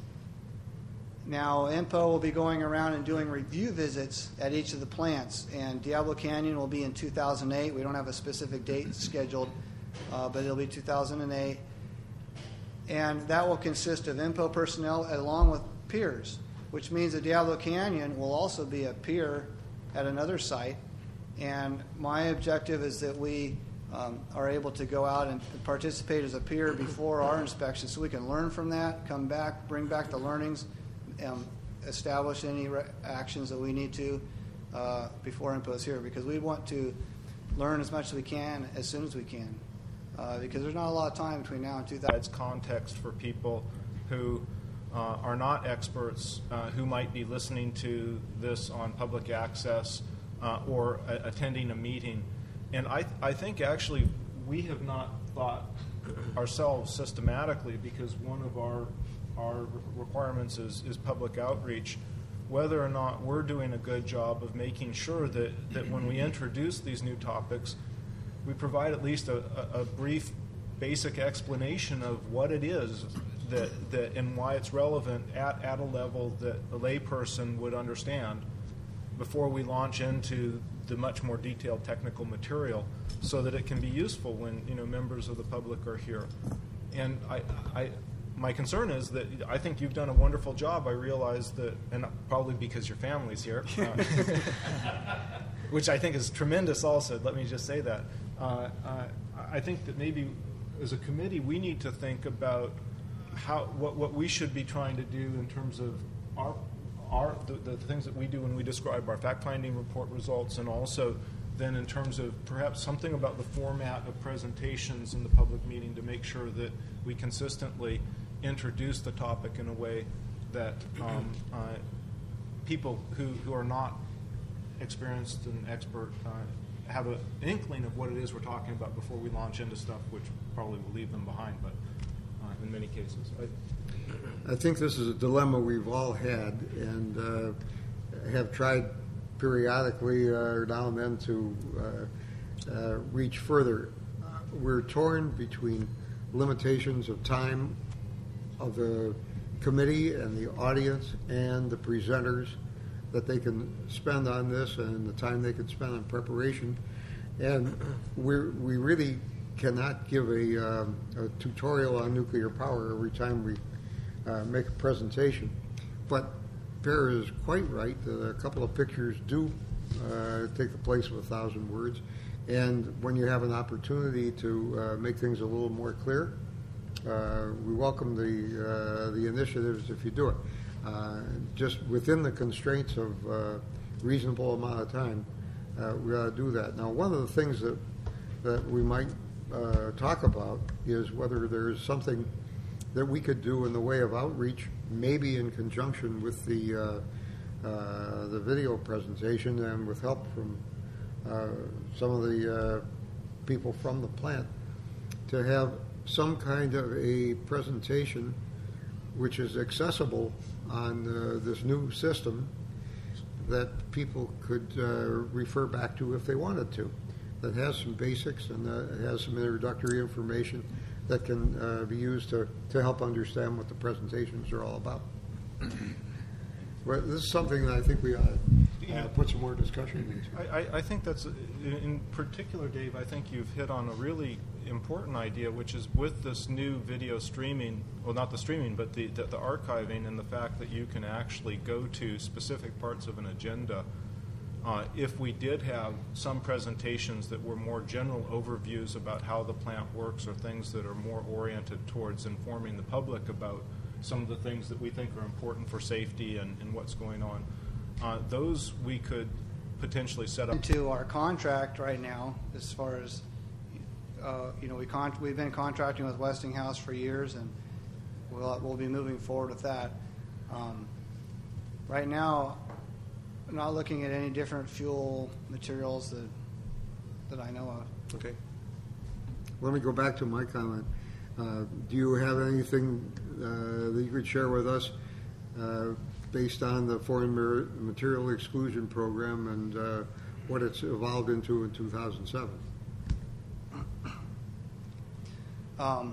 Now, I N P O will be going around and doing review visits at each of the plants, and Diablo Canyon will be in two thousand eight. We don't have a specific date scheduled, uh, but it'll be two thousand eight. And that will consist of I N P O personnel along with peers, which means that Diablo Canyon will also be a peer at another site. And my objective is that we um, are able to go out and participate as a peer before our inspection so we can learn from that, come back, bring back the learnings, Um, establish any re- actions that we need to uh, before I N P O is here, because we want to learn as much as we can as soon as we can, uh, because there's not a lot of time between now and two thousand. It's context for people who uh, are not experts, uh, who might be listening to this on public access uh, or a- attending a meeting. And I, th- I think actually we have not thought ourselves systematically, because one of our our requirements is, is public outreach, whether or not we're doing a good job of making sure that, that when we introduce these new topics, we provide at least a, a, a brief, basic explanation of what it is that, that and why it's relevant at, at a level that a layperson would understand before we launch into the much more detailed technical material, so that it can be useful when, you know, members of the public are here. And I, I, my concern is that I think you've done a wonderful job. I realize that, and probably because your family's here, uh, which I think is tremendous also, let me just say that. Uh, uh, I think that maybe as a committee we need to think about how what, what we should be trying to do in terms of our Our, the, the things that we do when we describe our fact-finding report results, and also then in terms of perhaps something about the format of presentations in the public meeting to make sure that we consistently introduce the topic in a way that um, uh, people who, who are not experienced and expert uh, have an inkling of what it is we're talking about before we launch into stuff which probably will leave them behind, but uh, in many cases. I, I think this is a dilemma we've all had, and uh, have tried periodically uh, now and then to uh, uh, reach further. Uh, we're torn between limitations of time of the committee and the audience and the presenters that they can spend on this and the time they can spend on preparation. And we're, we really cannot give a, um, a tutorial on nuclear power every time we Uh, make a presentation. But Per is quite right that a couple of pictures do uh, take the place of a thousand words. And when you have an opportunity to uh, make things a little more clear, uh, we welcome the, uh, the initiatives if you do it. Uh, just within the constraints of uh, reasonable amount of time, uh, we ought to do that. Now, one of the things that, that we might uh, talk about is whether there's something that we could do in the way of outreach, maybe in conjunction with the uh, uh, the video presentation and with help from uh, some of the uh, people from the plant, to have some kind of a presentation which is accessible on uh, this new system that people could uh, refer back to if they wanted to, that has some basics and uh, has some introductory information that can uh, be used to, to help understand what the presentations are all about. Well, this is something that I think we ought to uh, put some more discussion into. I, I think that's, in particular, Dave, I think you've hit on a really important idea, which is with this new video streaming, well, not the streaming, but the, the, the archiving, and the fact that you can actually go to specific parts of an agenda. Uh, if we did have some presentations that were more general overviews about how the plant works, or things that are more oriented towards informing the public about some of the things that we think are important for safety and, and what's going on, uh, those we could potentially set up. Into our contract right now, as far as, uh, you know, we con- we've been contracting with Westinghouse for years, and we'll, we'll be moving forward with that. Um, right now, I'm not looking at any different fuel materials that that I know of. Okay. Let me go back to my comment. Uh, do you have anything uh, that you could share with us uh, based on the foreign mer- material exclusion program and uh, what it's evolved into in two thousand seven? Um,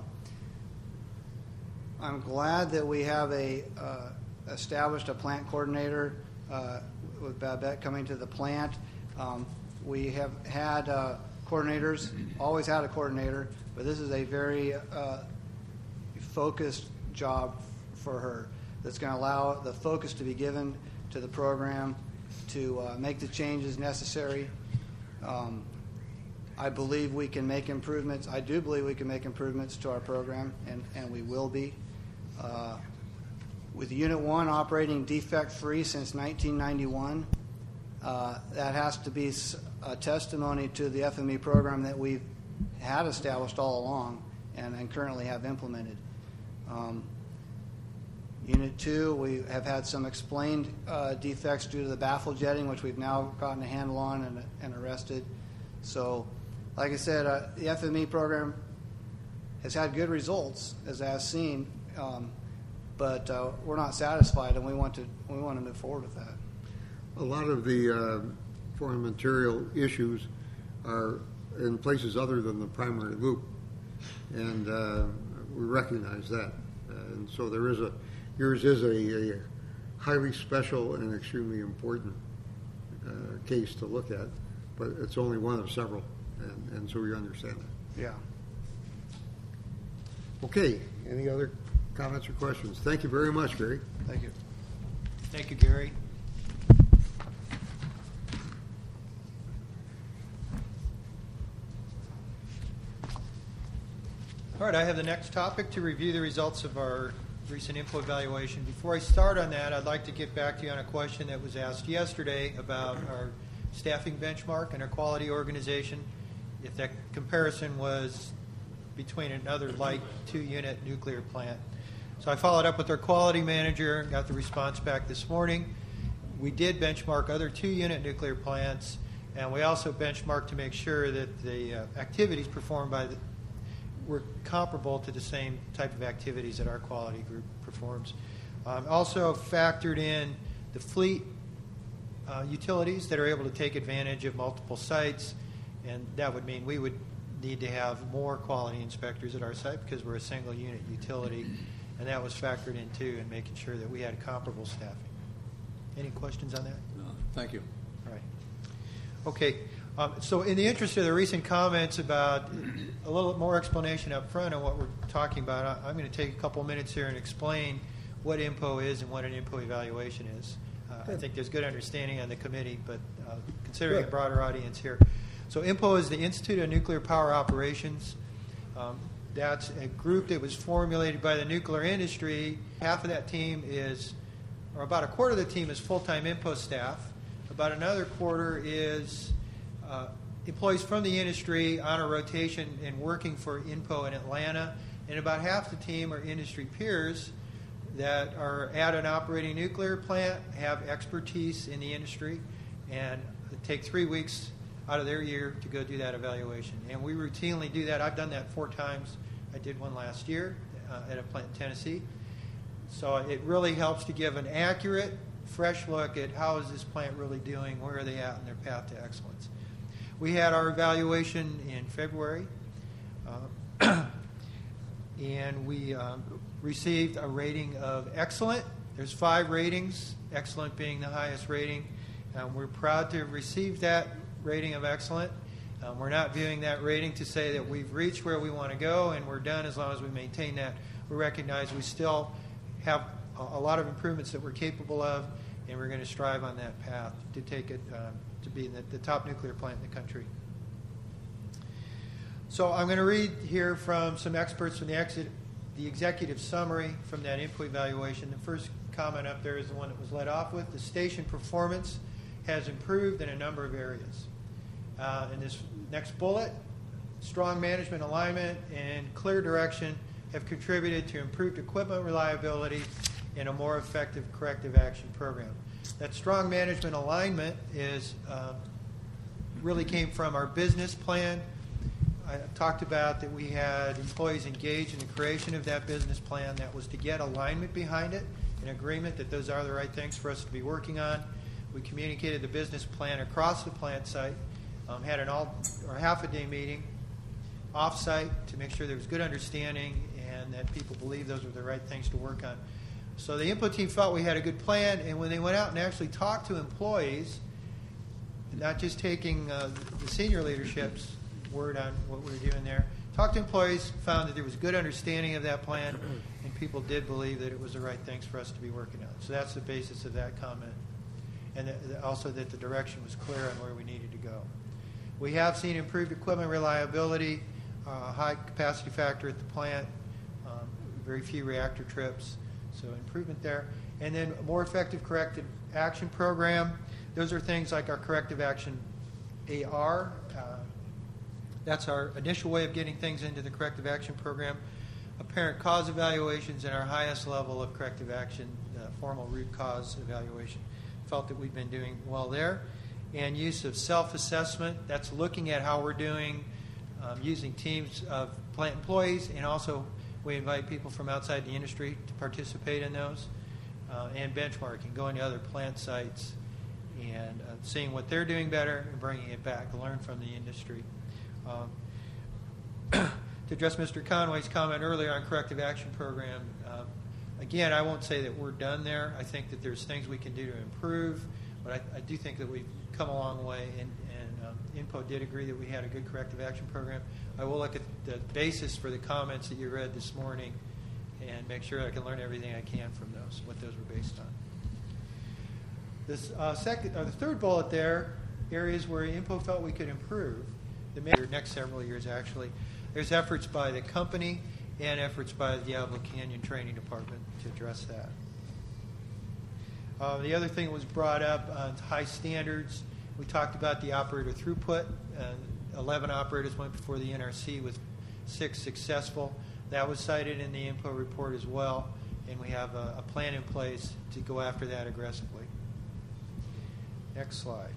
I'm glad that we have a uh, established a plant coordinator uh, with Babette coming to the plant. Um, we have had uh, coordinators, always had a coordinator, but this is a very uh, focused job for her that's going to allow the focus to be given to the program to uh, make the changes necessary. Um, I believe we can make improvements. I do believe we can make improvements to our program, and, and we will be. Uh, with Unit one operating defect-free since nineteen ninety-one, uh, that has to be a testimony to the F M E program that we've had established all along and, and currently have implemented. Um, Unit two, we have had some explained uh, defects due to the baffle jetting, which we've now gotten a handle on and, and arrested. So, like I said, uh, the F M E program has had good results, as I've seen. Um, but uh, we're not satisfied, and we want to we want to move forward with that. A lot of the uh, foreign material issues are in places other than the primary loop, and uh, we recognize that. Uh, and so there is a, yours is a, a highly special and extremely important uh, case to look at, but it's only one of several, and, and so we understand that. Yeah. Okay, any other comments or questions? Thank you very much, Gary. Thank you. Thank you, Gary. All right, I have the next topic to review the results of our recent INPO evaluation. Before I start on that, I'd like to get back to you on a question that was asked yesterday about our staffing benchmark and our quality organization, if that comparison was between another like two-unit nuclear plant. So I followed up with our quality manager and got the response back this morning. We did benchmark other two-unit nuclear plants, and we also benchmarked to make sure that the uh, activities performed by the were comparable to the same type of activities that our quality group performs. Um, also factored in the fleet uh, utilities that are able to take advantage of multiple sites, and that would mean we would need to have more quality inspectors at our site because we're a single unit utility, and that was factored in too in making sure that we had comparable staffing. Any questions on that? No, thank you. All right. Okay. Um, so in the interest of the recent comments about a little more explanation up front on what we're talking about, I, I'm going to take a couple minutes here and explain what INPO is and what an INPO evaluation is. Uh, I think there's good understanding on the committee, but uh, considering Good. a broader audience here. So INPO is the Institute of Nuclear Power Operations. Um, that's a group that was formulated by the nuclear industry. Half of that team is, or about a quarter of the team is full-time INPO staff. About another quarter is Uh, employees from the industry on a rotation and working for INPO in Atlanta, and about half the team are industry peers that are at an operating nuclear plant, have expertise in the industry, and take three weeks out of their year to go do that evaluation. And we routinely do that. I've done that four times. I did one last year uh, at a plant in Tennessee. So it really helps to give an accurate, fresh look at how is this plant really doing, where are they at in their path to excellence. We had our evaluation in February, uh, and we um, received a rating of excellent. There's five ratings, excellent being the highest rating. Um, we're proud to have received that rating of excellent. Um, we're not viewing that rating to say that we've reached where we want to go and we're done as long as we maintain that. We recognize we still have a, a lot of improvements that we're capable of, and we're going to strive on that path to take it um, to be the, the top nuclear plant in the country. So I'm going to read here from some experts from the, exit, the executive summary from that INPO evaluation. The first comment up there is the one that was led off with. The station performance has improved in a number of areas. Uh, in this next bullet, strong management alignment and clear direction have contributed to improved equipment reliability and a more effective corrective action program. That strong management alignment is uh, really came from our business plan. I talked about that we had employees engaged in the creation of that business plan. That was to get alignment behind it, an agreement that those are the right things for us to be working on. We communicated the business plan across the plant site, um, had an all or half a day meeting off-site to make sure there was good understanding and that people believed those were the right things to work on. So the INPO team felt we had a good plan, and when they went out and actually talked to employees, not just taking uh, the senior leadership's word on what we were doing there, talked to employees, found that there was good understanding of that plan, and people did believe that it was the right things for us to be working on. So that's the basis of that comment, and that, also that the direction was clear on where we needed to go. We have seen improved equipment reliability, uh, high capacity factor at the plant, um, very few reactor trips. So improvement there. And then a more effective corrective action program. Those are things like our corrective action A R. Uh, that's our initial way of getting things into the corrective action program. Apparent cause evaluations and our highest level of corrective action, uh, formal root cause evaluation. Felt that we've been doing well there. And use of self-assessment. That's looking at how we're doing, um, using teams of plant employees and also We invite people from outside the industry to participate in those, uh, and benchmarking, going to other plant sites and uh, seeing what they're doing better and bringing it back to learn from the industry. Um, to address Mister Conway's comment earlier on corrective action program, uh, again, I won't say that we're done there. I think that there's things we can do to improve, but I, I do think that we've come a long way, and, and um, INPO did agree that we had a good corrective action program. I will look at the basis for the comments that you read this morning and make sure I can learn everything I can from those, what those were based on. This uh, second, uh, the third bullet there, areas where INPO felt we could improve, the next several years actually. There's efforts by the company and efforts by the Diablo Canyon Training Department to address that. Uh, the other thing that was brought up on uh, high standards, we talked about the operator throughput. Uh, eleven operators went before the N R C with six successful. That was cited in the INPO report as well, and we have a, a plan in place to go after that aggressively. Next slide.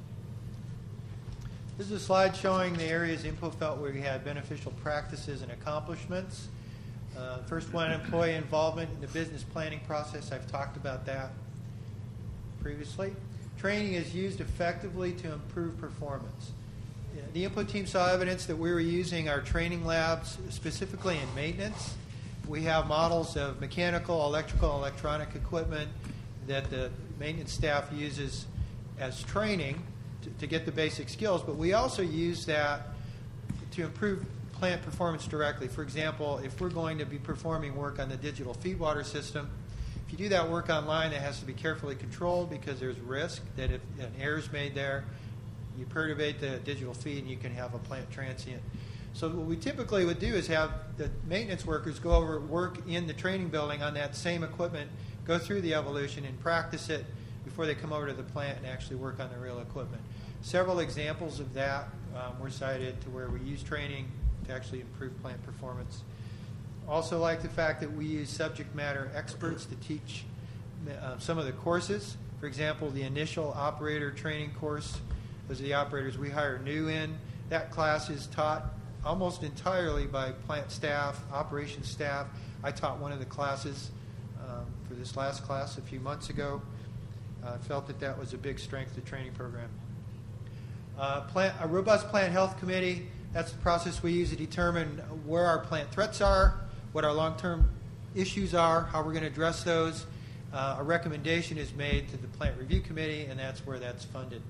This is a slide showing the areas INPO felt where we had beneficial practices and accomplishments. Uh, first one, employee involvement in the business planning process. I've talked about that previously. Training is used effectively to improve performance. The INPO team saw evidence that we were using our training labs specifically in maintenance. We have models of mechanical, electrical, electronic equipment that the maintenance staff uses as training to, to get the basic skills, but we also use that to improve plant performance directly. For example, if we're going to be performing work on the digital feedwater system, if you do that work online, that has to be carefully controlled because there's risk that if an error is made there, you perturbate the digital feed and you can have a plant transient. So what we typically would do is have the maintenance workers go over work in the training building on that same equipment, go through the evolution and practice it before they come over to the plant and actually work on the real equipment. Several examples of that um, were cited to where we use training to actually improve plant performance. Also like the fact that we use subject matter experts to teach uh, some of the courses. For example, the initial operator training course, those are the operators we hire new in. That class is taught almost entirely by plant staff, operations staff. I taught one of the classes um, for this last class a few months ago. I uh, felt that that was a big strength of the training program. Uh, plant, a robust plant health committee, that's the process we use to determine where our plant threats are, what our long-term issues are, how we're going to address those. Uh, a recommendation is made to the plant review committee, and that's where that's funded.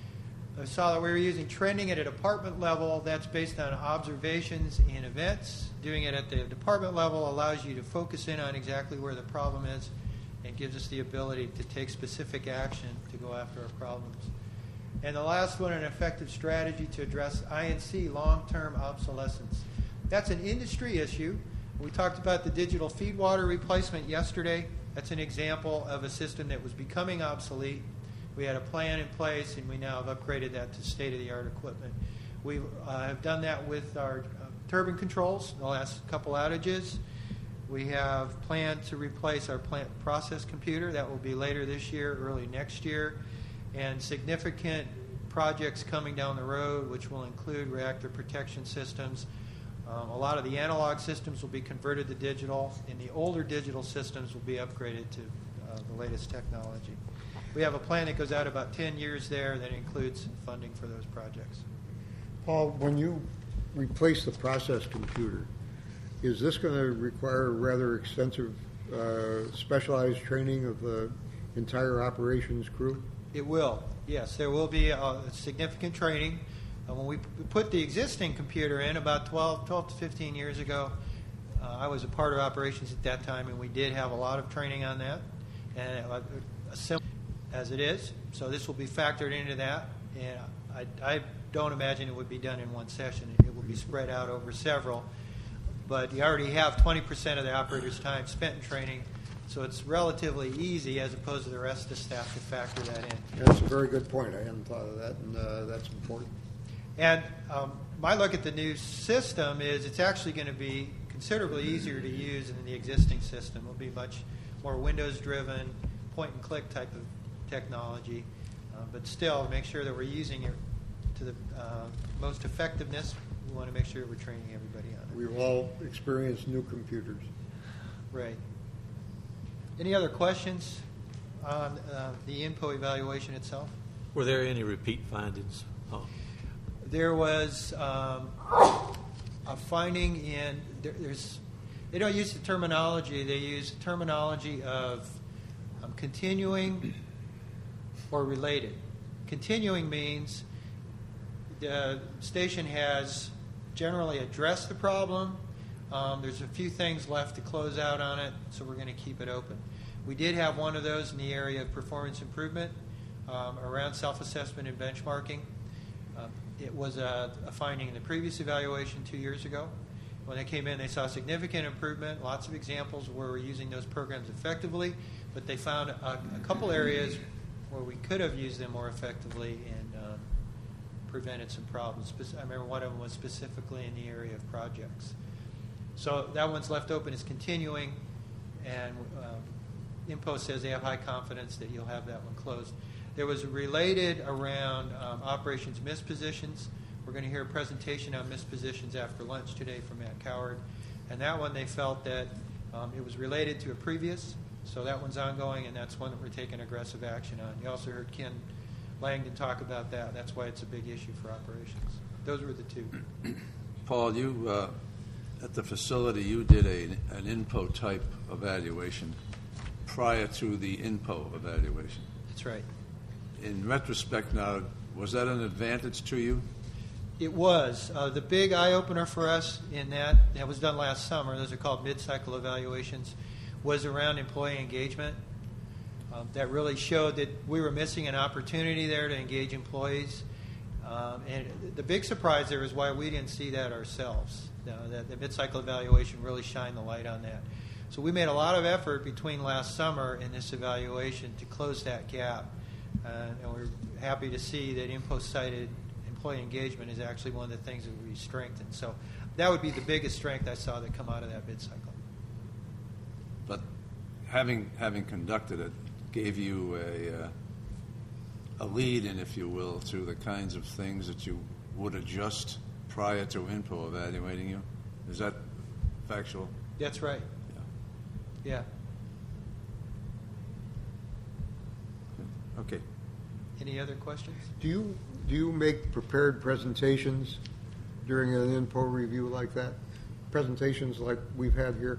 I saw that we were using trending at a department level. That's based on observations and events. Doing it at the department level allows you to focus in on exactly where the problem is and gives us the ability to take specific action to go after our problems. And the last one, an effective strategy to address I N C, long-term obsolescence. That's an industry issue. We talked about the digital feed water replacement yesterday. That's an example of a system that was becoming obsolete. We had a plan in place, and we now have upgraded that to state-of-the-art equipment. We uh, have done that with our uh, turbine controls in the last couple outages. We have planned to replace our plant process computer. That will be later this year, early next year. And significant projects coming down the road, which will include reactor protection systems. Um, a lot of the analog systems will be converted to digital, and the older digital systems will be upgraded to uh, the latest technology. We have a plan that goes out about ten years there that includes funding for those projects. Paul, when you replace the process computer, is this going to require rather extensive uh, specialized training of the entire operations crew? It will, yes. There will be a significant training. Uh, when we p- put the existing computer in about twelve, twelve to fifteen years ago, uh, I was a part of operations at that time, and we did have a lot of training on that. And uh, a sim- as it is, so this will be factored into that, and I, I don't imagine it would be done in one session. It will be spread out over several, but you already have twenty percent of the operator's time spent in training, so it's relatively easy as opposed to the rest of the staff to factor that in. That's a very good point. I hadn't thought of that, and uh, that's important. And um, my look at the new system is it's actually going to be considerably easier to use than the existing system. It will be much more Windows-driven, point-and-click type of technology, uh, but still make sure that we're using it to the uh, most effectiveness. We want to make sure we're training everybody on it. We've all experienced new computers. Right. Any other questions on uh, the INPO evaluation itself? Were there any repeat findings? Oh, There was um, a finding in, there, there's, they don't use the terminology, they use the terminology of um, continuing or related. Continuing means the station has generally addressed the problem. Um, there's a few things left to close out on it, so we're going to keep it open. We did have one of those in the area of performance improvement um, around self-assessment and benchmarking. Um, it was a, a finding in the previous evaluation two years ago. When they came in, they saw significant improvement, lots of examples where we're using those programs effectively, but they found a, a couple areas where we could have used them more effectively and um, prevented some problems. I remember one of them was specifically in the area of projects. So that one's left open, is continuing, and um, INPO says they have high confidence that you'll have that one closed. There was related around um, operations missed positions. We're going to hear a presentation on missed positions after lunch today from Matt Coward. And that one, they felt that um, it was related to a previous, so that one's ongoing, and that's one that we're taking aggressive action on. You also heard Ken Langdon talk about that. That's why it's a big issue for operations. Those were the two. Paul, you uh, at the facility, you did a, an INPO type evaluation prior to the INPO evaluation. That's right. In retrospect now, was that an advantage to you? It was. Uh, the big eye-opener for us in that, that was done last summer, those are called mid-cycle evaluations, was around employee engagement. Um, that really showed that we were missing an opportunity there to engage employees. Um, and the big surprise there is why we didn't see that ourselves. Uh, that the mid-cycle evaluation really shined the light on that. So we made a lot of effort between last summer and this evaluation to close that gap. Uh, and we're happy to see that INPO cited employee engagement is actually one of the things that we strengthened. So that would be the biggest strength I saw that come out of that mid-cycle. But having having conducted it gave you a uh, a lead in, if you will, to the kinds of things that you would adjust prior to INPO evaluating you. Is that factual? That's right. Yeah. Yeah. Okay. Any other questions? Do you, do you make prepared presentations during an INPO review like that? Presentations like we've had here?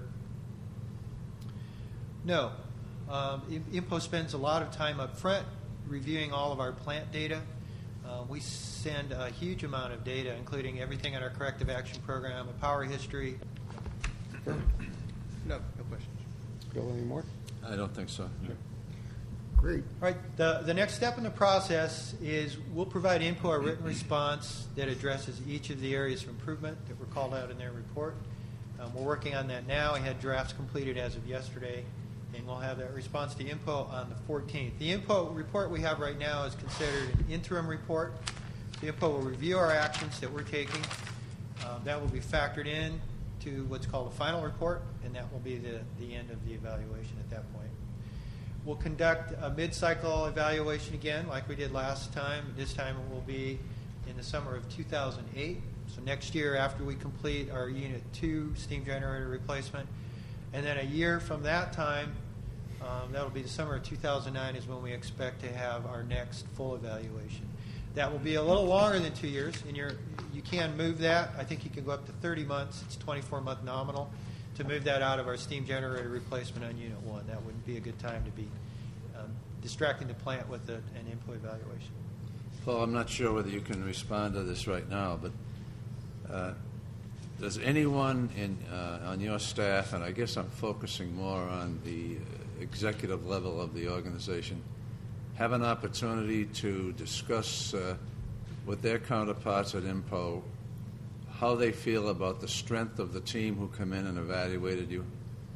No. Um, INPO spends a lot of time up front reviewing all of our plant data. Uh, we send a huge amount of data, including everything in our corrective action program, a power history. Okay. No, no questions. Bill, any more? I don't think so. Sure. Great. All right. The, the next step in the process is we'll provide INPO a written response that addresses each of the areas of improvement that were called out in their report. Um, we're working on that now. We had drafts completed as of yesterday, and we'll have that response to INPO on the fourteenth. The INPO report we have right now is considered an interim report. The INPO will review our actions that we're taking. Um, that will be factored in to what's called a final report, and that will be the, the end of the evaluation at that point. We'll conduct a mid-cycle evaluation again like we did last time. This time it will be in the summer of two thousand eight. So next year after we complete our Unit two steam generator replacement. And then a year from that time, um, that'll be the summer of two thousand nine is when we expect to have our next full evaluation. That will be a little longer than two years, and you're, you can move that. I think you can go up to thirty months. It's twenty-four month nominal to move that out of our steam generator replacement on Unit one. That wouldn't be a good time to be um, distracting the plant with a, an INPO evaluation. Paul, I'm not sure whether you can respond to this right now, but uh, does anyone in, uh, on your staff, and I guess I'm focusing more on the executive level of the organization, have an opportunity to discuss uh, with their counterparts at INPO how they feel about the strength of the team who come in and evaluated you?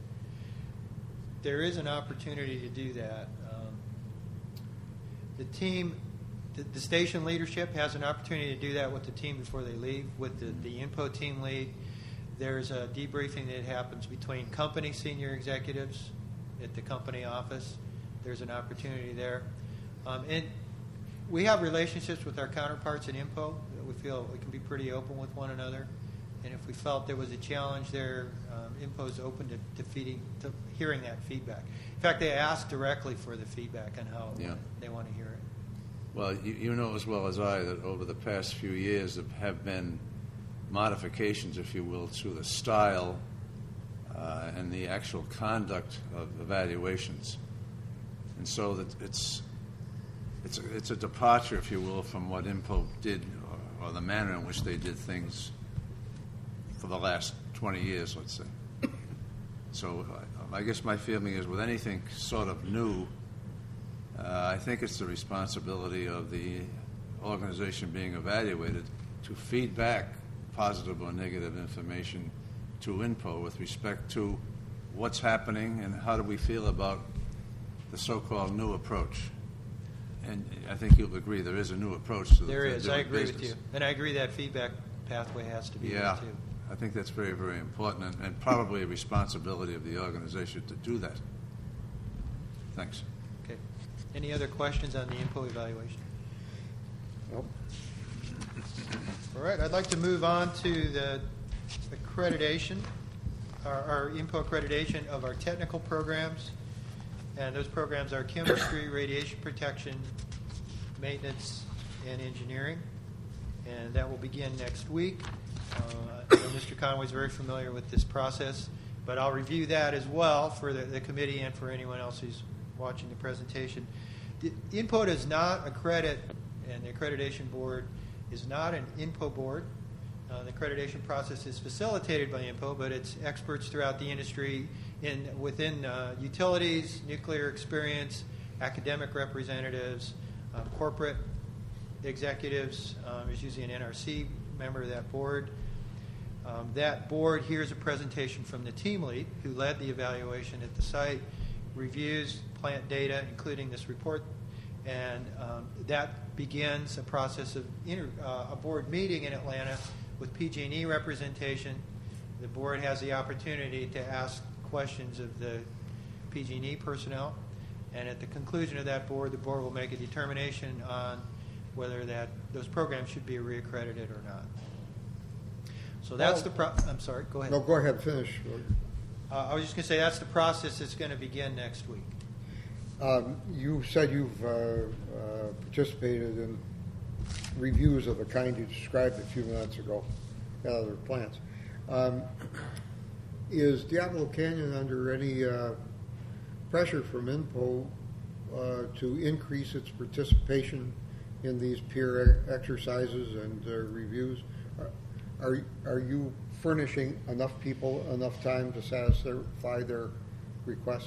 There is an opportunity to do that. Um, the team, the, the station leadership has an opportunity to do that with the team before they leave, with the, the INPO team lead. There's a debriefing that happens between company senior executives at the company office. There's an opportunity there. Um, and we have relationships with our counterparts at INPO. We feel we can be pretty open with one another. and if we felt there was a challenge there, um, INPO's open to, to, feeding, to hearing that feedback. In fact, they asked directly for the feedback on how Yeah. they want to hear it. Well, you, you know as well as I that over the past few years there have been modifications, if you will, to the style uh, and the actual conduct of evaluations. And so that it's, it's, a, it's a departure, if you will, from what INPO did or, or the manner in which they did things for the last twenty years, let's say. So I, I guess my feeling is with anything sort of new, Uh, I think it's the responsibility of the organization being evaluated to feed back positive or negative information to INPO with respect to what's happening and how do we feel about the so-called new approach. And I think you'll agree there is a new approach to the There is. doing I agree business. with you. And I agree that feedback pathway has to be Yeah, there, too. I think that's very, very important and, and probably a responsibility of the organization to do that. Thanks. Okay. Any other questions on the INPO evaluation? Nope. All right, I'd like to move on to the accreditation, our, our INPO accreditation of our technical programs. And those programs are chemistry, radiation protection, maintenance, and engineering. And that will begin next week. Uh, Mister Conway is very familiar with this process, but I'll review that as well for the, the committee and for anyone else who's watching the presentation. The INPO does not accredit, and the accreditation board is not an INPO board. Uh, the accreditation process is facilitated by INPO, but it's experts throughout the industry in within uh, utilities, nuclear experience, academic representatives, uh, corporate executives. Um, there's usually an N R C member of that board. Um, that board hears a presentation from the team lead who led the evaluation at the site, reviews plant data, including this report, and um, that begins a process of inter, uh, a board meeting in Atlanta with P G and E representation. The board has the opportunity to ask questions of the P G and E personnel, and at the conclusion of that board, the board will make a determination on whether that those programs should be reaccredited or not. So that's Well, the pro- I'm sorry, go ahead. No, go ahead, finish. Uh, I was just going to say that's the process that's going to begin next week. Um, you said you've uh, uh, participated in reviews of the kind you described a few minutes ago at other plants. Um, is Diablo Canyon under any uh, pressure from INPO uh, to increase its participation in these peer e- exercises and uh, reviews? Are, are are you furnishing enough people enough time to satisfy their requests?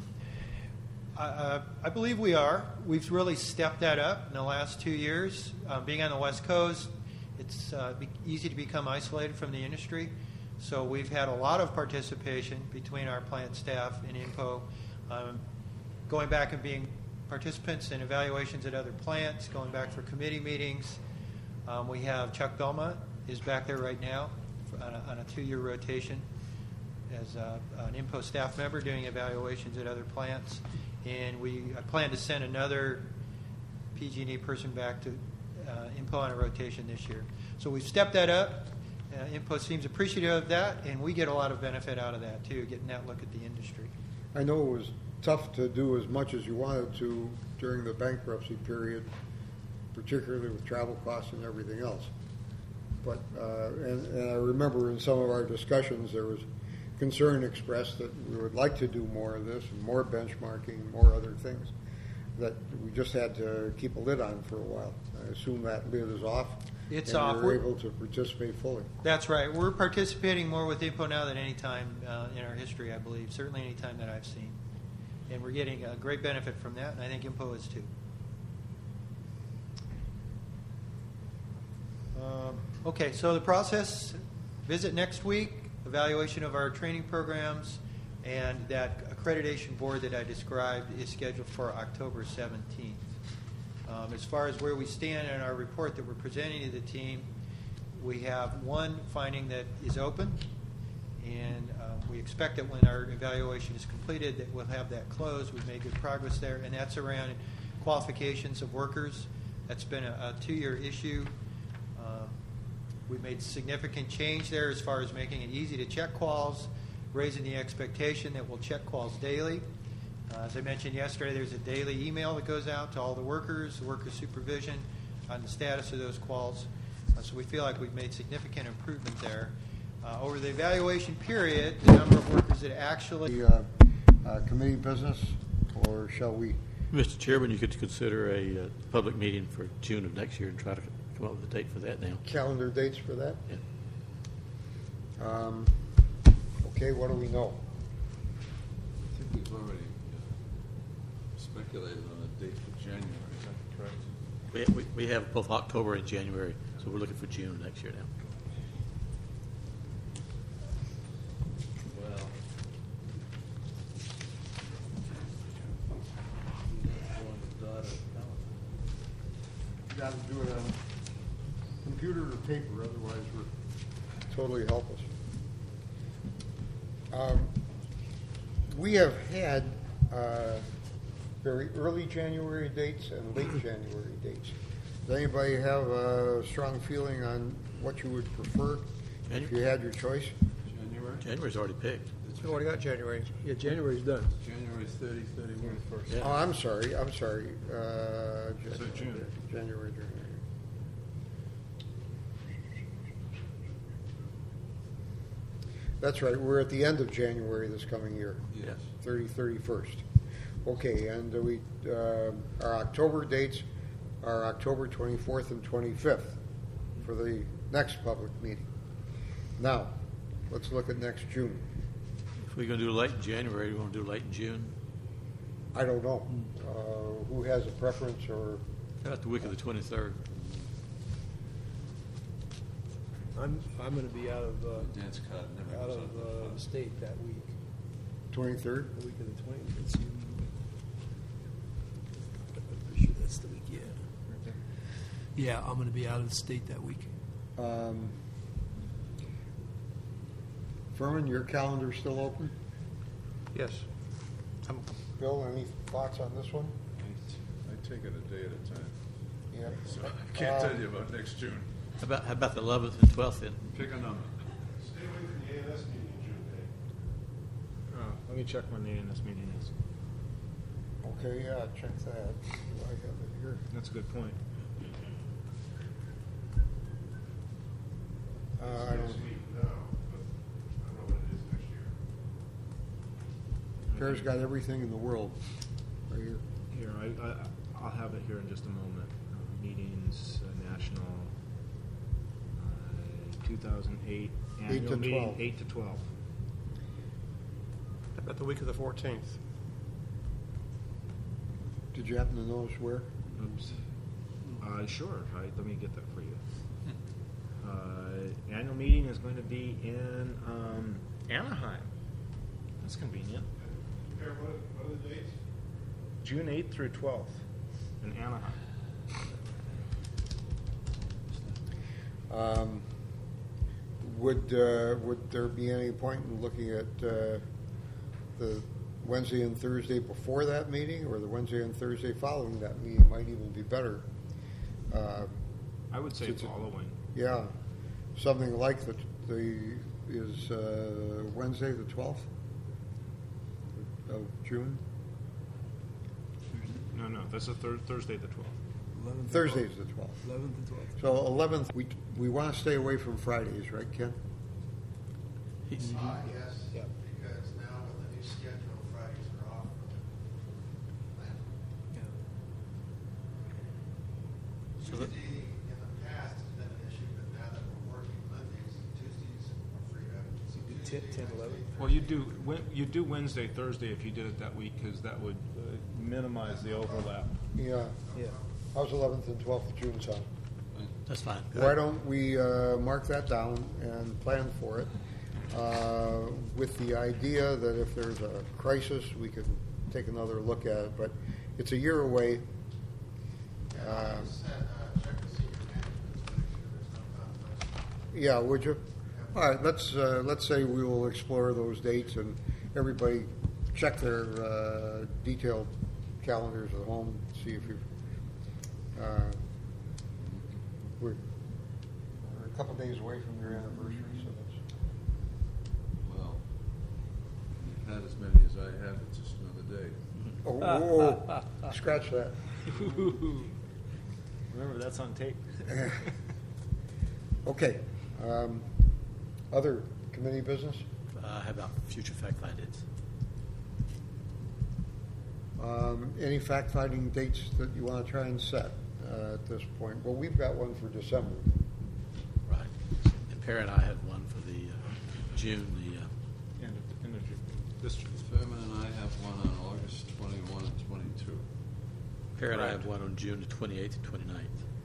Uh, I believe we are. We've really stepped that up in the last two years. Uh, being on the West Coast, it's uh, be easy to become isolated from the industry. So we've had a lot of participation between our plant staff and INPO, um, going back and being participants in evaluations at other plants, going back for committee meetings. Um, we have Chuck Belmont is back there right now for, on, a, on a two-year rotation as a, an INPO staff member doing evaluations at other plants. And we I plan to send another P G and E person back to uh, INPO on a rotation this year. So we've stepped that up. Uh, INPO seems appreciative of that, and we get a lot of benefit out of that, too, getting that look at the industry. I know it was tough to do as much as you wanted to during the bankruptcy period, particularly with travel costs and everything else. But uh, and, and I remember in some of our discussions there was concern expressed that we would like to do more of this and more benchmarking and more other things that we just had to keep a lid on for a while. I assume that lid is off. It's and off. we're We're- able to participate fully. That's right. We're participating more with INPO now than any time uh, in our history, I believe, certainly any time that I've seen. And we're getting a great benefit from that, and I think INPO is too. Um, okay, so the process, visit next week, evaluation of our training programs, and that accreditation board that I described is scheduled for October seventeenth. Um, as far as where we stand in our report that we're presenting to the team, we have one finding that is open, and uh, we expect that when our evaluation is completed that we'll have that closed. We've made good progress there, and that's around qualifications of workers. That's been a, a two-year issue. Um, We made significant change there as far as making it easy to check quals, raising the expectation that we'll check quals daily. Uh, as I mentioned yesterday, there's a daily email that goes out to all the workers, the worker supervision, on the status of those quals. Uh, so we feel like we've made significant improvement there. Uh, over the evaluation period, the number of workers that actually... The uh, uh, committee business, or shall we? Mister Chairman, you could consider a uh, public meeting for June of next year and try to come up with a date for that now. Calendar dates for that? Yeah. Um, okay, what do we know? I think we've already uh, speculated on a date for January, is that correct? We, we, we have both October and January, so we're looking for June of next year now. Well, You got to do it on computer or paper, otherwise we're totally helpless. Um, we have had uh, very early January dates and late January dates. Does anybody have a strong feeling on what you would prefer if you had your choice? January? January's already picked. We already got January. Yeah, January's done. January thirty, thirty-one, first. Yeah. Oh, I'm sorry, I'm sorry. Uh, So June. January, January. That's right, we're at the end of January this coming year. Yes. thirty, thirty-first. Okay, and uh, we, uh, our October dates are October twenty-fourth and twenty-fifth for the next public meeting. Now, let's look at next June. If we're going to do late in January, we want to do late in June. I don't know. Uh, who has a preference or, How about the week of the twenty-third? I'm, I'm gonna be out of, uh, Dance card never out goes of, out that uh, fast. state that week, twenty-third? the week of the twentieth. Let's see. I'm pretty sure that's the week, yeah. Yeah, I'm gonna be out of the state that week. Um, Furman, your calendar still open? Yes. Bill, any thoughts on this one? I I take it a day at a time, Yeah. so I can't Um, tell you about next June. How about, how about the eleventh and twelfth then? Pick a number. Stay away from the A N S meeting in June, Dave. Uh, let me check when the A N S meeting is. Okay, yeah, check that. I have it here. That's a good point. Uh, I don't, Next week, no, but I don't know what it is next year. Pear's got everything in the world right here. Here, I, I, I'll have it here in just a moment. Uh, meetings, uh, national, uh, two thousand eight Eight annual to meeting, twelve. eight to twelve. How about the week of the fourteenth? Did you happen to notice where? Oops. Uh, sure. I, let me get that for you. Uh, annual meeting is going to be in um, Anaheim. That's convenient. Pear, what, what are the dates? June eighth through twelfth in Anaheim. Um, would, uh, would there be any point in looking at uh, the Wednesday and Thursday before that meeting, or the Wednesday and Thursday following that meeting might even be better? Uh, I would say Since it- following. Yeah, something like the, the, is uh, Wednesday the twelfth of June? No, no, that's a thir- Thursday the twelfth. eleventh. Thursday's the twelfth. Eleventh and twelfth. So eleventh, we, we want to stay away from Fridays, right, Ken? He's, Uh, yes, Yeah. because now with the new schedule, Fridays are off. Yeah. So that- Tuesday in the past has been an issue, but now that we're working Mondays, Tuesdays are free up. So Do Tuesday, ten, ten, eleven. Wednesday, Well, you do Wed- you do Wednesday, Thursday if you did it that week because that would uh, minimize the overlap. Yeah. Yeah. How's eleventh and twelfth of June sound? that's fine. Why don't we uh, mark that down and plan for it uh, with the idea that if there's a crisis, we can take another look at it. But it's a year away. Yeah, Uh, I just said, uh, check with senior management to make sure there's no conflicts. Yeah, would you? All right, let's, uh, let's say we will explore those dates and everybody check their uh, detailed calendars at home, see if you, uh, we're, a couple days away from your anniversary, so that's. Well, you've had as many as I have, it's just another day. Oh, oh, oh. Scratch that. Remember, that's on tape. Okay. Um, other committee business? Uh, how about future fact findings? Um, any fact-finding dates that you want to try and set uh, at this point? Well, we've got one for December. Right. And Perry and I have one for the uh, June, the uh, End of, end of June. This June. Thurman and I have one on August twenty-one and twenty-two. Perry and I Correct. have one on June the twenty-eighth and twenty-ninth.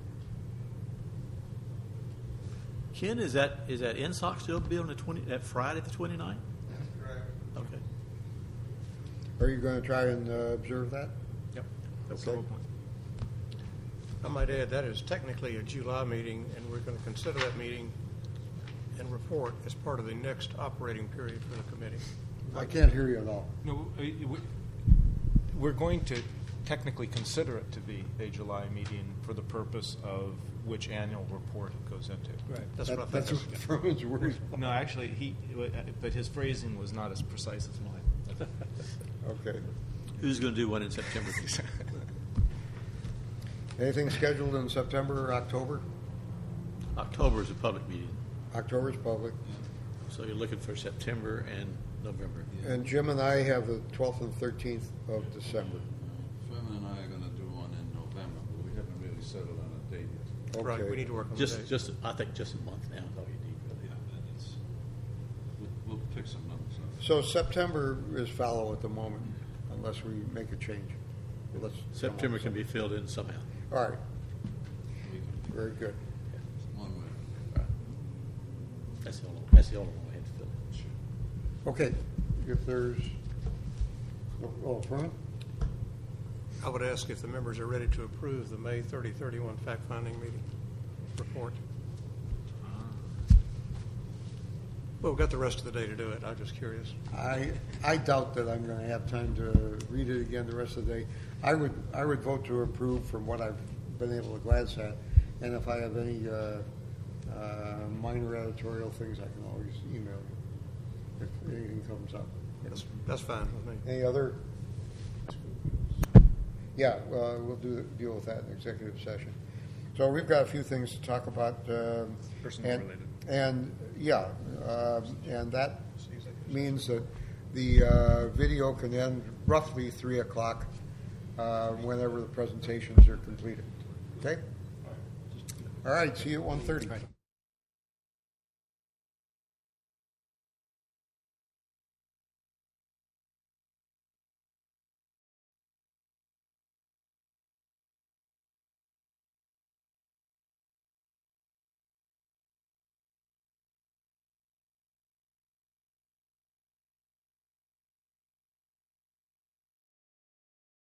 Ken, is that is that N S O C still be on the twenty that Friday the twenty-ninth? That's correct. Okay. Are you going to try and uh, observe that? Yep. That's Okay. the whole point. I might add, that is technically a July meeting, and we're going to consider that meeting and report as part of the next operating period for the committee. I can't hear you at all. No, uh, we- we're going to technically consider it to be a July meeting for the purpose of which annual report it goes into. Right. That's That- what I that's think. what Furman's worried about. No, actually, he, but his phrasing was not as precise as mine. Okay. Who's going to do one in September? Anything scheduled in September or October? October is a public meeting, October's public. so you're looking for September and November. And Jim and I have the twelfth and thirteenth of December. Furman and I are going to do one in November, but we haven't really settled on a date yet. Okay. Right, we need to work on the Just, date. just I think just a month now is all you need, really. Yeah, and it's, we'll, we'll pick some numbers up. So September is fallow at the moment, unless we make a change. Let's come up September with can be filled in somehow. something. All right, We can, very good. one way. Right. That's the only, that's the only one we had to fill in. Sure. Okay, if there's, oh, Furman? I would ask if the members are ready to approve the May thirty thirty-one fact-finding meeting report. Well, we've got the rest of the day to do it. I'm just curious. I, I doubt that I'm going to have time to read it again the rest of the day. I would, I would vote to approve from what I've been able to glance at, and if I have any uh, uh, minor editorial things, I can always email you if anything comes up. That's, that's fine with me. Any other? Yeah, uh, we'll do, deal with that in executive session. So we've got a few things to talk about. um, Personnel and- related. And, yeah, um, and that means that the uh, video can end roughly three o'clock uh, whenever the presentations are completed. Okay? All right, see you at one thirty.